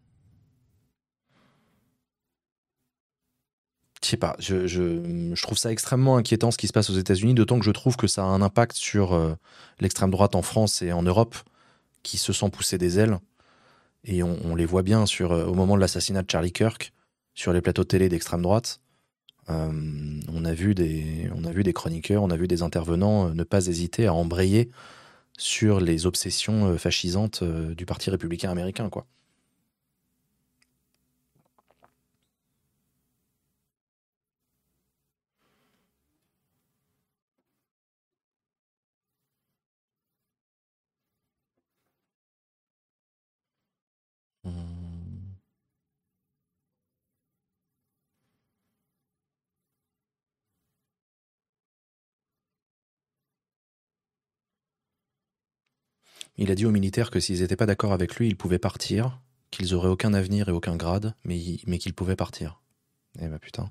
Je sais pas, je, je, je trouve ça extrêmement inquiétant ce qui se passe aux États-Unis, d'autant que je trouve que ça a un impact sur euh, l'extrême droite en France et en Europe, qui se sent pousser des ailes. Et on, on les voit bien sur, euh, au moment de l'assassinat de Charlie Kirk, sur les plateaux de télé d'extrême droite. Euh, on, a vu des, on a vu des chroniqueurs, on a vu des intervenants euh, ne pas hésiter à embrayer sur les obsessions euh, fascisantes euh, du Parti républicain américain, quoi. Hum. Il a dit aux militaires que s'ils n'étaient pas d'accord avec lui, ils pouvaient partir, qu'ils auraient aucun avenir et aucun grade, mais, ils- mais qu'ils pouvaient partir. Eh ben putain.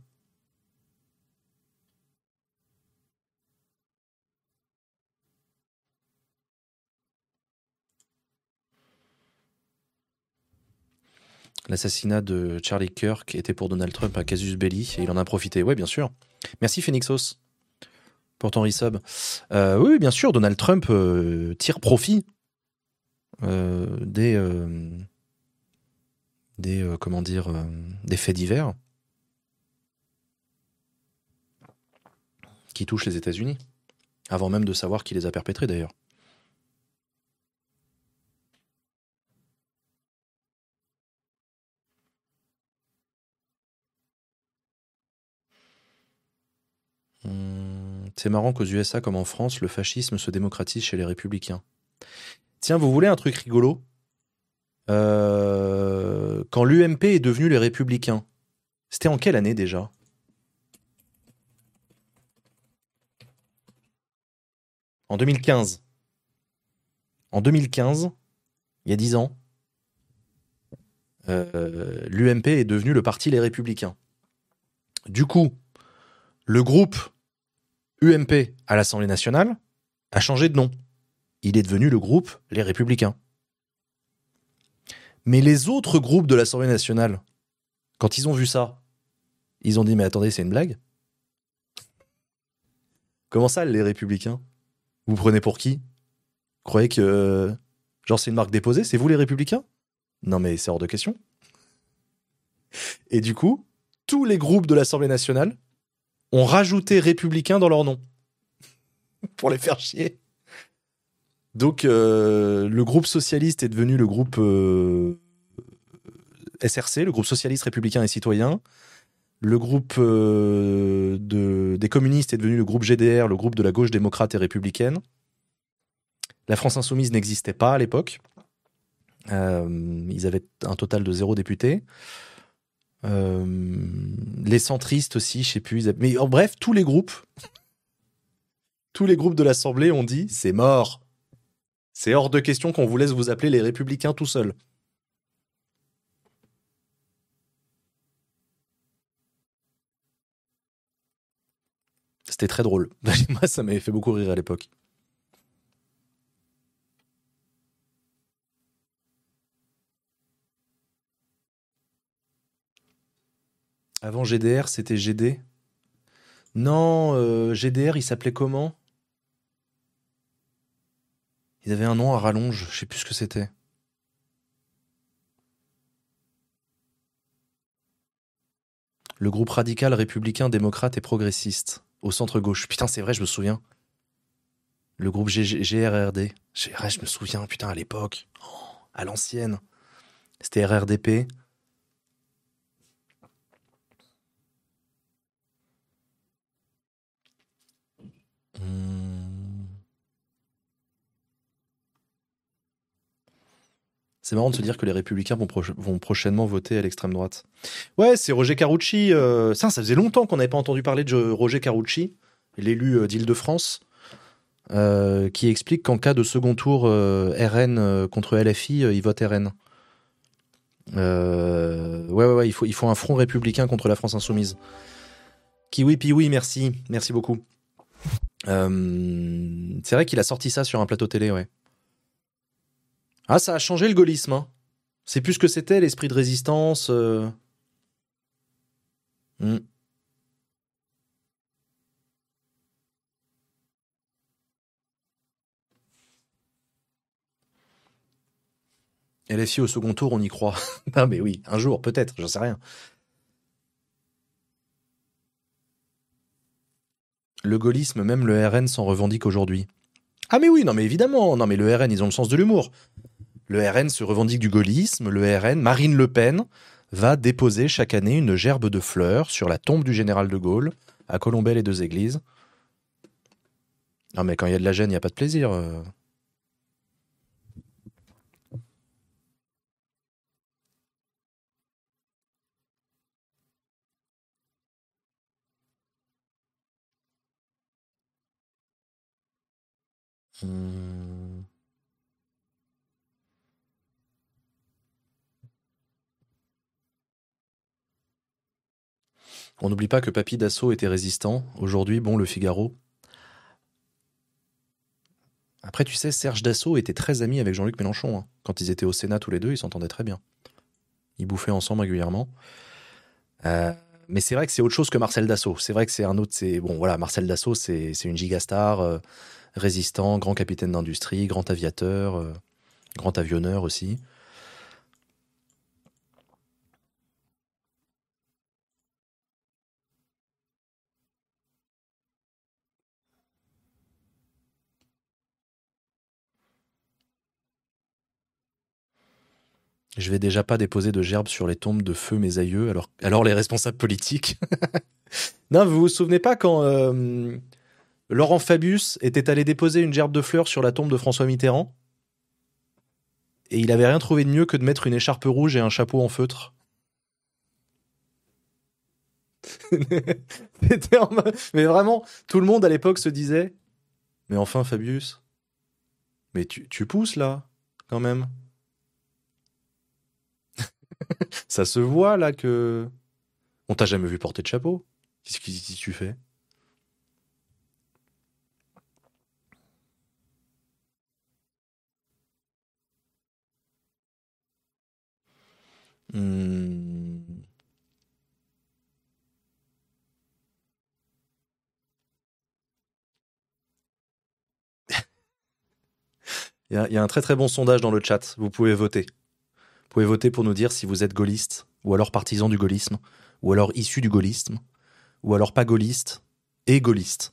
L'assassinat de Charlie Kirk était pour Donald Trump un casus belli et il en a profité. Ouais, bien sûr. Merci Phoenixos pour ton resub. Euh, oui, bien sûr, Donald Trump euh, tire profit euh, des, euh, des euh, comment dire, euh, des faits divers qui touchent les États-Unis, avant même de savoir qui les a perpétrés d'ailleurs. Hum, c'est marrant qu'aux U S A comme en France, le fascisme se démocratise chez les républicains. Tiens, vous voulez un truc rigolo? Euh, Quand l'U M P est devenu les républicains, c'était en quelle année déjà? En deux mille quinze. En deux mille quinze, il y a dix ans, euh, l'U M P est devenu le parti Les Républicains. Du coup, le groupe U M P à l'Assemblée nationale a changé de nom. Il est devenu le groupe Les Républicains. Mais les autres groupes de l'Assemblée nationale, quand ils ont vu ça, ils ont dit « Mais attendez, c'est une blague? Comment ça, les Républicains? Vous prenez pour qui? Vous croyez que... euh, genre, c'est une marque déposée? C'est vous, les Républicains? Non, mais c'est hors de question. » Et du coup, tous les groupes de l'Assemblée nationale ont rajouté républicains dans leur nom. Pour les faire chier. Donc, euh, le groupe socialiste est devenu le groupe euh, S R C, le groupe socialiste républicain et citoyen. Le groupe euh, de, des communistes est devenu le groupe G D R, le groupe de la gauche démocrate et républicaine. La France insoumise n'existait pas à l'époque. Euh, ils avaient un total de zéro député. Euh, les centristes aussi, je sais plus. Ils avaient... Mais en bref, tous les groupes, tous les groupes de l'Assemblée ont dit c'est mort. C'est hors de question qu'on vous laisse vous appeler les républicains tout seuls. C'était très drôle. Moi, ça m'avait fait beaucoup rire à l'époque. Avant G D R, c'était G D. Non, euh, G D R, il s'appelait comment? Il avait un nom à rallonge, je sais plus ce que c'était. Le groupe radical républicain, démocrate et progressiste. Au centre-gauche. Putain, c'est vrai, je me souviens. Le groupe G G G R R D. G- ouais, je me souviens, putain, à l'époque. Oh, à l'ancienne. C'était R R D P. Hmm. C'est marrant de se dire que les républicains vont, proche- vont prochainement voter à l'extrême droite. Ouais, c'est Roger Carucci. euh, Ça, ça faisait longtemps qu'on n'avait pas entendu parler de Jo- Roger Carucci, l'élu euh, d'Île-de-France, euh, qui explique qu'en cas de second tour euh, R N euh, contre L F I, euh, il vote R N. Euh, ouais, ouais, ouais, il faut, il faut un front républicain contre la France insoumise. Kiwi Piwi, merci, merci beaucoup. Euh, c'est vrai qu'il a sorti ça sur un plateau télé, ouais. Ah, ça a changé le gaullisme, hein. C'est plus ce que c'était, l'esprit de résistance. euh. Hmm. L F I au second tour, on y croit. Ah, mais oui, un jour, peut-être, j'en sais rien. Le gaullisme, même le R N s'en revendique aujourd'hui. Ah, mais oui, non, mais évidemment, non, mais le R N, ils ont le sens de l'humour. Le R N se revendique du gaullisme. Le R N, Marine Le Pen, va déposer chaque année une gerbe de fleurs sur la tombe du général de Gaulle, à Colombelles et deux églises. Non, mais quand il y a de la gêne, il n'y a pas de plaisir. euh. Hmm. On n'oublie pas que Papy Dassault était résistant. Aujourd'hui, bon, le Figaro. Après, tu sais, Serge Dassault était très ami avec Jean-Luc Mélenchon, hein. Quand ils étaient au Sénat tous les deux, ils s'entendaient très bien. Ils bouffaient ensemble régulièrement. Euh, mais c'est vrai que c'est autre chose que Marcel Dassault. C'est vrai que c'est un autre. C'est bon, voilà, Marcel Dassault, c'est c'est une gigastar, euh, résistant, grand capitaine d'industrie, grand aviateur, euh, grand avionneur aussi. Je vais déjà pas déposer de gerbes sur les tombes de feu mes aïeux, alors, alors les responsables politiques. Non, vous vous souvenez pas quand euh, Laurent Fabius était allé déposer une gerbe de fleurs sur la tombe de François Mitterrand et il avait rien trouvé de mieux que de mettre une écharpe rouge et un chapeau en feutre. C'était en mode- Mais vraiment, tout le monde à l'époque se disait mais enfin Fabius, mais tu, tu pousses là, quand même. Ça se voit là que... On t'a jamais vu porter de chapeau. Qu'est-ce que qu'est-ce que tu fais? Hmm. Il y, a- il y a un très très bon sondage dans le chat. Vous pouvez voter. Vous pouvez voter pour nous dire si vous êtes gaulliste, ou alors partisan du gaullisme, ou alors issu du gaullisme, ou alors pas gaulliste et gaulliste.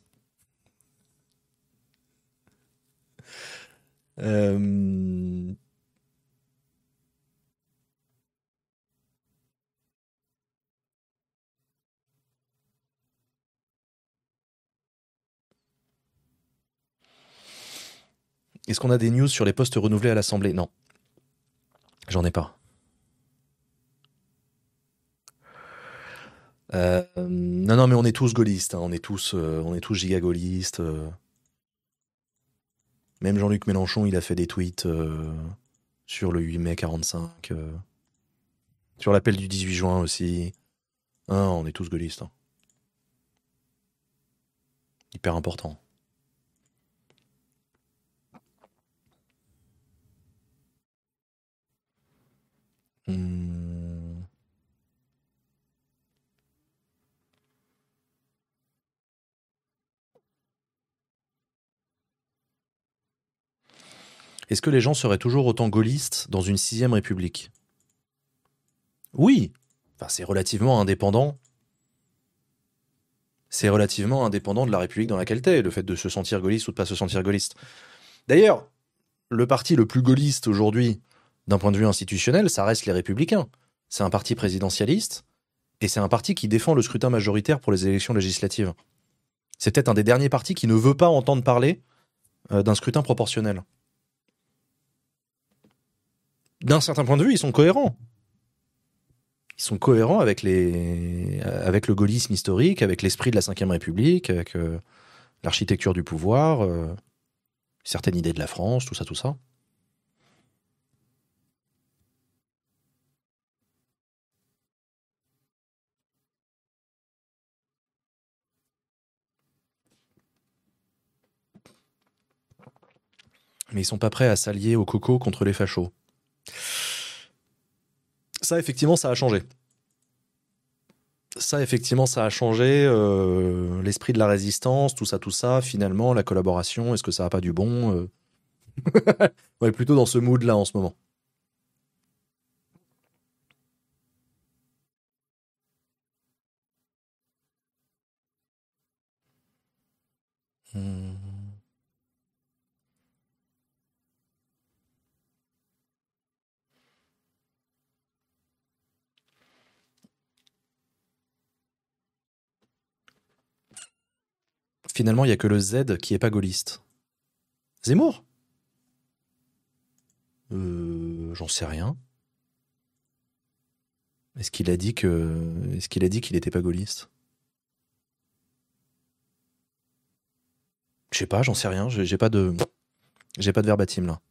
Euh, Est-ce qu'on a des news sur les postes renouvelés à l'Assemblée? Non, j'en ai pas. Euh, non, non, mais on est tous gaullistes. Hein. On est tous, euh, on est tous giga gaullistes. euh. Même Jean-Luc Mélenchon, il a fait des tweets euh, sur le huit mai quarante-cinq, euh, sur l'appel du dix-huit juin aussi. Ah, on est tous gaullistes. Hein. Hyper important. Hmm. Est-ce que les gens seraient toujours autant gaullistes dans une sixième république? Oui. Enfin, c'est relativement indépendant. C'est relativement indépendant de la république dans laquelle t'es, le fait de se sentir gaulliste ou de pas se sentir gaulliste. D'ailleurs, le parti le plus gaulliste aujourd'hui, d'un point de vue institutionnel, ça reste les Républicains. C'est un parti présidentialiste, et c'est un parti qui défend le scrutin majoritaire pour les élections législatives. C'est peut-être un des derniers partis qui ne veut pas entendre parler euh, d'un scrutin proportionnel. D'un certain point de vue, ils sont cohérents. Ils sont cohérents avec, les... avec le gaullisme historique, avec l'esprit de la cinquième République, avec euh, l'architecture du pouvoir, euh, certaines idées de la France, tout ça, tout ça. Mais ils sont pas prêts à s'allier au coco contre les fachos. Ça, effectivement, ça a changé. Ça, effectivement, ça a changé. Euh, l'esprit de la résistance, tout ça, tout ça. Finalement, la collaboration, est-ce que ça a pas du bon euh... On est plutôt dans ce mood-là en ce moment. Hmm. Finalement, il n'y a que le Z qui est pas gaulliste. Zemmour euh, J'en sais rien. Est-ce qu'il a dit que, est-ce qu'il a dit qu'il était pas gaulliste? Je sais pas, j'en sais rien. J'ai, j'ai pas de, j'ai pas de verbatim là.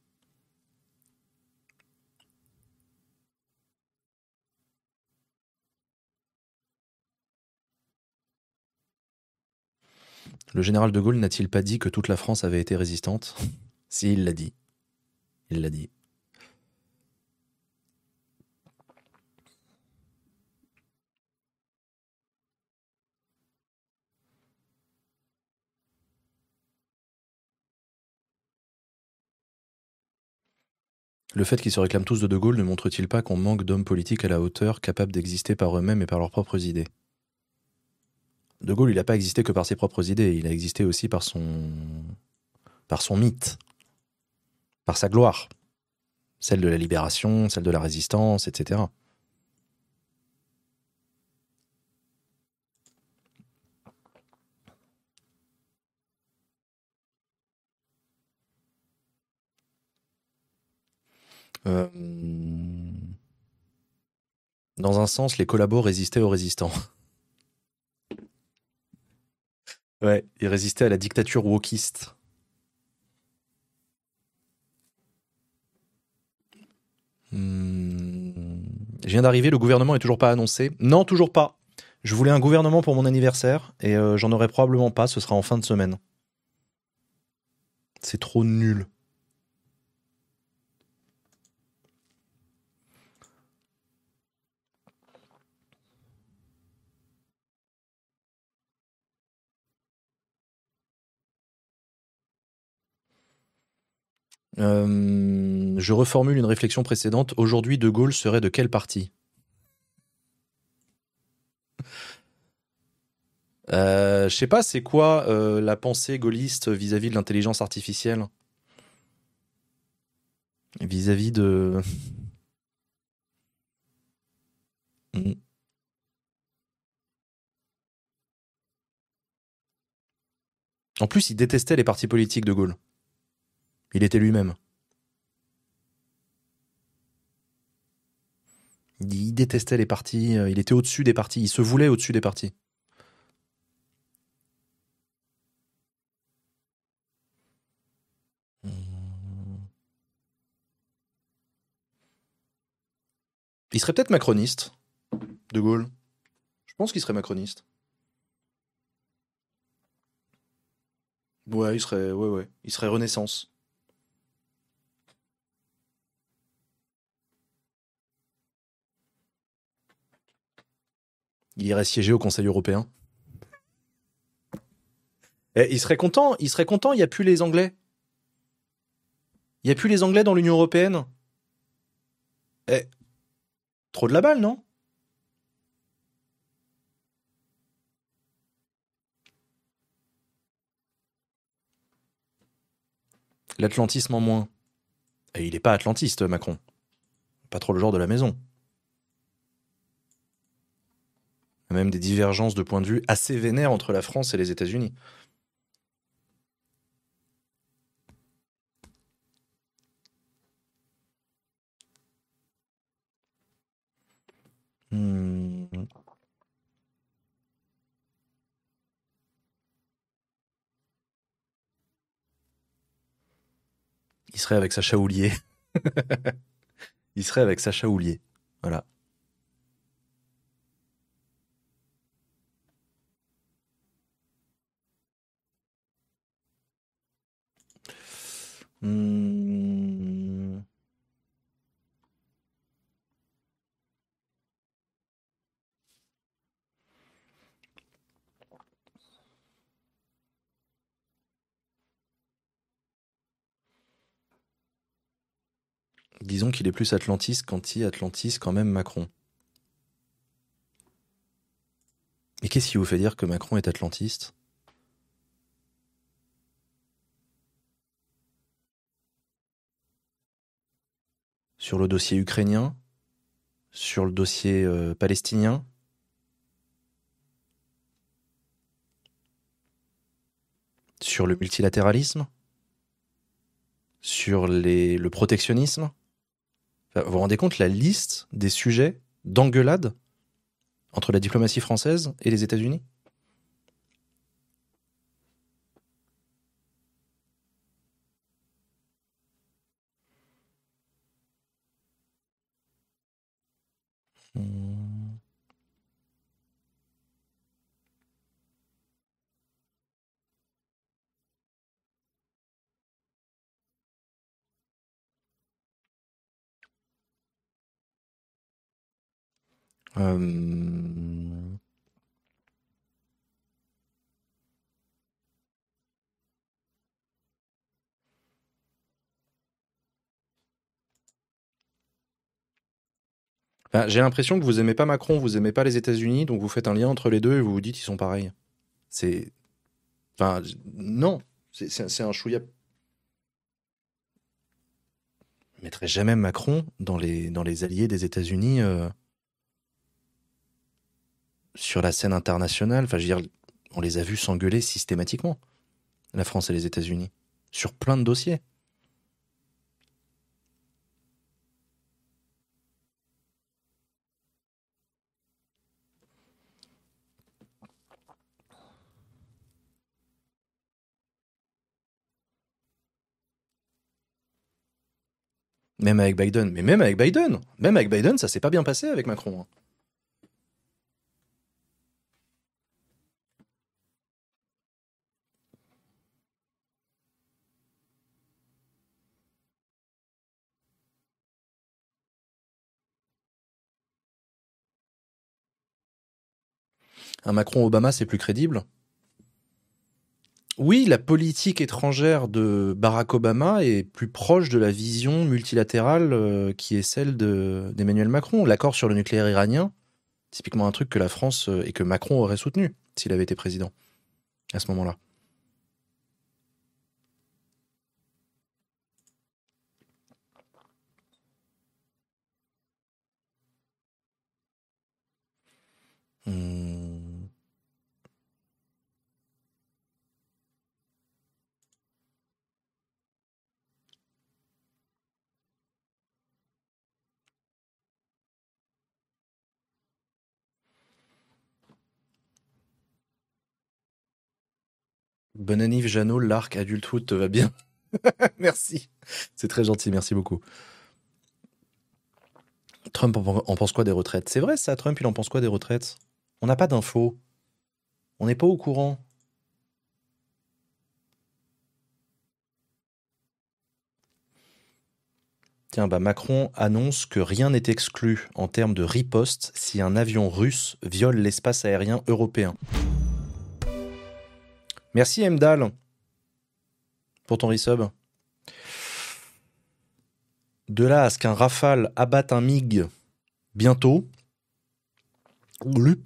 Le général de Gaulle n'a-t-il pas dit que toute la France avait été résistante? Si, il l'a dit. Il l'a dit. Le fait qu'ils se réclament tous de De Gaulle ne montre-t-il pas qu'on manque d'hommes politiques à la hauteur, capables d'exister par eux-mêmes et par leurs propres idées? De Gaulle, il n'a pas existé que par ses propres idées, il a existé aussi par son, par son mythe, par sa gloire, celle de la libération, celle de la résistance, et cetera. Euh, Dans un sens, les collabos résistaient aux résistants. Ouais, ils résistaient à la dictature wokiste. Hmm. Je viens d'arriver, le gouvernement est toujours pas annoncé. Non, toujours pas. Je voulais un gouvernement pour mon anniversaire et euh, j'en aurai probablement pas, ce sera en fin de semaine. C'est trop nul. Euh, je reformule une réflexion précédente. Aujourd'hui, De Gaulle serait de quel parti? euh, Je sais pas, c'est quoi euh, la pensée gaulliste vis-à-vis de l'intelligence artificielle? Vis-à-vis de... Hmm. En plus, il détestait les partis politiques, De Gaulle. Il était lui-même. Il détestait les partis, euh, il était au-dessus des partis, il se voulait au-dessus des partis. Hmm. Il serait peut-être macroniste, De Gaulle. Je pense qu'il serait macroniste. Ouais, il serait, ouais, ouais, il serait Renaissance. Il irait siéger au Conseil européen. Et il serait content, il serait content, il n'y a plus les Anglais. Il y a plus les Anglais dans l'Union européenne. Eh, trop de la balle, non? L'atlantisme en moins. Et il est pas atlantiste, Macron. Pas trop le genre de la maison. Il y a même des divergences de point de vue assez vénères entre la France et les États-Unis. Hmm. Il serait avec Sacha Houlier. Il serait avec Sacha Houlier. Voilà. Hmm. Disons qu'il est plus atlantiste qu'anti-atlantiste quand même Macron. Mais qu'est-ce qui vous fait dire que Macron est atlantiste? Sur le dossier ukrainien? Sur le dossier euh, palestinien? Sur le multilatéralisme? Sur les, le protectionnisme? Enfin, vous vous rendez compte la liste des sujets d'engueulade entre la diplomatie française et les États-Unis? Hmm. Euh... Enfin, j'ai l'impression que vous aimez pas Macron, vous aimez pas les États-Unis, donc vous faites un lien entre les deux et vous vous dites ils sont pareils. C'est, enfin, non, c'est, c'est, c'est un chouïa. Je mettrais jamais Macron dans les dans les alliés des États-Unis euh, sur la scène internationale. Enfin, je veux dire, on les a vus s'engueuler systématiquement, la France et les États-Unis, sur plein de dossiers. Même avec Biden. Mais même avec Biden. Même avec Biden, ça s'est pas bien passé avec Macron. Hein. Un Macron-Obama, c'est plus crédible. Oui, la politique étrangère de Barack Obama est plus proche de la vision multilatérale euh, qui est celle de, d'Emmanuel Macron. L'accord sur le nucléaire iranien, typiquement un truc que la France euh, et que Macron aurait soutenu s'il avait été président à ce moment-là. Hmm. Bonne année, Jeannot, l'arc adulthood te va bien. Merci. C'est très gentil, merci beaucoup. Trump en, en pense quoi des retraites? C'est vrai ça, Trump, il en pense quoi des retraites? On n'a pas d'infos. On n'est pas au courant. Tiens, bah Macron annonce que rien n'est exclu en termes de riposte si un avion russe viole l'espace aérien européen. Merci Mdal pour ton resub. De là à ce qu'un Rafale abatte un MiG bientôt, Lup,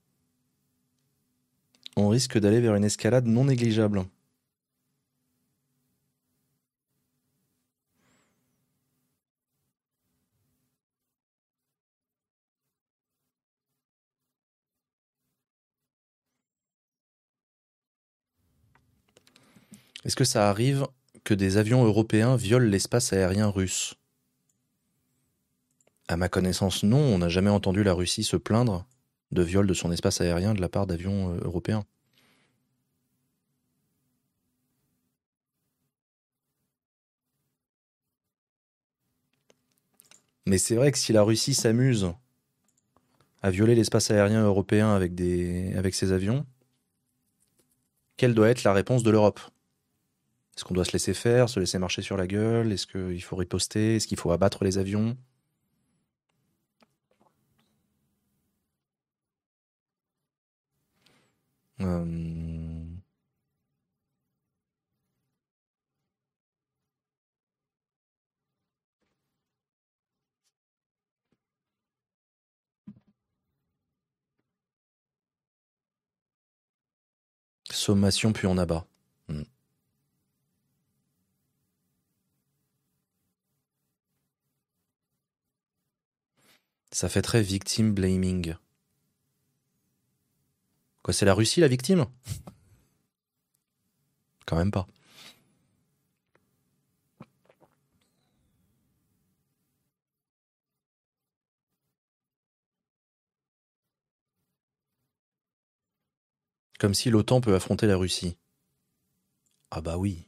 on risque d'aller vers une escalade non négligeable. Est-ce que ça arrive que des avions européens violent l'espace aérien russe? À ma connaissance, non. On n'a jamais entendu la Russie se plaindre de viol de son espace aérien de la part d'avions euh, européens. Mais c'est vrai que si la Russie s'amuse à violer l'espace aérien européen avec, des... avec ses avions, quelle doit être la réponse de l'Europe? Est-ce qu'on doit se laisser faire, se laisser marcher sur la gueule? Est-ce qu'il faut riposter? Est-ce qu'il faut abattre les avions? Euh, Sommation puis on abat. Hmm. Ça fait très victim blaming. Quoi, c'est la Russie la victime? Quand même pas. Comme si l'OTAN peut affronter la Russie. Ah bah oui.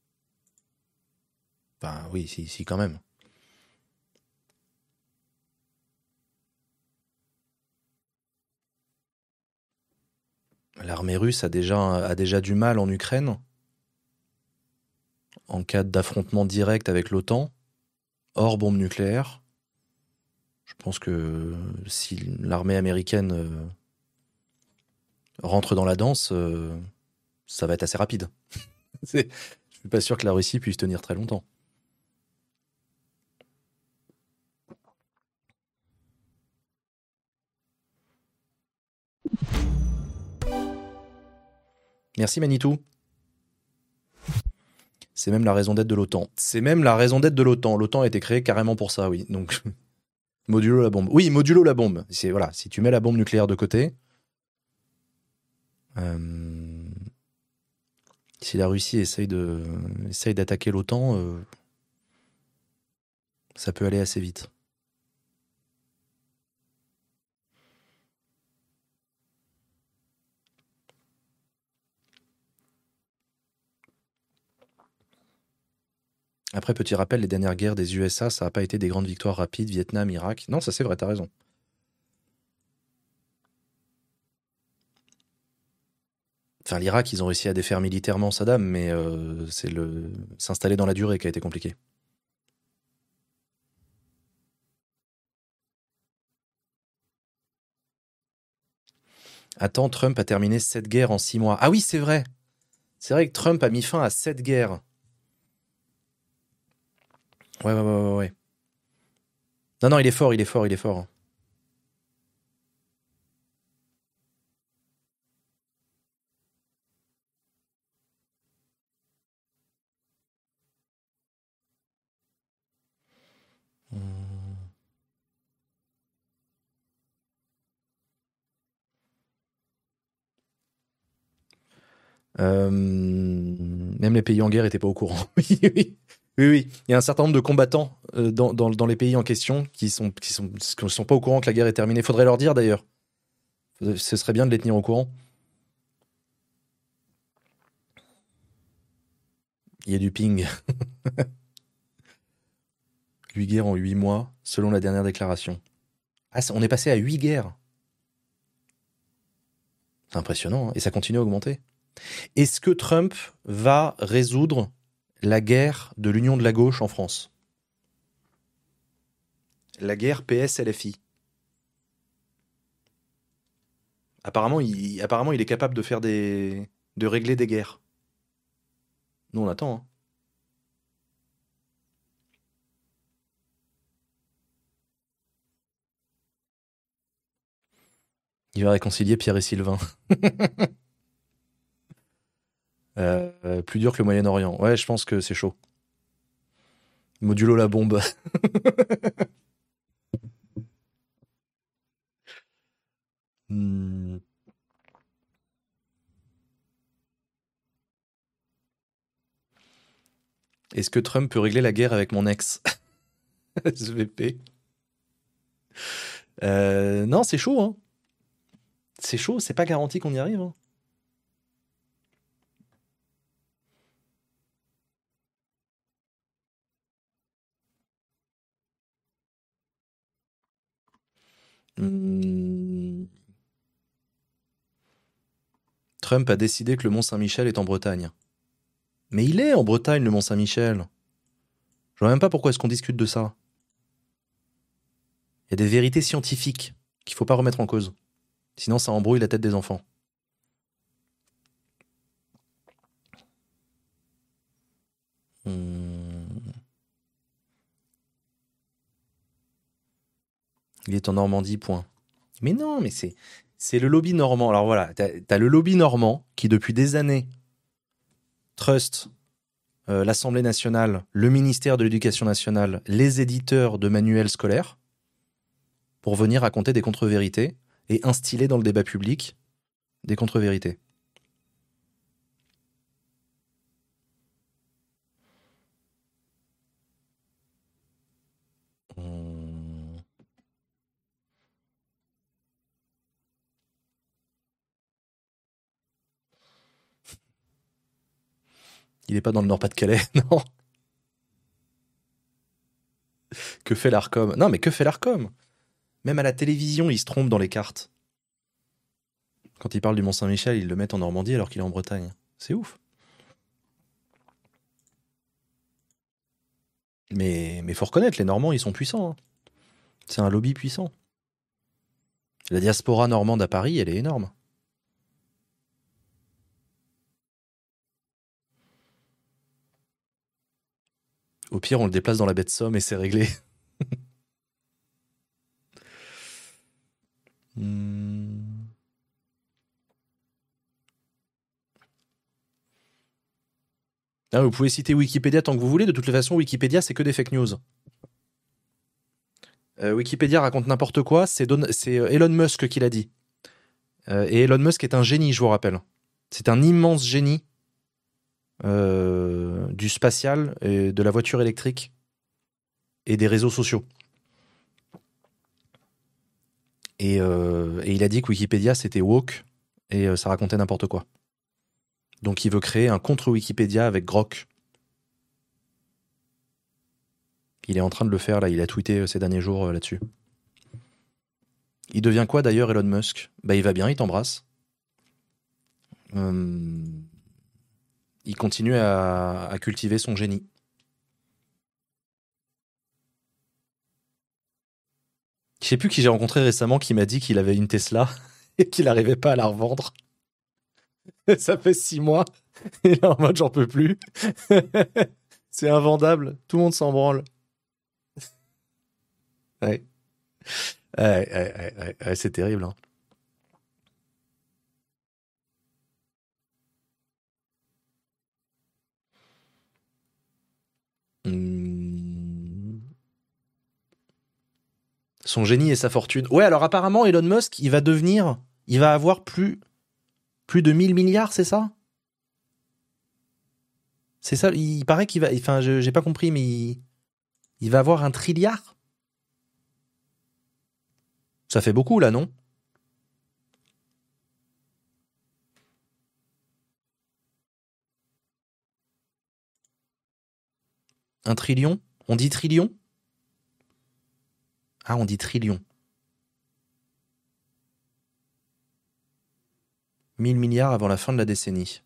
Enfin oui, si, si quand même. L'armée russe a déjà, a déjà du mal en Ukraine. En cas d'affrontement direct avec l'OTAN, hors bombe nucléaire. Je pense que si l'armée américaine euh, rentre dans la danse, euh, ça va être assez rapide. C'est- Je suis pas sûr que la Russie puisse tenir très longtemps. Merci Manitou. C'est même la raison d'être de l'OTAN. C'est même la raison d'être de l'OTAN. L'OTAN a été créée carrément pour ça, oui. Donc, modulo la bombe. Oui, modulo la bombe. C'est voilà, si tu mets la bombe nucléaire de côté, euh, si la Russie essaye de, essaye d'attaquer l'OTAN, euh, ça peut aller assez vite. Après, petit rappel, les dernières guerres des U S A, ça n'a pas été des grandes victoires rapides, Vietnam, Irak. Non, ça c'est vrai, t'as raison. Enfin, l'Irak, ils ont réussi à défaire militairement Saddam, mais euh, c'est le s'installer dans la durée qui a été compliqué. Attends, Trump a terminé sept guerres en six mois. Ah oui, c'est vrai. C'est vrai que Trump a mis fin à sept guerres. Ouais, ouais, ouais, ouais, ouais. Non, non, il est fort, il est fort, il est fort. Hum. Euh, Même les pays en guerre n'étaient pas au courant. Oui, oui, oui, oui. Il y a un certain nombre de combattants euh, dans, dans- dans les pays en question qui sont, qui sont, qui sont pas au courant que la guerre est terminée. Faudrait leur dire d'ailleurs. Ce serait bien de les tenir au courant. Il y a du ping. Huit guerres en huit mois, selon la dernière déclaration. Ah, on est passé à huit guerres. C'est impressionnant, hein. Et ça continue à augmenter. Est-ce que Trump va résoudre la guerre de l'union de la gauche en France? La guerre P S L F I. Apparemment il, apparemment, il est capable de faire des, de régler des guerres. Nous, on attend, hein. Il va réconcilier Pierre et Sylvain. Euh, euh, plus dur que le Moyen-Orient. Ouais, je pense que c'est chaud. Modulo la bombe. Hmm. Est-ce que Trump peut régler la guerre avec mon ex? S V P. Euh, non, c'est chaud, hein. C'est chaud, c'est pas garanti qu'on y arrive, hein. Hmm. Trump a décidé que le Mont Saint-Michel est en Bretagne. Mais il est en Bretagne, le Mont Saint-Michel. Je vois même pas pourquoi est-ce qu'on discute de ça. Il y a des vérités scientifiques qu'il faut pas remettre en cause. Sinon, ça embrouille la tête des enfants. Hmm. Il est en Normandie, point. Mais non, mais c'est c'est le lobby normand. Alors voilà, t'as as le lobby normand qui depuis des années trust euh, l'Assemblée nationale, le ministère de l'Éducation nationale, les éditeurs de manuels scolaires pour venir raconter des contre-vérités et instiller dans le débat public des contre-vérités. Hum. Il est pas dans le Nord-Pas-de-Calais, non. Que fait l'Arcom? Non, mais que fait l'Arcom? Même à la télévision, ils se trompent dans les cartes. Quand ils parlent du Mont-Saint-Michel, ils le mettent en Normandie alors qu'il est en Bretagne. C'est ouf. Mais mais faut reconnaître, les Normands, ils sont puissants, hein. C'est un lobby puissant. La diaspora normande à Paris, elle est énorme. Au pire, on le déplace dans la baie de Somme et c'est réglé. Hmm. Ah, vous pouvez citer Wikipédia tant que vous voulez. De toute façon, Wikipédia, c'est que des fake news. Euh, Wikipédia raconte n'importe quoi. C'est Don- c'est, euh, Elon Musk qui l'a dit. Euh, et Elon Musk est un génie, je vous rappelle. C'est un immense génie euh, du spatial, et de la voiture électrique et des réseaux sociaux. Et, euh, et il a dit que Wikipédia, c'était woke et euh, ça racontait n'importe quoi. Donc il veut créer un contre-Wikipédia avec Grok. Il est en train de le faire, là. Il a tweeté euh, ces derniers jours euh, là-dessus. Il devient quoi d'ailleurs, Elon Musk? Bah, il va bien, il t'embrasse. Euh, il continue à, à cultiver son génie. Je sais plus qui j'ai rencontré récemment qui m'a dit qu'il avait une Tesla et qu'il n'arrivait pas à la revendre. Ça fait six mois. Et là, en mode, j'en peux plus. C'est invendable. Tout le monde s'en branle. Ouais. Ouais, ouais, ouais, ouais, ouais, c'est terrible, hein. Hmm. Son génie et sa fortune. Ouais, alors apparemment, Elon Musk, il va devenir. Il va avoir plus, plus de mille milliards, c'est ça? C'est ça, il paraît qu'il va. Enfin, je- j'ai pas compris, mais il, il va avoir un trilliard? Ça fait beaucoup, là, non? Un trillion? On dit trillion? Ah, on dit trillion. Mille milliards avant la fin de la décennie.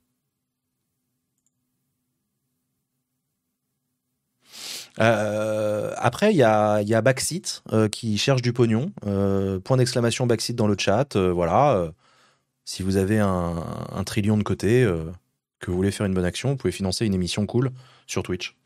Euh, après, il y a, il y a Baxit euh, qui cherche du pognon. Euh, point d'exclamation Baxit dans le chat. Euh, voilà. euh, si vous avez un, un trillion de côté, euh, que vous voulez faire une bonne action, vous pouvez financer une émission cool sur Twitch.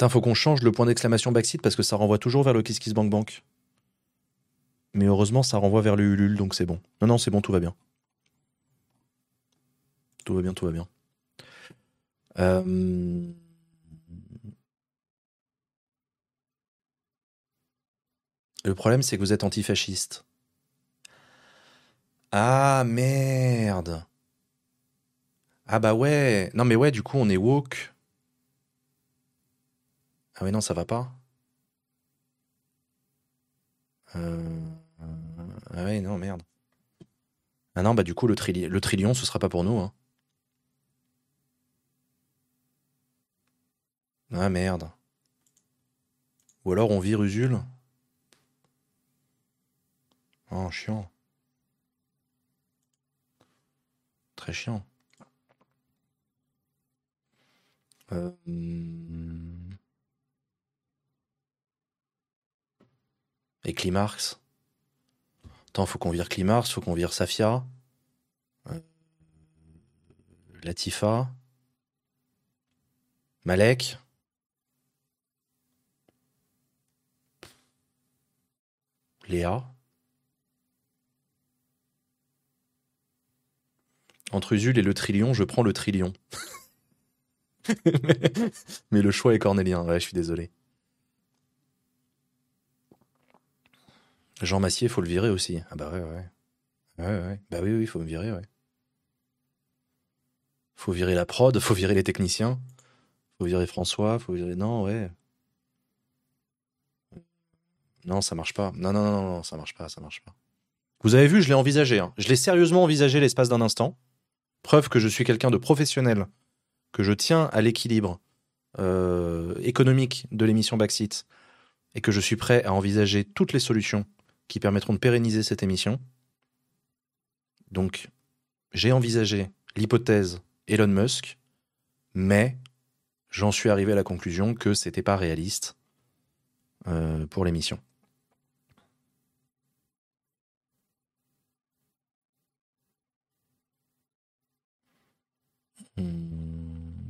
Putain, faut qu'on change le point d'exclamation Backseat parce que ça renvoie toujours vers le Kiss Kiss Bank Bank. Mais heureusement, ça renvoie vers le Ulule, donc c'est bon. Non, non, c'est bon, tout va bien. Tout va bien, tout va bien. Euh... Le problème, c'est que vous êtes antifasciste. Ah, merde. Ah bah ouais. Non mais ouais, du coup, on est woke. Ah ouais, non, ça va pas. Euh... Ah ouais, non, merde. Ah non, bah du coup, le, trili- le trillion, ce sera pas pour nous. Hein. Ah merde. Ou alors on vire Usul. Oh, chiant. Très chiant. Euh... hum, Et Climarx. Attends, faut qu'on vire Climarx, faut qu'on vire Safia. Euh, Latifa. Malek. Léa. Entre Usul et le trillion, je prends le trillion. mais, mais le choix est cornélien, ouais, je suis désolé. Jean Massier, faut le virer aussi. Ah bah ouais, ouais. Ouais, ouais. Bah oui, oui, faut me virer, ouais. Faut virer la prod, faut virer les techniciens, faut virer François, faut virer... Non, ouais. Non, ça marche pas. Non, non, non, non, ça marche pas, ça marche pas. Vous avez vu, je l'ai envisagé. Hein. Je l'ai sérieusement envisagé l'espace d'un instant. Preuve que je suis quelqu'un de professionnel, que je tiens à l'équilibre euh, économique de l'émission Backseat et que je suis prêt à envisager toutes les solutions qui permettront de pérenniser cette émission. Donc, j'ai envisagé l'hypothèse Elon Musk, mais j'en suis arrivé à la conclusion que c'était pas réaliste euh, pour l'émission. Hmm.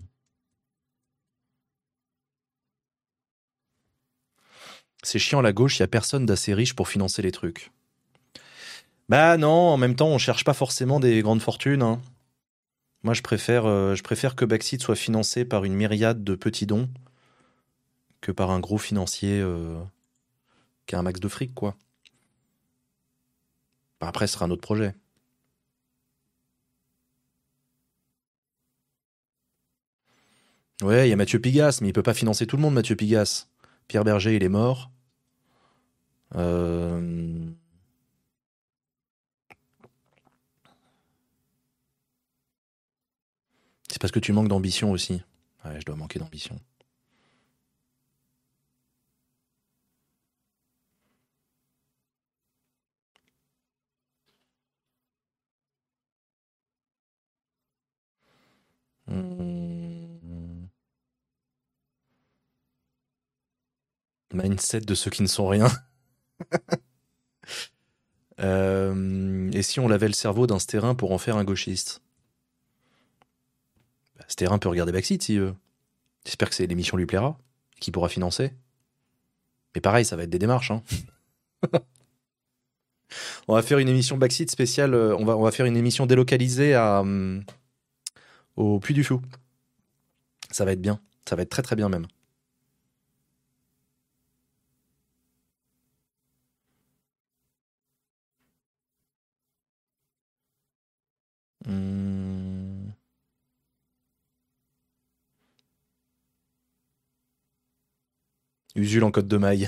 C'est chiant, la gauche, il y a personne d'assez riche pour financer les trucs. Bah non, en même temps, on cherche pas forcément des grandes fortunes. Hein. Moi, je préfère, euh, je préfère que Backseat soit financé par une myriade de petits dons que par un gros financier euh, qui a un max de fric, quoi. Bah, après, ce sera un autre projet. Ouais, il y a Mathieu Pigasse, mais il peut pas financer tout le monde, Mathieu Pigasse. Pierre Berger, il est mort. Euh... C'est parce que tu manques d'ambition aussi. Ouais, je dois manquer d'ambition. Hmm. Mindset de ceux qui ne sont rien. Euh, et si on lavait le cerveau d'un stérin pour en faire un gauchiste? Bah, Stérin peut regarder Backseat si veut. J'espère que c'est l'émission lui plaira, qu'il pourra financer. Mais pareil, ça va être des démarches. Hein. On va faire une émission Backseat spéciale. euh, On va, on va faire une émission délocalisée à, hum, au Puy du Fou. Ça va être bien. Ça va être très très bien même. Hum. Usul en côte de maille.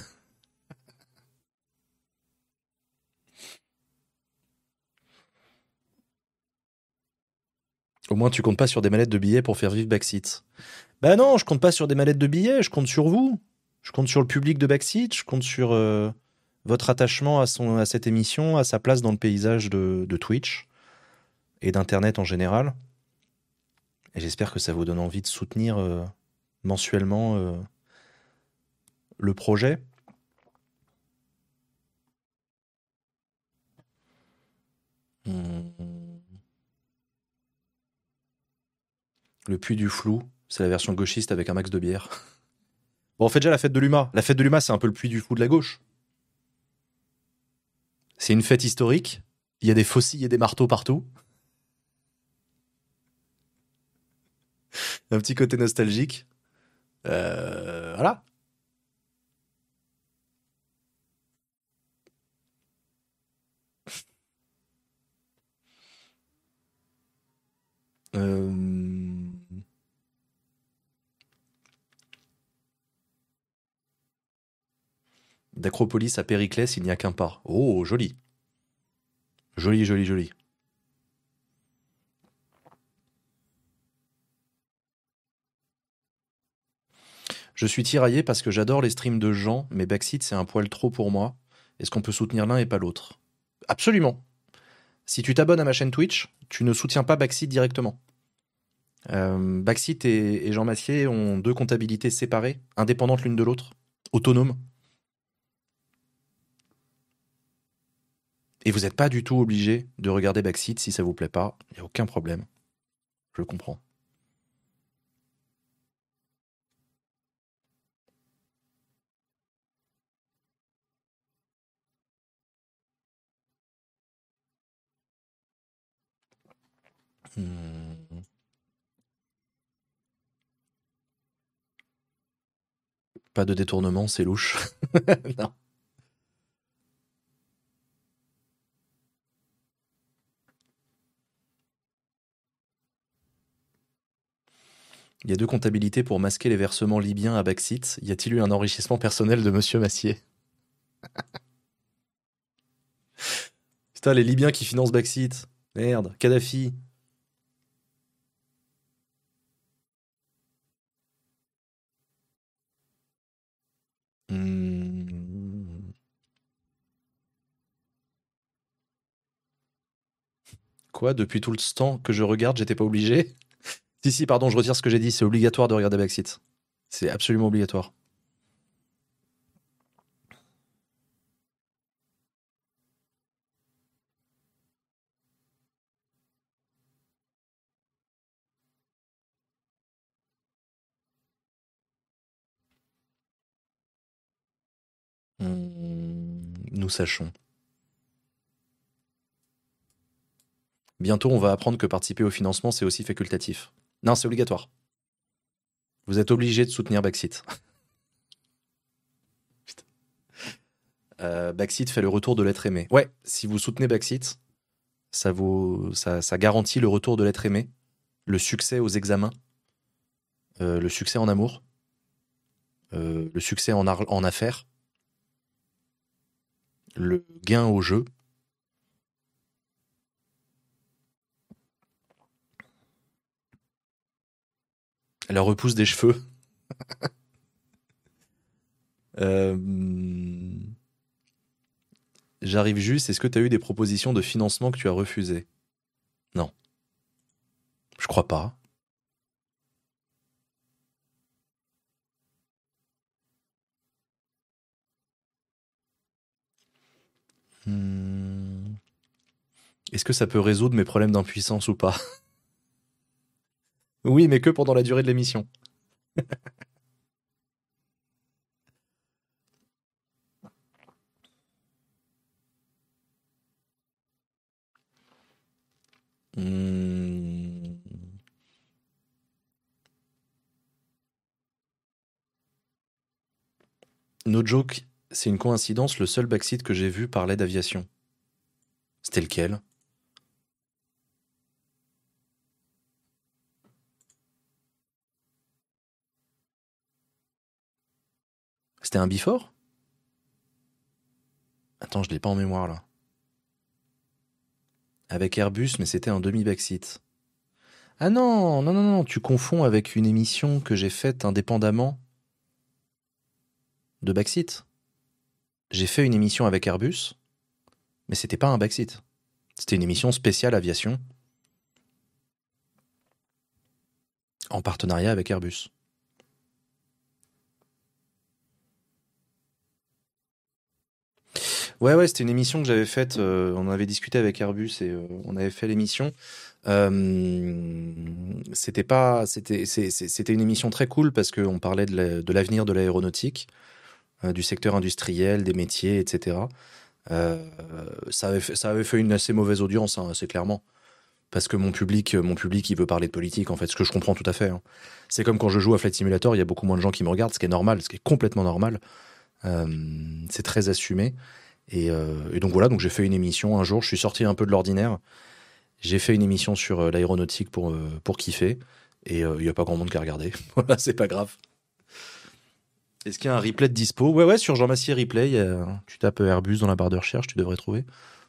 Au moins, tu comptes pas sur des mallettes de billets pour faire vivre Backseat. Bah non, je compte pas sur des mallettes de billets, je compte sur vous. Je compte sur le public de Backseat, je compte sur euh, votre attachement à, son, à cette émission, à sa place dans le paysage de, de Twitch et d'Internet en général. Et j'espère que ça vous donne envie de soutenir euh, mensuellement euh, le projet. Hum. Le puits du flou, c'est la version gauchiste avec un max de bière. Bon, on fait déjà la fête de l'U M A. La fête de l'U M A, c'est un peu le Puy du Fou de la gauche. C'est une fête historique. Il y a des faucilles et des marteaux partout. Un petit côté nostalgique. Euh, voilà. Euh, D'Acropolis à Périclès, il n'y a qu'un pas. Oh, joli. Joli, joli, joli. Je suis tiraillé parce que j'adore les streams de gens, mais Backseat, c'est un poil trop pour moi. Est-ce qu'on peut soutenir l'un et pas l'autre? Absolument. Si tu t'abonnes à ma chaîne Twitch, tu ne soutiens pas Backseat directement. Euh, Backseat et, et Jean Massier ont deux comptabilités séparées, indépendantes l'une de l'autre, autonomes. Et vous n'êtes pas du tout obligé de regarder Backseat si ça vous plaît pas. Il n'y a aucun problème. Je le comprends. Hmm. Pas de détournement, c'est louche. Non. Il y a deux comptabilités pour masquer les versements libyens à Backseat. Y a-t-il eu un enrichissement personnel de Monsieur Massier? Putain, les Libyens qui financent Backseat. Merde, Kadhafi. Hmm. Quoi, depuis tout le temps que je regarde, j'étais pas obligé? Si, si, pardon, je retire ce que j'ai dit. C'est obligatoire de regarder Backseat. C'est absolument obligatoire. Hmm. Nous sachons. Bientôt, on va apprendre que participer au financement, c'est aussi facultatif. Non, c'est obligatoire. Vous êtes obligé de soutenir Backseat. Putain. Euh, Backseat fait le retour de l'être aimé. Ouais, si vous soutenez Backseat, ça, vous, ça, ça garantit le retour de l'être aimé, le succès aux examens, euh, le succès en amour, euh, le succès en, ar- en affaires, le gain au jeu. Elle repousse des cheveux. Euh, J'arrive juste. Est-ce que tu as eu des propositions de financement que tu as refusées? Non, je crois pas. Hmm. Est-ce que ça peut résoudre mes problèmes d'impuissance ou pas? Oui, mais que pendant la durée de l'émission. Hmm. No joke, c'est une coïncidence, le seul backseat que j'ai vu parlait d'aviation. C'était lequel? C'était un Before? Attends, je l'ai pas en mémoire là. Avec Airbus, mais c'était un demi-backseat. Ah non, non, non, non, tu confonds avec une émission que j'ai faite indépendamment de backseat. J'ai fait une émission avec Airbus, mais c'était pas un backseat. C'était une émission spéciale aviation en partenariat avec Airbus. Ouais, ouais, c'était une émission que j'avais faite. Euh, on avait discuté avec Airbus et euh, on avait fait l'émission. Euh, c'était pas, c'était, c'est- c'est- c'était une émission très cool parce qu'on parlait de la- de l'avenir de l'aéronautique, euh, du secteur industriel, des métiers, et cetera. Euh, ça avait fait, ça avait fait une assez mauvaise audience, hein, assez clairement. Parce que mon public, mon public, il veut parler de politique, en fait, ce que je comprends tout à fait, hein. C'est comme quand je joue à Flight Simulator, il y a beaucoup moins de gens qui me regardent, ce qui est normal, ce qui est complètement normal. Euh, c'est très assumé. Et, euh, et donc voilà, donc j'ai fait une émission un jour, je suis sorti un peu de l'ordinaire. J'ai fait une émission sur euh, l'aéronautique pour, euh, pour kiffer. Et il n'y a pas grand monde qui a regardé. Voilà, c'est pas grave. Est-ce qu'il y a un replay de dispo? Ouais, ouais, sur Jean Massier Replay, il y a- tu tapes Airbus dans la barre de recherche, tu devrais trouver.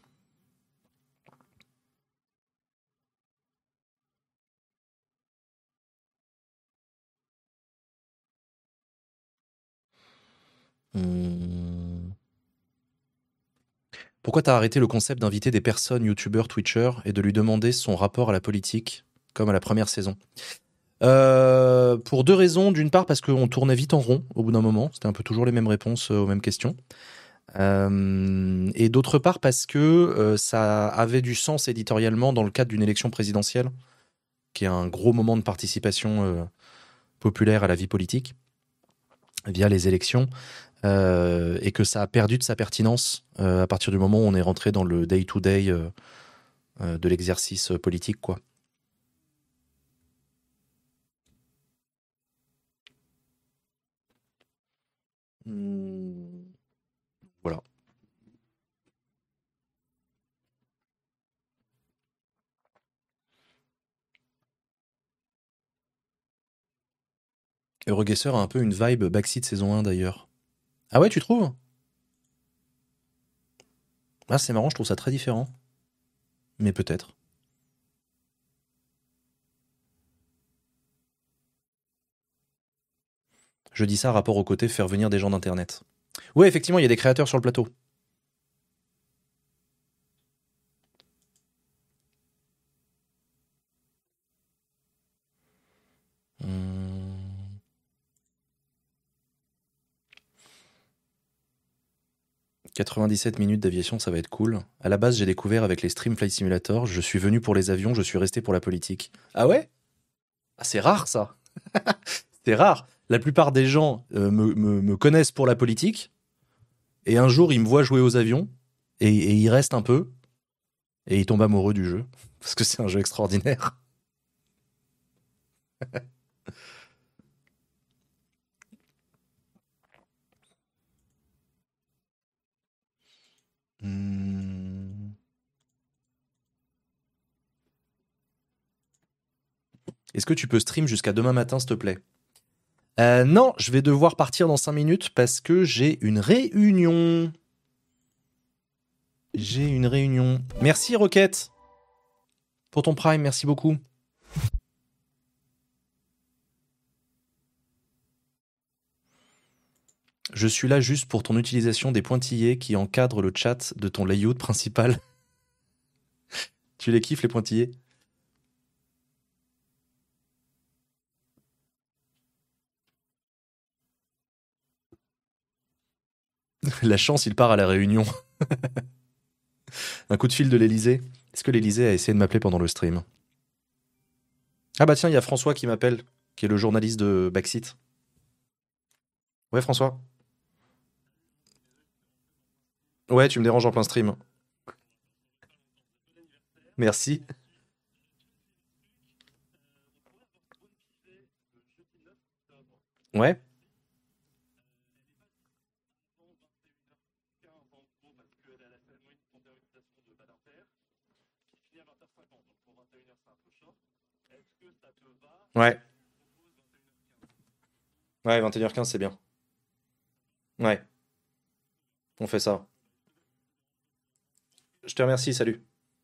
Hum. Pourquoi t'as arrêté le concept d'inviter des personnes, youtubeurs, twitchers, et de lui demander son rapport à la politique, comme à la première saison? Euh, pour deux raisons. D'une part, parce qu'on tournait vite en rond au bout d'un moment. C'était un peu toujours les mêmes réponses euh, aux mêmes questions. Euh, et d'autre part, parce que euh, ça avait du sens éditorialement dans le cadre d'une élection présidentielle, qui est un gros moment de participation euh, populaire à la vie politique via les élections, euh, et que ça a perdu de sa pertinence euh, à partir du moment où on est rentré dans le day-to-day euh, euh, de l'exercice politique, quoi. Hmm. Voilà. Euroguessr a un peu une vibe Backseat saison un d'ailleurs. Ah ouais, tu trouves? Ah, c'est marrant, je trouve ça très différent. Mais peut-être. Je dis ça rapport au côté faire venir des gens d'internet. Ouais, effectivement, il y a des créateurs sur le plateau. Hum. quatre-vingt-dix-sept minutes d'aviation, ça va être cool. À la base, j'ai découvert avec les Stream Flight Simulator. Je suis venu pour les avions, je suis resté pour la politique. Ah ouais? Ah, c'est rare ça. C'est rare. La plupart des gens euh, me, me- me connaissent pour la politique, et un jour ils me voient jouer aux avions, et, et ils restent un peu, et ils tombent amoureux du jeu, parce que c'est un jeu extraordinaire. Hmm. Est-ce que tu peux stream jusqu'à demain matin, s'il te plaît? Euh, non, je vais devoir partir dans cinq minutes parce que j'ai une réunion. J'ai une réunion. Merci Rocket pour ton prime, merci beaucoup. Je suis là juste pour ton utilisation des pointillés qui encadrent le chat de ton layout principal. Tu les kiffes les pointillés? La chance, il part à la réunion. Un coup de fil de l'Elysée. Est-ce que l'Elysée a essayé de m'appeler pendant le stream? Ah bah tiens, il y a François qui m'appelle, qui est le journaliste de Backseat. Ouais, François? Ouais, tu me déranges en plein stream. Merci. Ouais. Ouais. Ouais, vingt et une heures quinze, c'est bien. Ouais, on fait ça. Je te remercie, salut.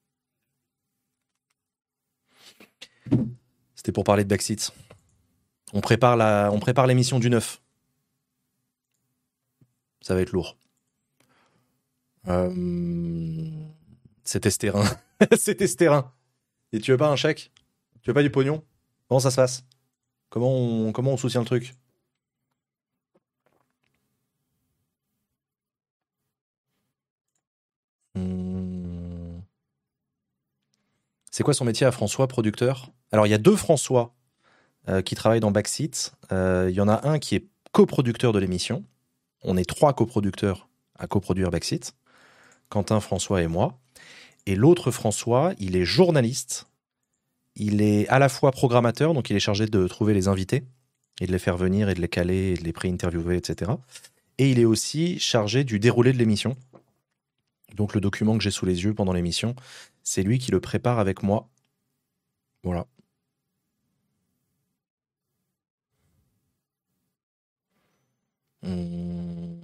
C'était pour parler de Backseat. On prépare la, on prépare l'émission du neuf. Ça va être lourd. Euh... C'est Estérin. C'est Estérin. Et tu veux pas un chèque? Tu veux pas du pognon? Comment ça se passe? Comment on, comment on soutient le truc? Hmm. C'est quoi son métier à François, producteur? Alors, il y a deux François euh, qui travaillent dans Backseat. Euh, Il y en a un qui est coproducteur de l'émission. On est trois coproducteurs à coproduire Backseat. Quentin, François et moi. Et l'autre François, il est journaliste. Il est à la fois programmateur, donc il est chargé de trouver les invités et de les faire venir et de les caler et de les pré-interviewer, et cetera. Et il est aussi chargé du déroulé de l'émission. Donc le document que j'ai sous les yeux pendant l'émission, c'est lui qui le prépare avec moi. Voilà. Hum.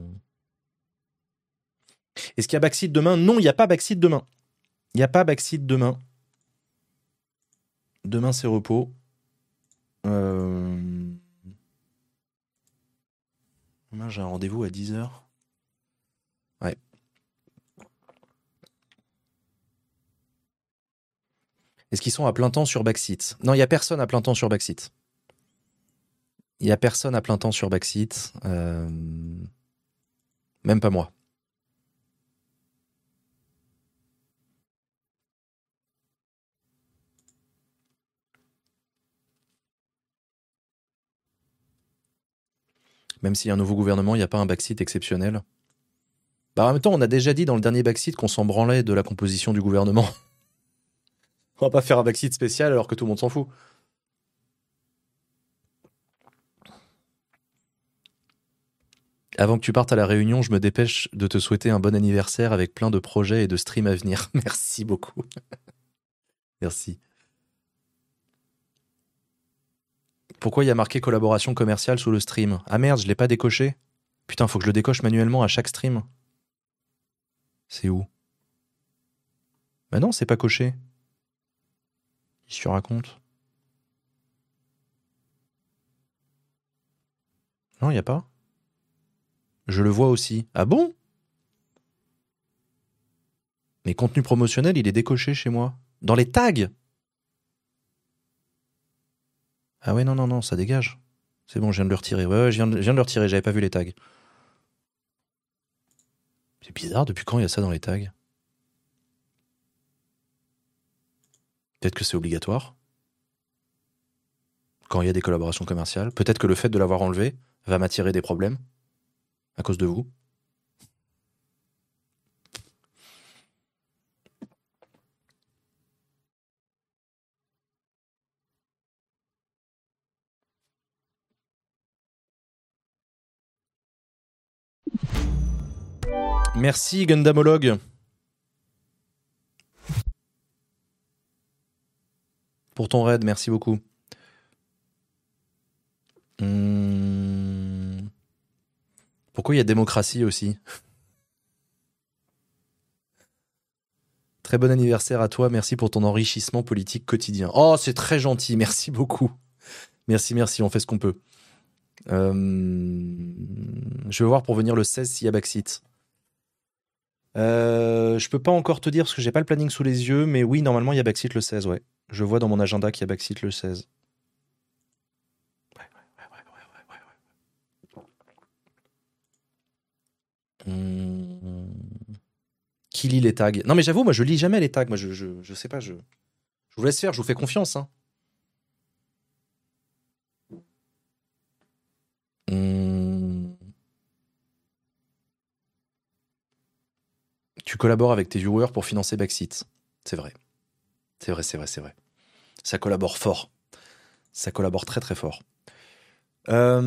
Est-ce qu'il y a Backseat demain? Non, il n'y a pas Backseat demain. Il n'y a pas Backseat demain. Demain, c'est repos. Euh... Demain, j'ai un rendez-vous à dix heures. Ouais. Est-ce qu'ils sont à plein temps sur Backseat? Non, il n'y a personne à plein temps sur Backseat. Il n'y a personne à plein temps sur Backseat. Euh... Même pas moi. Même s'il y a un nouveau gouvernement, il n'y a pas un Backseat exceptionnel. Bah, en même temps, on a déjà dit dans le dernier Backseat qu'on s'en branlait de la composition du gouvernement. On va pas faire un Backseat spécial alors que tout le monde s'en fout. Avant que tu partes à la réunion, je me dépêche de te souhaiter un bon anniversaire avec plein de projets et de streams à venir. Merci beaucoup. Merci. Pourquoi il y a marqué collaboration commerciale sous le stream? Ah merde, je l'ai pas décoché. Putain, faut que je le décoche manuellement à chaque stream. C'est où? Bah non, c'est pas coché. Qu'est-ce que tu racontes? Non, y a pas. Je le vois aussi. Ah bon? Mais contenu promotionnel, il est décoché chez moi. Dans les tags? Ah ouais, non, non, non, ça dégage. C'est bon, je viens de le retirer. Ouais, ouais, je viens de, je viens de le retirer, j'avais pas vu les tags. C'est bizarre, depuis quand il y a ça dans les tags? Peut-être que c'est obligatoire. Quand il y a des collaborations commerciales. Peut-être que le fait de l'avoir enlevé va m'attirer des problèmes. À cause de vous. Merci Gundamologue pour ton raid, merci beaucoup. Hum... Pourquoi il y a démocratie aussi? Très bon anniversaire à toi, merci pour ton enrichissement politique quotidien. Oh, c'est très gentil, merci beaucoup. Merci, merci, on fait ce qu'on peut. Euh... Je vais voir pour venir le seize s'il y a Backseat. Euh, je peux pas encore te dire parce que j'ai pas le planning sous les yeux, mais oui, normalement il y a Backseat le seize, ouais. Je vois dans mon agenda qu'il y a Backseat le seize. Ouais, ouais, ouais, ouais, ouais, ouais, ouais. Hum... Qui lit les tags? Non mais j'avoue, moi je lis jamais les tags, moi je, je, je sais pas, je, je vous laisse faire, je vous fais confiance. Hein. Hum... Tu collabores avec tes viewers pour financer Backseat. C'est vrai. C'est vrai, c'est vrai, c'est vrai. Ça collabore fort. Ça collabore très très fort. Euh...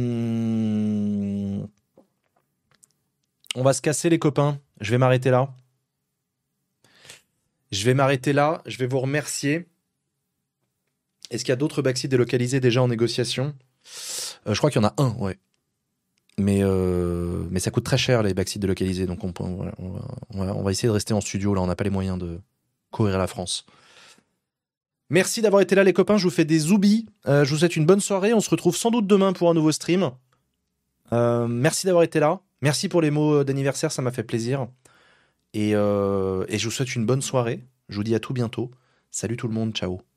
On va se casser les copains. Je vais m'arrêter là. Je vais m'arrêter là. Je vais vous remercier. Est-ce qu'il y a d'autres Backseat délocalisés déjà en négociation? euh, Je crois qu'il y en a un, ouais. Mais, euh, mais ça coûte très cher les Backseat délocalisés, donc on, on, va, on, va, on va essayer de rester en studio. Là, on n'a pas les moyens de courir la France. Merci d'avoir été là les copains, je vous fais des zoubis. Euh, je vous souhaite une bonne soirée. On se retrouve sans doute demain pour un nouveau stream. Euh, merci d'avoir été là. Merci pour les mots d'anniversaire, ça m'a fait plaisir. Et, euh, et je vous souhaite une bonne soirée. Je vous dis à tout bientôt. Salut tout le monde, ciao.